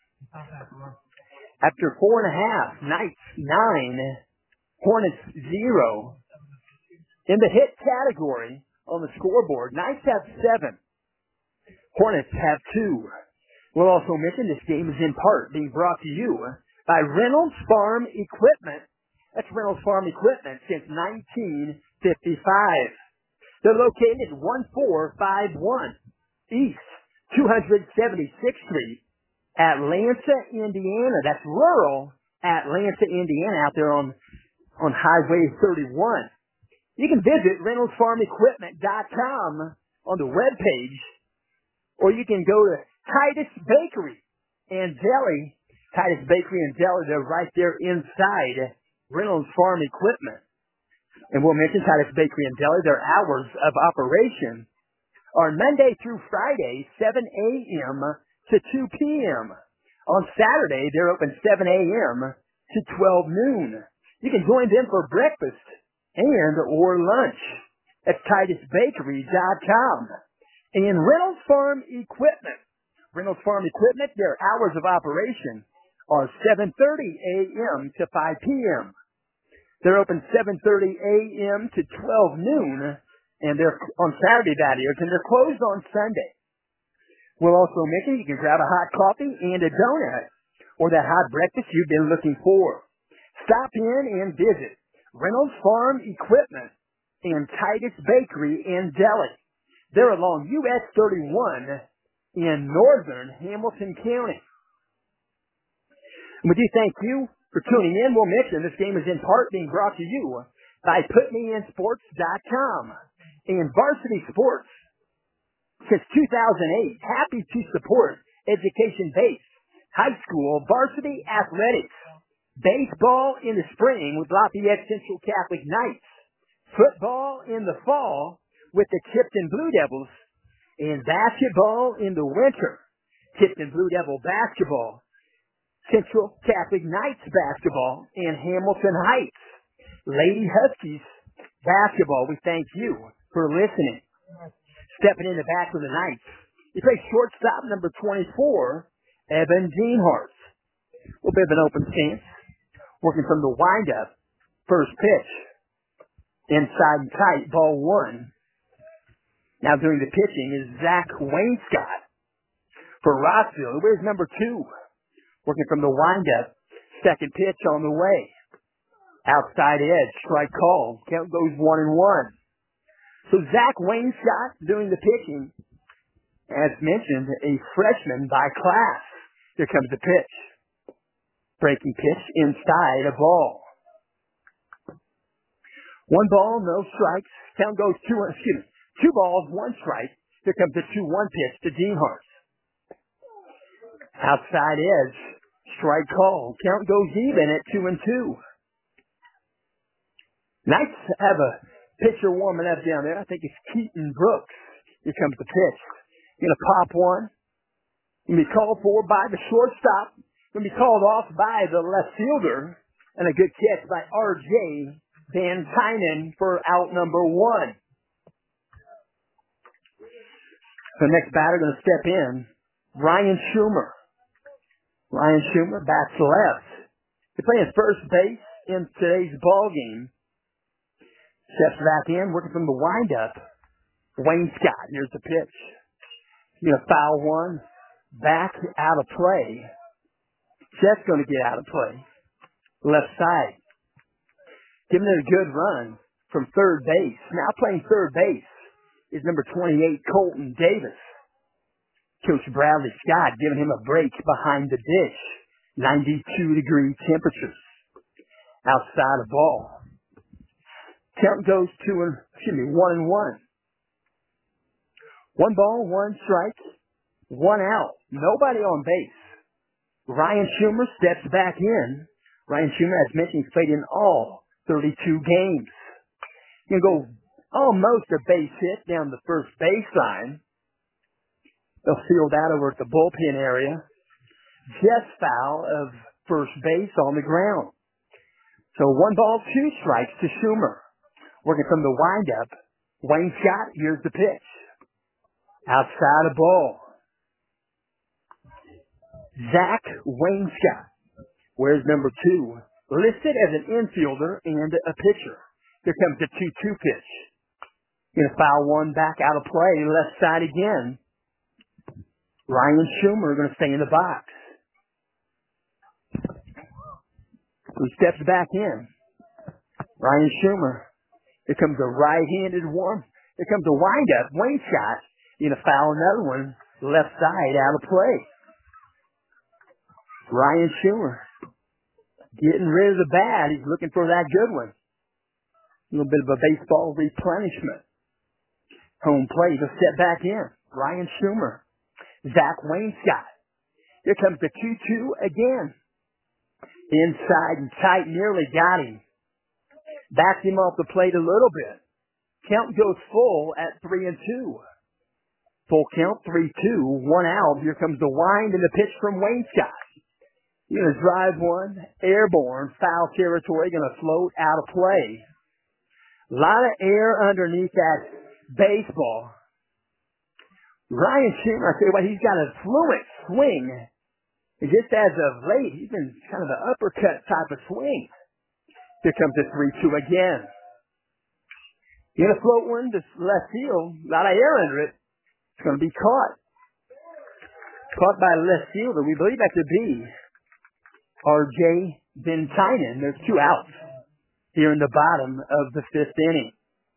After four and a half, Knights nine, Hornets zero. In the hit category on the scoreboard, Knights have seven. Hornets have two. We'll also mention this game is in part being brought to you by Reynolds Farm Equipment. That's Reynolds Farm Equipment since nineteen fifty-five. They're located at one four five one East two hundred seventy-sixth Street, Atlanta, Indiana. That's rural Atlanta, Indiana, out there on, on Highway thirty-one. You can visit Reynolds Farm Equipment dot com on the webpage, or you can go to Titus Bakery and Deli. Titus Bakery and Deli, they're right there inside Reynolds Farm Equipment. And we'll mention Titus Bakery and Deli, their hours of operation are Monday through Friday, seven a.m. to two p.m. On Saturday, they're open seven a.m. to twelve noon. You can join them for breakfast and or lunch at Titus Bakery dot com. And Reynolds Farm Equipment. Reynolds Farm Equipment, their hours of operation are seven thirty a.m. to five p.m. They're open seven thirty a.m. to twelve noon, and they're on Saturday, that is, and they're closed on Sunday. We'll also mention you can grab a hot coffee and a donut, or that hot breakfast you've been looking for. Stop in and visit Reynolds Farm Equipment and Titus Bakery and Deli. They're along U S thirty-one in northern Hamilton County. And we do thank you for tuning in. We'll mention this game is in part being brought to you by Put Me In Sports dot com and Varsity Sports. Since two thousand eight, happy to support education-based high school varsity athletics. Baseball in the spring with Lafayette Central Catholic Knights. Football in the fall with the Tipton Blue Devils. And basketball in the winter. Tipton Blue Devil basketball. Central Catholic Knights basketball. And Hamilton Heights Lady Huskies basketball. We thank you for listening. Stepping in the back of the Knights. He plays shortstop number twenty-four, Evan Deanhart. A little bit of an open stance. working from the windup. First pitch. Inside and tight, ball one. Now doing the pitching is Zach Wainscott for Rockville. Where's number two? Working from the windup. Second pitch on the way. Outside edge, strike call. Count goes one and one. So Zach Wainscott doing the pitching. As mentioned, a freshman by class. Here comes the pitch. Breaking pitch inside a ball. One ball, no strikes. Count goes two, excuse me, two balls, one strike. Here comes the two one pitch to Deanhart. Outside edge, strike call. Count goes even at two and two. Nice to have a pitcher warming up down there. I think it's Keaton Brooks. Here comes the pitch. Gonna pop one. Gonna be called for by the shortstop. Gonna be called off by the left fielder. And a good catch by R J Van Tynen for out number one. The next batter going to step in, Ryan Schumer. Ryan Schumer bats left. He's playing first base in today's ball game. Steps back in, working from the windup. Wainscott, here's the pitch. He's going to foul one. Back out of play. Chet's going to get out of play. Left side. Giving it a good run from third base. Now playing third base is number twenty-eight, Colton Davis. Coach Bradley Scott giving him a break behind the dish. ninety-two degree temperatures. Outside of ball. Count goes two and, excuse me, one and one. One ball, one strike, one out. Nobody on base. Ryan Schumer steps back in. Ryan Schumer, as mentioned, played in all thirty-two games. You can go almost a base hit down the first baseline. They'll field that over at the bullpen area. Just foul of first base on the ground. So one ball, two strikes to Schumer. Working from the windup, Wainscott, here's the pitch. Outside of ball. Zach Wainscott. Where's number two? Listed as an infielder and a pitcher. Here comes the two two pitch. Gonna foul one back out of play, left side again. Ryan Schumer gonna stay in the box. Who steps back in? Ryan Schumer. Here comes a right-handed one. Here comes a windup. Wainscott. Gonna foul another one, left side out of play. Ryan Schumer. Getting rid of the bad. He's looking for that good one. A little bit of a baseball replenishment. Home plate. He'll step back in. Ryan Schumer. Zach Wainscott. Here comes the two two again. Inside and tight. Nearly got him. Backed him off the plate a little bit. Count goes full at three and two. Full count, three two. One out. Here comes the wind and the pitch from Wainscott. He's going to drive one, airborne, foul territory, going to float out of play. A lot of air underneath that baseball. Ryan Schumer, I tell you what, he's got a fluent swing. And just as of late, he's been kind of an uppercut type of swing. Here comes the three two again. He's going to float one to left field. A lot of air under it. It's going to be caught. Caught by a left fielder. We believe that to be R J Van Tynen. There's two outs here in the bottom of the fifth inning.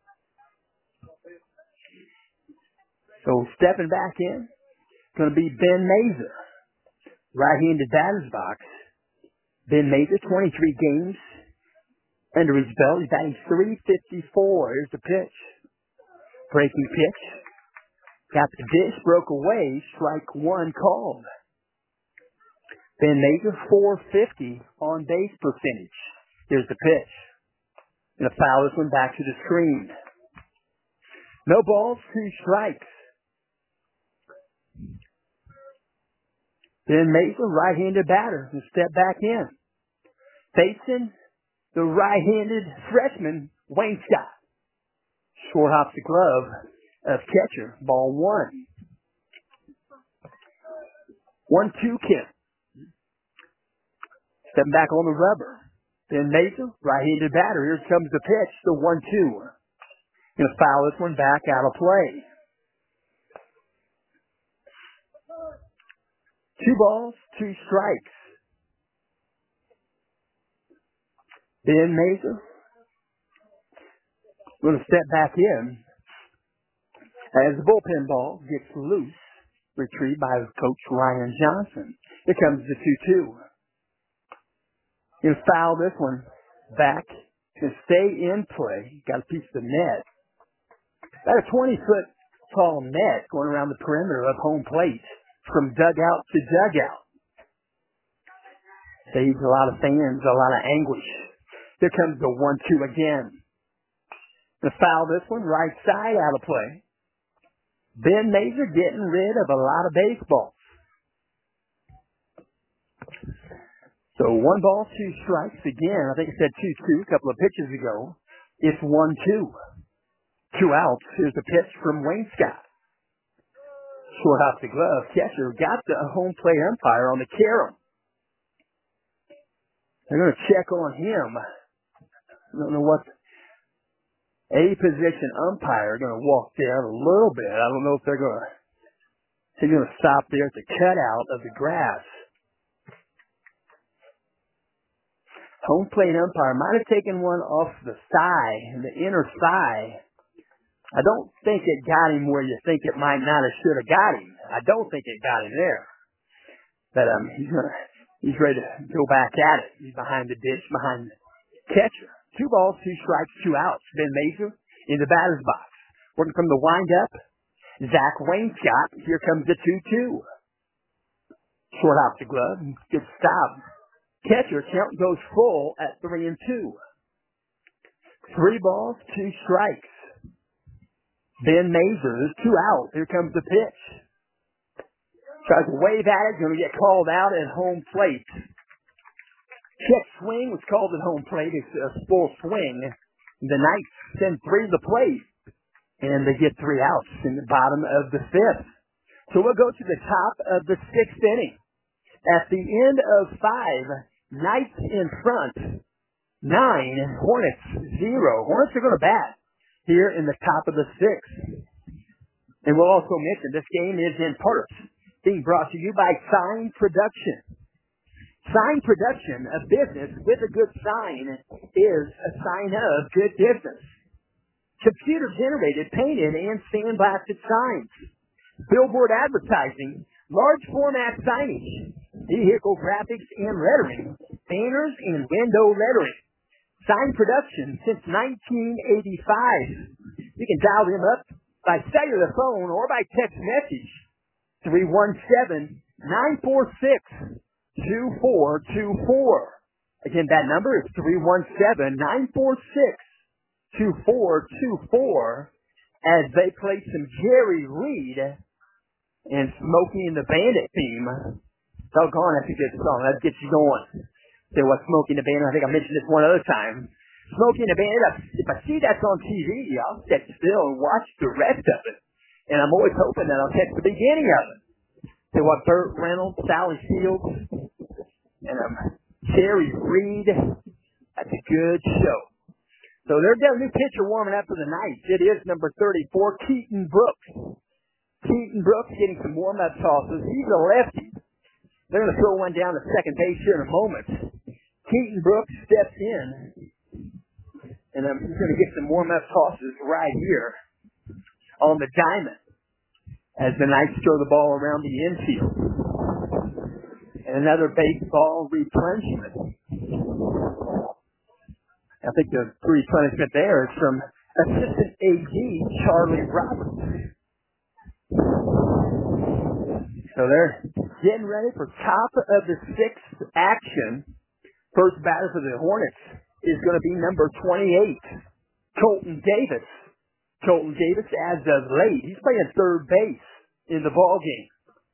So stepping back in, going to be Ben Mazer. Right-handed batter's box. Ben Mazer, twenty-three games under his belt. He's batting three fifty-four. Here's the pitch. Breaking pitch. Got the dish, broke away. Strike one called. Ben Mazer, four fifty on base percentage. Here's the pitch. Gonna foul this one back to the screen. No balls, two strikes. Ben Mazer, right-handed batter, will step back in. Facing the right-handed freshman, Wainscott. Short hops the glove of catcher. Ball one. One two kick. Stepping back on the rubber. Ben Major, right-handed batter. Here comes the pitch, the one two. Going to foul this one back out of play. Two balls, two strikes. Ben Major going to step back in as the bullpen ball gets loose, retrieved by Coach Ryan Johnson. Here comes the two two. Going to foul this one back to stay in play. Got a piece of the net. About a twenty-foot tall net going around the perimeter of home plate from dugout to dugout. Saves a lot of fans, a lot of anguish. Here comes the one two again. To foul this one, right side out of play. Ben Major getting rid of a lot of baseballs. So one ball, two strikes again. I think I said two two a couple of pitches ago. It's one two. Two outs. Here's a pitch from Wayne Scott. Short off the glove. Catcher got the home plate umpire on the carom. They're going to check on him. I don't know what. A position umpire going to walk down a little bit. I don't know if they're going to. He's going to stop there at the cutout of the grass. Home plate umpire might have taken one off the thigh, the inner thigh. I don't think it got him where you think it might not have should have got him. I don't think it got him there. But um, he's gonna, he's ready to go back at it. He's behind the ditch, behind the catcher. Two balls, two strikes, two outs. Ben Major in the batter's box. Working from the windup, Zach Wainscott. Here comes the two two. Short off the glove. Good stop. Catcher count goes full at three and two. Three balls, two strikes. Ben Major, there's two out. Here comes the pitch. Tries to wave at it. Going to get called out at home plate. Check swing was called at home plate. It's a full swing. The Knights send three to the plate. And they get three outs in the bottom of the fifth. So we'll go to the top of the sixth inning. At the end of five, Knights in front. Nine, Hornets zero. Hornets are going to bat here in the top of the sixth. And we'll also mention this game is in part being brought to you by Sign Production. Sign Production, a business with a good sign, is a sign of good business. Computer-generated, painted, and sandblasted signs. Billboard advertising, large format signage, vehicle graphics and lettering, banners and window lettering. Sign Production since nineteen eighty-five. You can dial them up by cellular phone or by text message. three one seven, nine four six, two four two four. Again, that number is three one seven, nine four six, two four two four. As they play some Jerry Reed and Smokey and the Bandit theme. Doggone, that's a good song. That gets you going. Say what, Smokey and the Bandit. I think I mentioned this one other time. Smokey and the Bandit, if I see that's on T V, I'll sit still and watch the rest of it. And I'm always hoping that I'll catch the beginning of it. Say what, Burt Reynolds, Sally Fields, and um, Jerry Reed. That's a good show. So they've got a new pitcher warming up for the Knights. It is number thirty-four, Keaton Brooks. Keaton Brooks getting some warm-up tosses. He's a lefty. They're going to throw one down to second base here in a moment. Keaton Brooks steps in, and um, he's going to get some warm-up tosses right here on the diamond as the Knights throw the ball around the infield. And another baseball replenishment. I think the replenishment there is from Assistant A D Charlie Roberts. So they're getting ready for top of the sixth action. First batter for the Hornets is going to be number twenty-eight, Colton Davis. Colton Davis, as of late, he's playing third base in the ball game.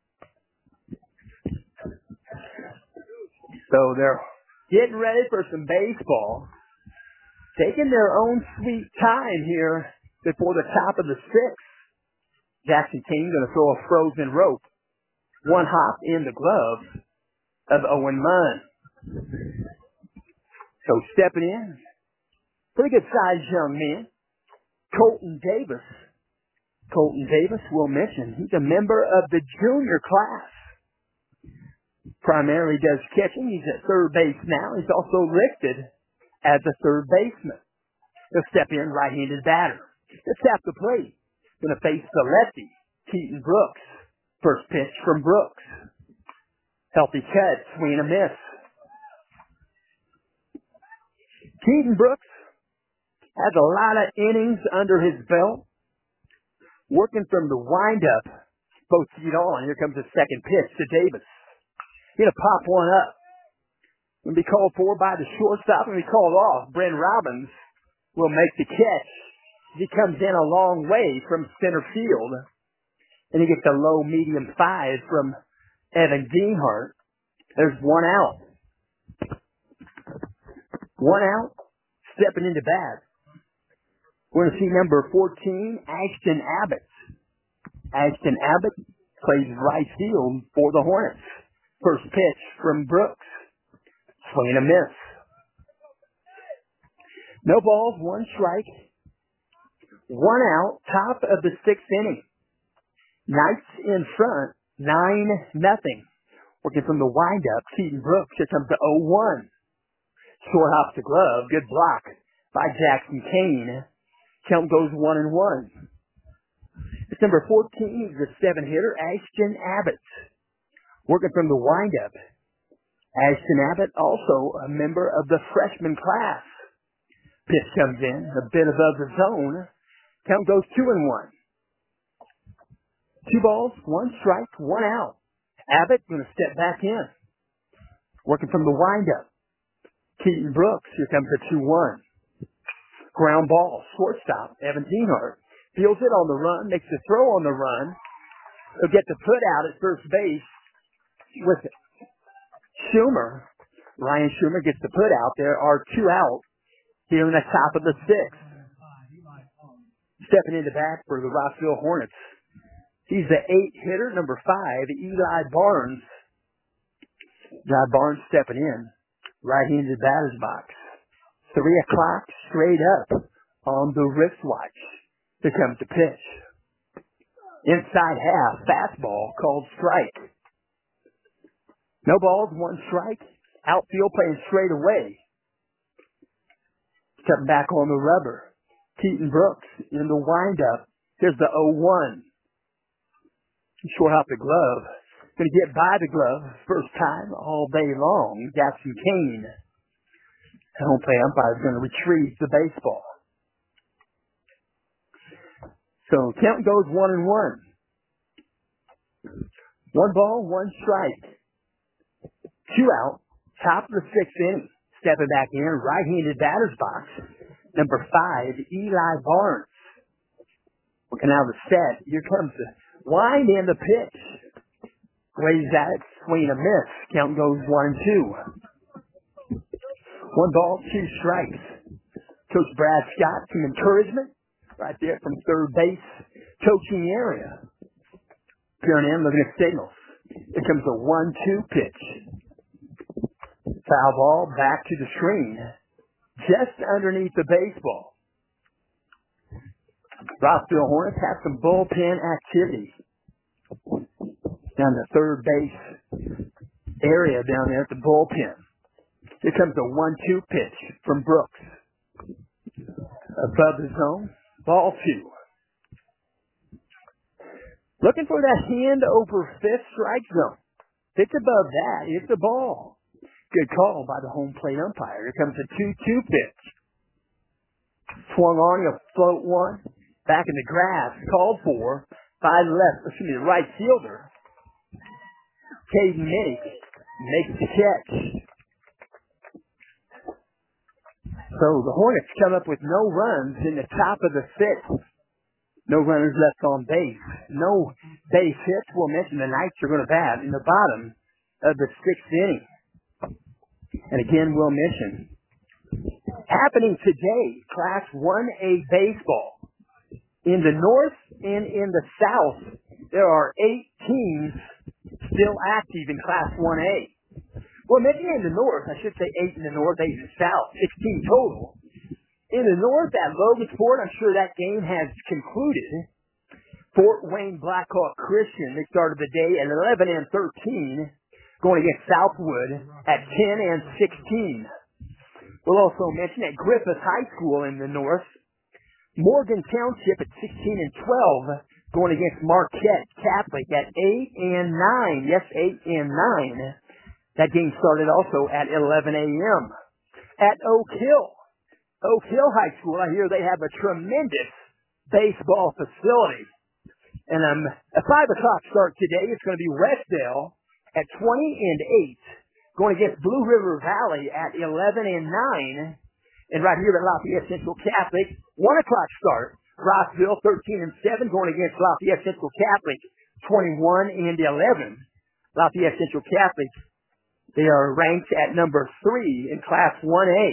So they're getting ready for some baseball, taking their own sweet time here before the top of the sixth. Jackson King going to throw a frozen rope. One hop in the glove of Owen Munn. So stepping in, pretty good sized young man, Colton Davis. Colton Davis, we'll mention, he's a member of the junior class. Primarily does catching. He's at third base now. He's also listed as a third baseman. He'll step in, right-handed batter. He'll tap the plate. Going to face the lefty, Keaton Brooks. First pitch from Brooks. Healthy cut, swing and a miss. Keaton Brooks has a lot of innings under his belt. Working from the windup, both feet on. Here comes the second pitch to Davis. He's going to pop one up. Going to be called for by the shortstop and be called off. Brent Robbins will make the catch. He comes in a long way from center field. And he gets a low medium five from Evan Deanhart. There's one out. One out. Stepping into bat. We're going to see number fourteen, Ashton Abbott. Ashton Abbott plays right field for the Hornets. First pitch from Brooks. Swing and a miss. No balls, one strike. One out, top of the sixth inning. Knights in front, nine nothing. Working from the windup, Keaton Brooks. Here comes the oh one. Short hops the glove. Good block by Jackson Kane. Count goes one and one. It's number fourteen, the seven hitter, Ashton Abbott. Working from the windup. Ashton Abbott, also a member of the freshman class. Pitch comes in, a bit above the zone. Count goes two and one. Two balls, one strike, one out. Abbott going to step back in. Working from the windup. Keaton Brooks, here comes the two one. Ground ball, shortstop, Evan Deanhart. Feels it on the run, makes the throw on the run. He'll get the put out at first base with Schumer. Ryan Schumer gets the put out. There are two out here in the top of the sixth. Stepping into bat for the Rossville Hornets. He's the eight hitter, number five, Eli Barnes. Eli Barnes stepping in. Right-handed batter's box. Three o'clock straight up on the wristwatch. Here comes the pitch. Inside half, fastball called strike. No balls, one strike. Outfield playing straight away. Stepping back on the rubber. Keaton Brooks in the windup. Here's the oh one. Short hop the glove. Going to get by the glove. First time all day long. Jackson Kane. The home plate umpire is going to retrieve the baseball. So count goes one and one. One ball, one strike. Two out. Top of the sixth inning. Stepping back in. Right-handed batter's box. Number five, Eli Barnes. Looking out of the set. Here comes the wind and the pitch. Waves at it. Swing and a miss. Count goes one and two. One ball, two strikes. Coach Brad Scott, some encouragement right there from third base coaching area. Peering in, looking at signals. Here comes a one two pitch. Foul ball back to the screen. Just underneath the baseball. Rossville Hornets have some bullpen activity down the third base area down there at the bullpen. Here comes a one two pitch from Brooks. Above the zone, ball two. Looking for that hand over fifth strike zone. If it's above that, it's a ball. Good call by the home plate umpire. Here comes a two two pitch. Swung on, he'll float one. Back in the grass, called for by the left, excuse me, the right fielder. Caden Minnick makes the catch. So the Hornets come up with no runs in the top of the sixth. No runners left on base. No base hits. We'll mention the Knights are going to bat in the bottom of the sixth inning. And again, we'll mention, happening today, Class one A baseball. In the north and in the south, there are eight teams still active in Class one A. Well, mentioning in the north, I should say eight in the north, eight in the south, sixteen total. In the north, at Logansport, I'm sure that game has concluded. Fort Wayne Blackhawk Christian, they started the day at eleven and thirteen, going against Southwood at ten and sixteen. We'll also mention at Griffith High School in the north, Morgan Township at sixteen and twelve, going against Marquette Catholic at eight and nine. Yes, eight and nine. That game started also at eleven a.m. At Oak Hill. Oak Hill High School, I hear they have a tremendous baseball facility. And um, a five o'clock start today. It's going to be Westdale at twenty and eight, going against Blue River Valley at eleven and nine. And right here at Lafayette Central Catholic, one o'clock start. Rossville thirteen and seven, going against Lafayette Central Catholic twenty-one and eleven. Lafayette Central Catholic, they are ranked at number three in Class one A.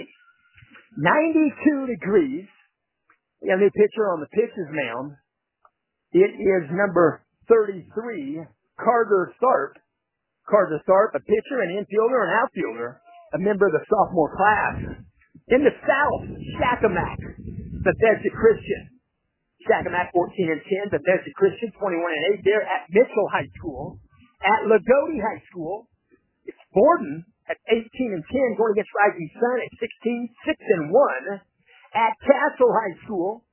ninety-two degrees. We got a new pitcher on the pitcher's mound. It is number thirty-three, Carter Tharp. Carter Tharp, a pitcher, an infielder, an outfielder, a member of the sophomore class. In the south, Shakamak, Bethesda Christian. Shakamak fourteen and ten, Bethesda Christian twenty-one and eight. They're at Mitchell High School. At Lagodi High School, it's Borden at eighteen and ten, going against Rising Sun at sixteen, six and one. At Castle High School,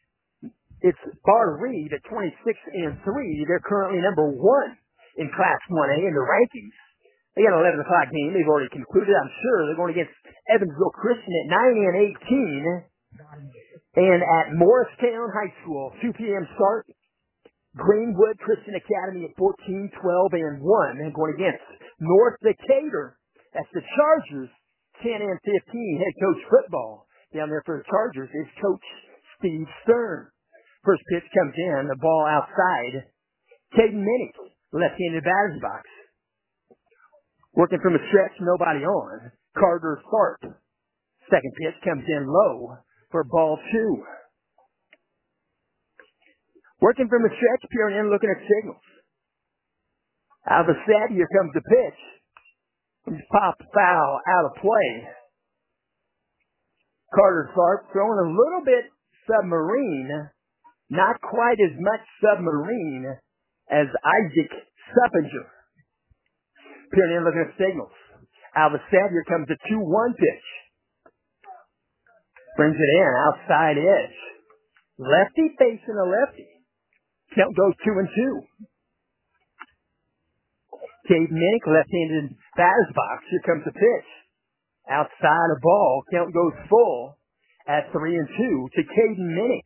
it's Bar Reed at twenty-six and three. They're currently number one in Class one A in the rankings. They got an eleven o'clock game. They've already concluded, I'm sure. They're going against Evansville Christian at nine and eighteen. And at Morristown High School, two p.m. start. Greenwood Christian Academy at fourteen, twelve, and one. And going against North Decatur. That's the Chargers, ten and fifteen. Head coach football. Down there for the Chargers is Coach Steve Stern. First pitch comes in, the ball outside. Caden Minnick, left-handed batter's box. Working from a stretch, nobody on. Carter Tharp. Second pitch comes in low for ball two. Working from a stretch, peering in, looking at signals. Out of the set, here comes the pitch. He's popped foul out of play. Carter Tharp throwing a little bit submarine. Not quite as much submarine as Isaac Suppinger. Peering in, looking at signals. Out of the set, here comes the two one pitch. Brings it in, outside edge. Lefty facing a lefty. Count goes two and two. Cade Minnick, left-handed batter's box. Here comes the pitch. Outside a ball. Count goes full at three and two to Caden Minnick.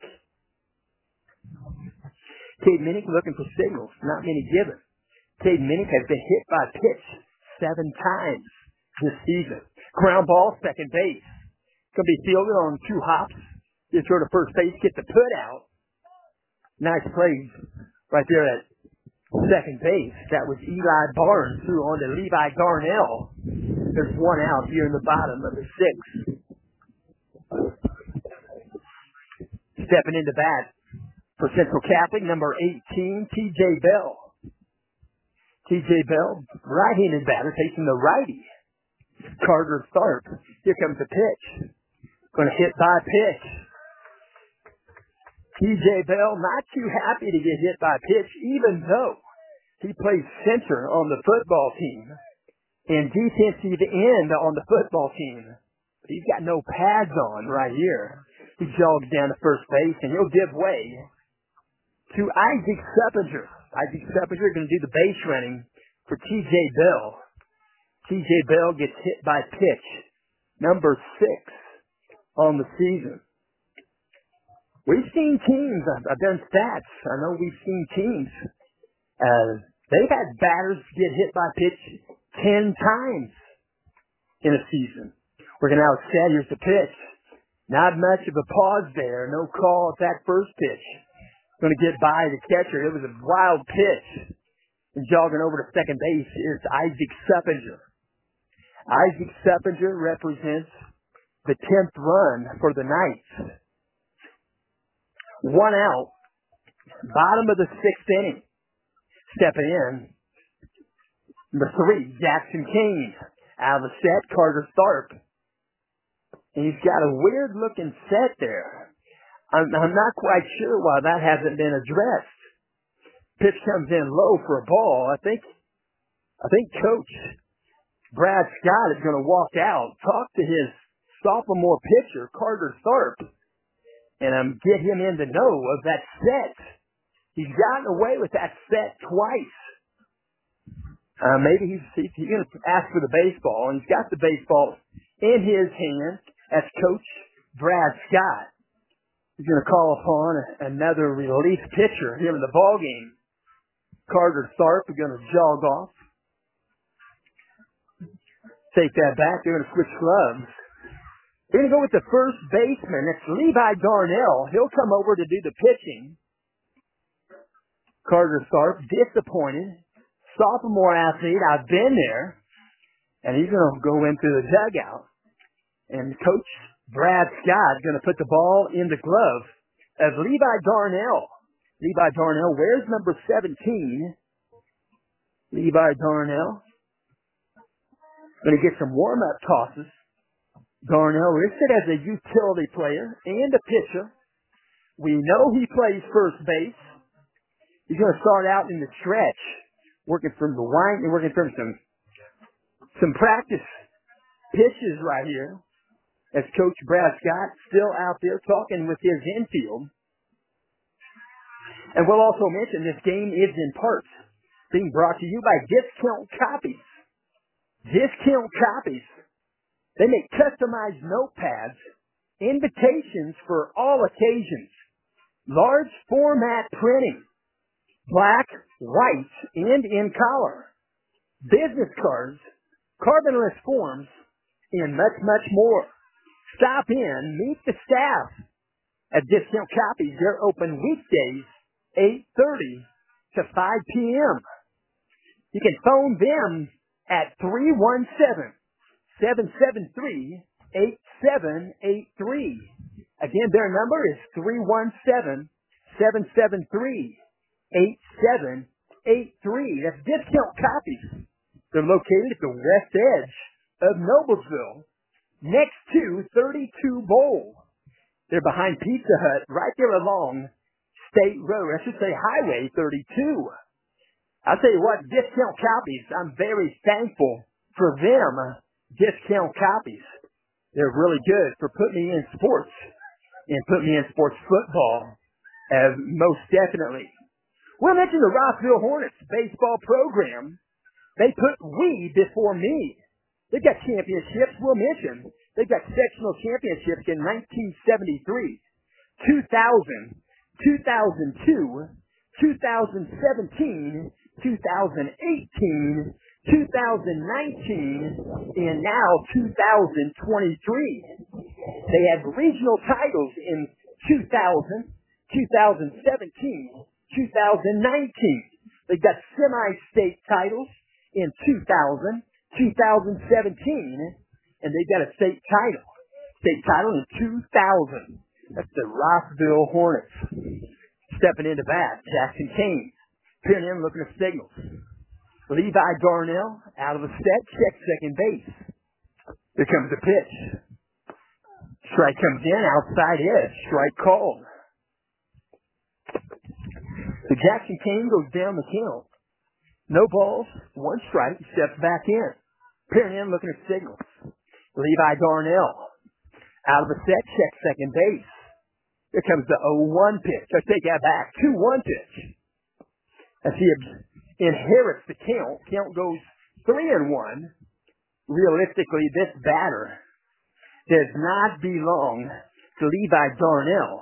Caden Minnick looking for signals. Not many given. Caden Minnick has been hit by pitch seven times this season. Ground ball, second base. Going to be fielded on two hops. Just throw to first base, get the put out. Nice plays right there at second base. That was Eli Barnes threw on to Levi Garnell. There's one out here in the bottom of the sixth. Stepping into bat for Central Catholic, number eighteen, T J Bell. T J Bell, right-handed batter, facing the righty. Carter Tharp. Here comes the pitch. Going to hit by pitch. T J Bell not too happy to get hit by pitch, even though he plays center on the football team and defensive end on the football team. But he's got no pads on right here. He jogs down to first base, and he'll give way to Isaac Suppinger. Isaac Suppinger going to do the base running for T J Bell. T J Bell gets hit by pitch, number six on the season. We've seen teams, I've done stats, I know we've seen teams, uh, they've had batters get hit by pitch ten times in a season. We're going to now set, here's the pitch. Not much of a pause there, no call at that first pitch. Going to get by the catcher, it was a wild pitch. And jogging over to second base is Isaac Suppinger. Isaac Suppinger represents the tenth run for the Knights. One out, bottom of the sixth inning. Stepping in, number three, Jackson Kane. Out of the set, Carter Tharp. And he's got a weird-looking set there. I'm, I'm not quite sure why that hasn't been addressed. Pitch comes in low for a ball. I think, I think Coach Brad Scott is going to walk out, talk to his sophomore pitcher, Carter Tharp, and um, get him in the know of that set. He's gotten away with that set twice. Uh, maybe he's, he's, he's going to ask for the baseball, and he's got the baseball in his hand as Coach Brad Scott. He's going to call upon another relief pitcher here in the ballgame. Carter Tharp is going to jog off. Take that back. They're going to switch gloves. They're going to go with the first baseman. It's Levi Darnell. He'll come over to do the pitching. Carter Tharp, disappointed. Sophomore athlete. I've been there. And he's going to go into the dugout. And Coach Brad Scott is going to put the ball in the glove of Levi Darnell. Levi Darnell wears number seventeen. Levi Darnell. Going to get some warm-up tosses. Darnell listed as a utility player and a pitcher. We know he plays first base. He's going to start out in the stretch, working from the wind, working from some some practice pitches right here. As Coach Brad Scott still out there talking with his infield. And we'll also mention this game is in parts being brought to you by Discount Copies. Discount Copies. They make customized notepads, invitations for all occasions, large format printing, black, white, and in color, business cards, carbonless forms, and much, much more. Stop in, meet the staff at Discount Copies. They're open weekdays, eight thirty to five p.m. You can phone them at three one seven, seven seven three, eight seven eight three. Again, their number is three one seven, seven seven three, eight seven eight three. That's Discount Copies. They're located at the west edge of Noblesville, next to thirty-two Bowl. They're behind Pizza Hut, right there along State Road. I should say Highway thirty-two. I'll tell you what, Discount Copies, I'm very thankful for them. Discount Copies. They're really good for putting me in sports and putting me in sports football, uh, most definitely. We'll mention the Rossville Hornets baseball program. They put we before me. They've got championships, we'll mention. They've got sectional championships in nineteen seventy-three, two thousand, two thousand two, two thousand seventeen, two thousand eighteen, two thousand nineteen, and now two thousand twenty-three. They had regional titles in two thousand, two thousand seventeen, two thousand nineteen. They've got semi-state titles in two thousand, two thousand seventeen, and they've got a state title. State title in two thousand. That's the Rossville Hornets. Stepping into bat, Jackson Kane. Peering in, looking at signals. Levi Darnell out of the set, check second base. Here comes the pitch. Strike comes in, outside edge. Strike called. So Jackson Kane goes down the count. No balls, one strike, he steps back in. Peering in, looking at signals. Levi Darnell out of the set, check second base. Here comes the oh one pitch. I take that back. two one pitch. As he inherits the count, count goes three and one. Realistically, this batter does not belong to Levi Darnell.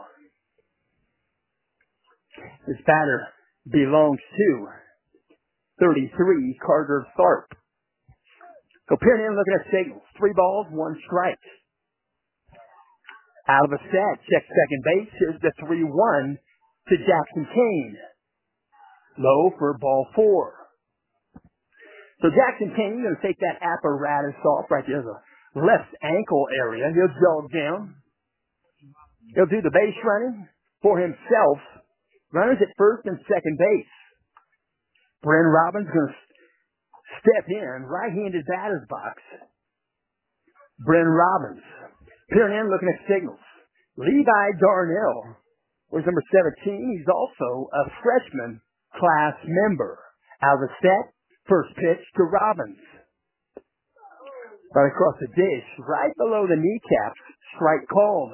This batter belongs to thirty-three, Carter Tharp. Go peering in, looking at signals. Three balls, one strike. Out of a set, check second base. Here's the three one to Jackson Kane. Low for ball four. So Jackson Kane going to take that apparatus off right there, the left ankle area. He'll jog down. He'll do the base running for himself. Runners at first and second base. Bren Robbins going to Step in, right-handed batter's box. Bryn Robbins. Peering in, looking at signals. Levi Darnell was number seventeen. He's also a freshman class member. Out of the set, first pitch to Robbins. Right across the dish, right below the kneecaps, strike called.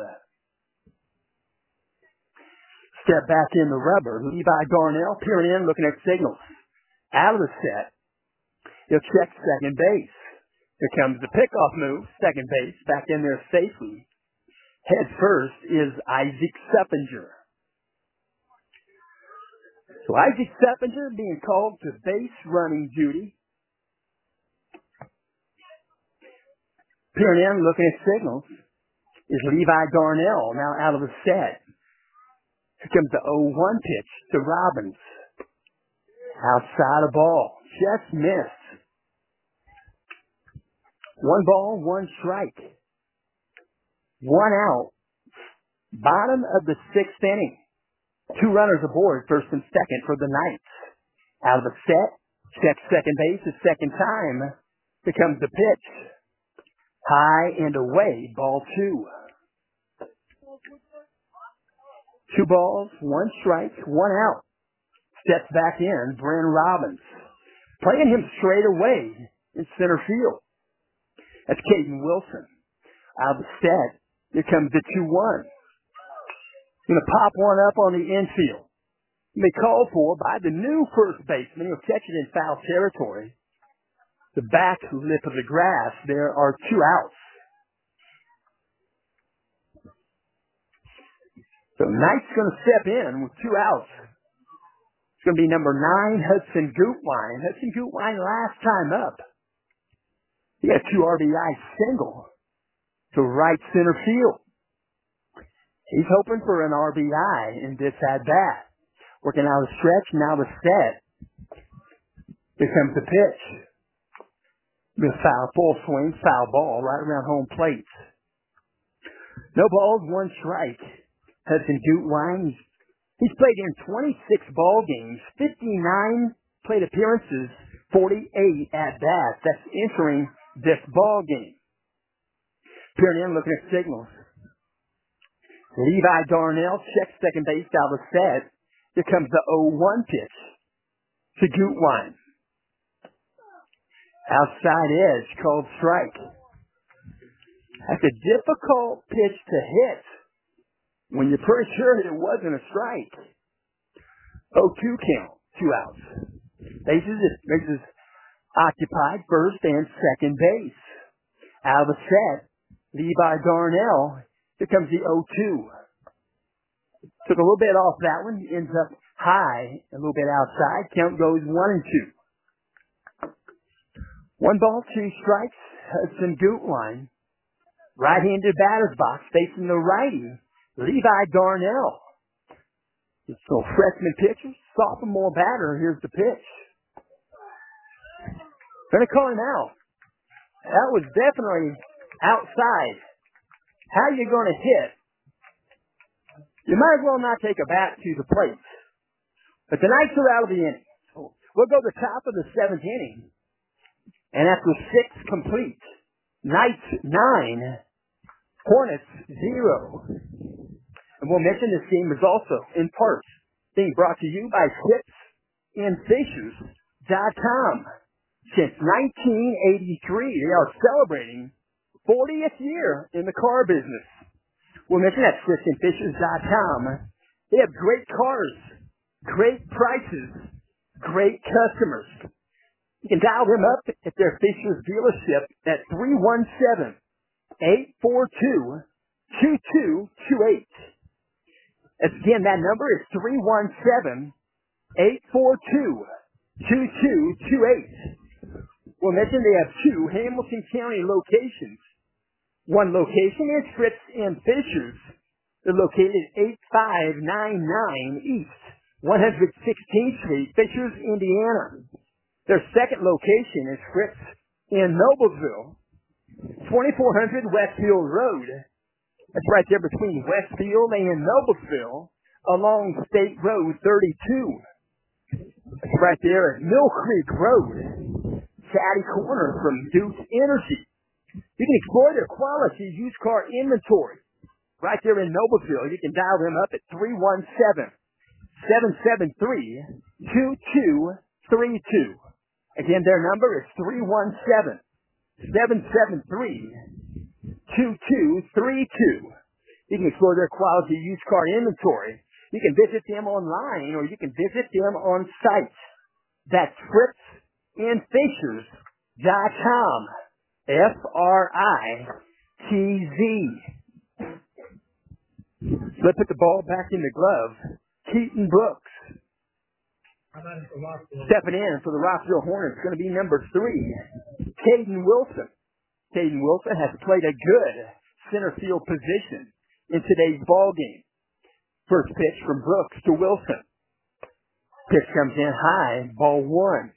Step back in the rubber. Levi Darnell peering in, looking at signals. Out of the set, he'll check second base. Here comes the pickoff move, second base, back in there safely. Head first is Isaac Seppinger. So Isaac Seppinger being called to base running duty. Peering in, looking at signals, is Levi Darnell, now out of the set. Here comes the oh one pitch to Robbins. Outside the ball, just missed. One ball, one strike. One out. Bottom of the sixth inning. Two runners aboard, first and second for the Knights. Out of the set, check second base a second time. Here comes the pitch. High and away, ball two. Two balls, one strike, one out. Steps back in, Bryn Robbins. Playing him straight away in center field. That's Caden Wilson. Out of the set, here comes the two one. Going to pop one up on the infield. Be called for by the new first baseman. He'll catch it in foul territory. The back lip of the grass, there are two outs. So Knight's going to step in with two outs. It's going to be number nine, Hudson Gutwein. Hudson Gutwein last time up. He got a two R B I single to right center field. He's hoping for an R B I in this at-bat. Working out a stretch, now the set. Here comes the pitch. The foul, full swing, foul ball right around home plate. No balls, one strike. Hudson Gutwein, he's played in twenty-six ball games, fifty-nine plate appearances, forty-eight at-bats. That's entering this ball game. Peering in, looking at signals. Levi Darnell checks second base out of the set. Here comes the oh one pitch to Gutwein. Outside edge, called strike. That's a difficult pitch to hit when you're pretty sure it wasn't a strike. oh two count, two outs. Bases, bases occupied, first and second base. Out of the set, Levi Darnell. Here comes the oh two. Took a little bit off that one. Ends up high, a little bit outside. Count goes one and two. One ball, two strikes. Hudson Gutwein. Right-handed batter's box facing the righty. Levi Darnell. So freshman pitcher, sophomore batter. Here's the pitch. Gonna call him out. That was definitely outside. How are you going to hit? You might as well not take a bat to the plate. But the Knights are out of the inning. So we'll go to the top of the seventh inning. And after six complete, Knights nine, Hornets zero. And we'll mention this game is also, in part, being brought to you by Chips and Fishers dot com. Since nineteen eighty-three, they are celebrating fortieth year in the car business. We'll mention that Chips and Fishers dot com. They have great cars, great prices, great customers. You can dial them up at their Fishers dealership at three one seven, eight four two, two two two eight. Again, that number is three one seven, eight four two, two two two eight. We'll mention they have two Hamilton County locations. One location is Fritz and Fishers. They're located at eighty-five ninety-nine East one hundred sixteenth Street, Fishers, Indiana. Their second location is Fritz in Noblesville, twenty-four hundred Westfield Road. That's right there between Westfield and Noblesville along State Road thirty-two. That's right there at Mill Creek Road. Caddy Corner from Duke's Energy. You can explore their quality used car inventory right there in Noblesville. You can dial them up at three one seven, seven seven three, two two three two. Again, their number is three one seven, seven seven three, two two three two. You can explore their quality used car inventory. You can visit them online or you can visit them on site. That's Fritz and Fishers dot com. F R I T Z. Let's put the ball back in the glove. Keaton Brooks. Stepping in for the Rockville Hornets is going to be number three, Caden Wilson. Caden Wilson has played a good center field position in today's ball game. First pitch from Brooks to Wilson. Pitch comes in high, ball one.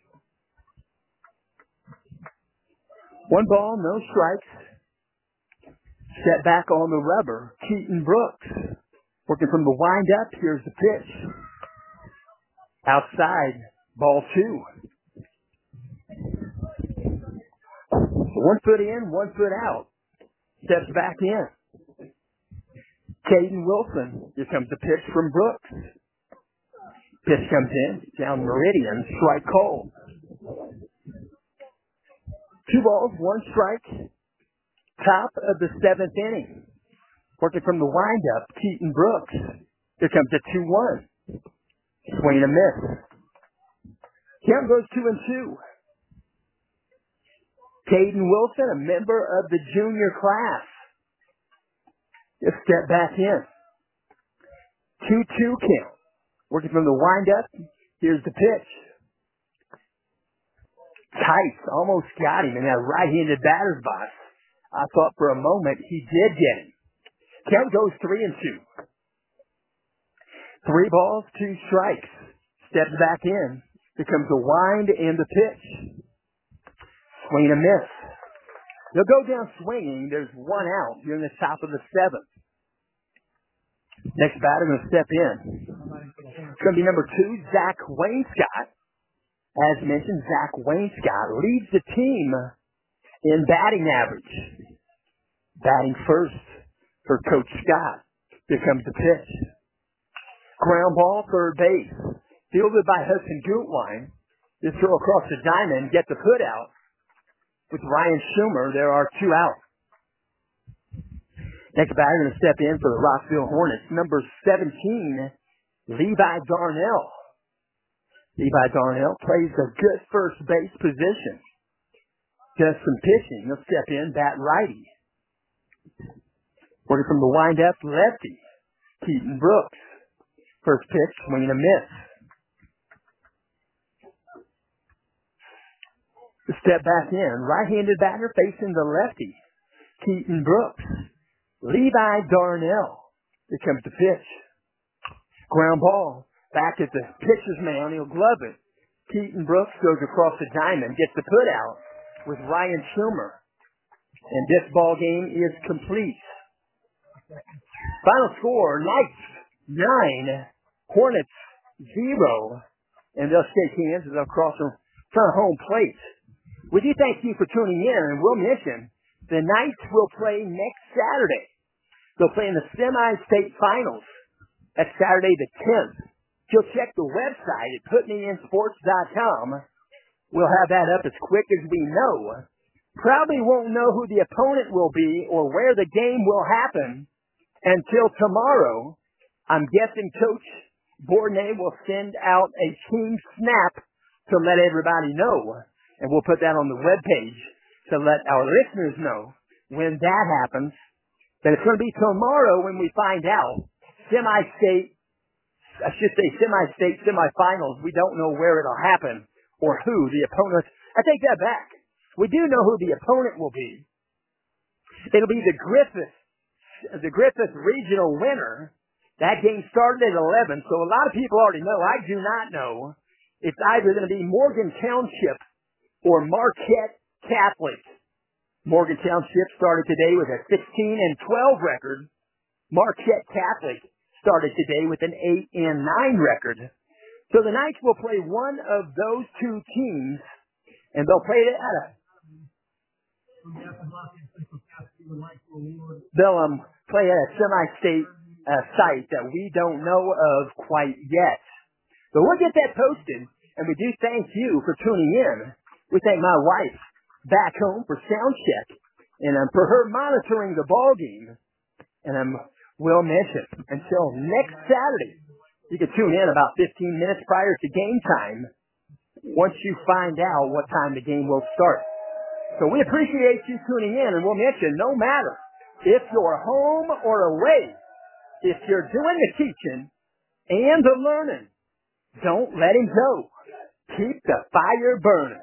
One ball, no strikes. Set back on the rubber, Keaton Brooks. Working from the windup, here's the pitch. Outside, ball two. One foot in, one foot out. Steps back in. Caden Wilson. Here comes the pitch from Brooks. Pitch comes in, down meridian, strike called. Two balls, one strike. Top of the seventh inning. Working from the windup, Keaton Brooks. Here comes the two one. Swing and a miss. Count goes two and two. Caden Wilson, a member of the junior class. Just step back in. two two count. Working from the windup, here's the pitch. Tight, almost got him in that right-handed batter's box. I thought for a moment he did get him. Count goes three and two. Three balls, two strikes. Steps back in. Here comes the wind and the pitch. Swing and a miss. They'll go down swinging. There's one out here in the top of the seventh. Next batter going to step in. It's going to be number two, Zach Wainscott. As mentioned, Zach Wainscott leads the team in batting average. Batting first for Coach Scott. Here comes the pitch. Ground ball, third base. Fielded by Hudson Gutwein. Just throw across the diamond, get the put out. With Ryan Schumer, there are two out. Next batter going to step in for the Rockville Hornets. Number seventeen, Levi Darnell. Levi Darnell plays a good first base position. Does some pitching. He'll step in, bat righty. Working from the windup, lefty, Keaton Brooks. First pitch, swing and a miss. Step back in, right-handed batter facing the lefty, Keaton Brooks. Levi Darnell. Here comes the pitch. Ground ball. Back at the pitcher's mound. He'll glove it. Keaton Brooks goes across the diamond. Gets the put out with Ryan Schumer. And this ball game is complete. Final score, Knights nine, Hornets zero. And they'll shake hands as they'll cross in front of home plate. We do thank you for tuning in, and we'll mention the Knights will play next Saturday. They'll play in the semi-state finals. That's Saturday the tenth. If you'll check the website at put me in sports dot com, we'll have that up as quick as we know. Probably won't know who the opponent will be or where the game will happen until tomorrow. I'm guessing Coach Bourdonnais will send out a team snap to let everybody know. And we'll put that on the webpage to let our listeners know when that happens. But it's going to be tomorrow when we find out. Semi-state, I should say semi-state, semi-finals. We don't know where it'll happen or who the opponent. I take that back. We do know who the opponent will be. It'll be the Griffith, the Griffith regional winner. That game started at eleven, so a lot of people already know. I do not know. It's either going to be Morgan Township or Marquette Catholic. Morgan Township started today with a sixteen and twelve record. Marquette Catholic started today with an eight and nine record. So the Knights will play one of those two teams and they'll play it at a they'll um play at a semi-state uh, site that we don't know of quite yet. But we'll get that posted, and we do thank you for tuning in. We thank my wife back home for sound check, and um, for her monitoring the ball game. And um, we'll mention until next Saturday, you can tune in about fifteen minutes prior to game time once you find out what time the game will start. So we appreciate you tuning in, and we'll mention no matter if you're home or away, if you're doing the teaching and the learning, don't let him go. Keep the fire burning.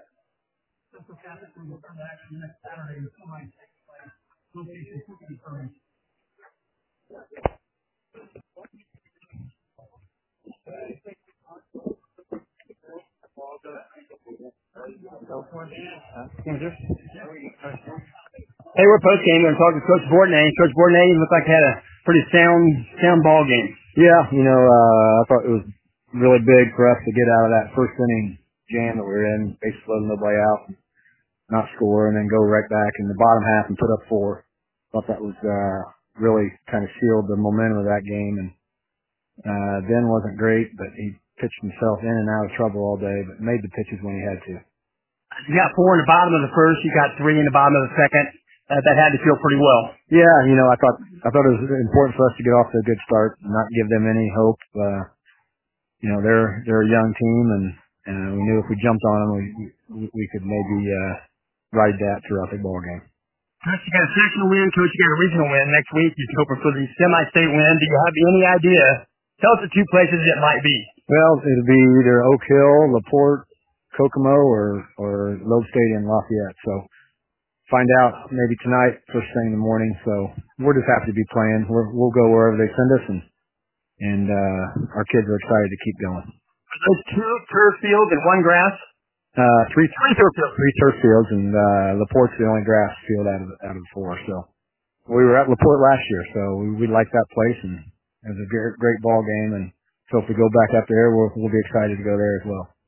Hey, we're post game. We're going to talk to Coach Bourdonnais. Coach Bourdonnais looked like he had a pretty sound, sound ball game. Yeah, you know, uh, I thought it was really big for us to get out of that first inning jam that we were in, basically letting nobody out, not score, and then go right back in the bottom half and put up four. Thought that was uh, really kind of sealed the momentum of that game. And uh, Ben wasn't great, but he pitched himself in and out of trouble all day, but made the pitches when he had to. You got four in the bottom of the first. You got three in the bottom of the second. Uh, that had to feel pretty well. Yeah, you know, I thought I thought it was important for us to get off to a good start and not give them any hope. Uh, you know, they're they're a young team, and uh, we knew if we jumped on them, we we, we could maybe uh, ride that throughout the ball game. Coach, you got a sectional win. Coach, you got a regional win next week. You're hoping for the semi-state win. Do you have any idea? Tell us the two places it might be. Well, it'll be either Oak Hill, LaPorte, Kokomo, or or Loeb Stadium, Lafayette. So. Find out maybe tonight, first thing in the morning. So we're just happy to be playing. We're, we'll go wherever they send us, and and uh, our kids are excited to keep going. Those two turf fields and one grass. Uh, three three turf fields. Three turf fields, and uh, LaPorte's the only grass field out of out of four. So we were at LaPorte last year, so we, we liked that place, and it was a great, great ball game. And so if we go back up there, we'll we'll be excited to go there as well.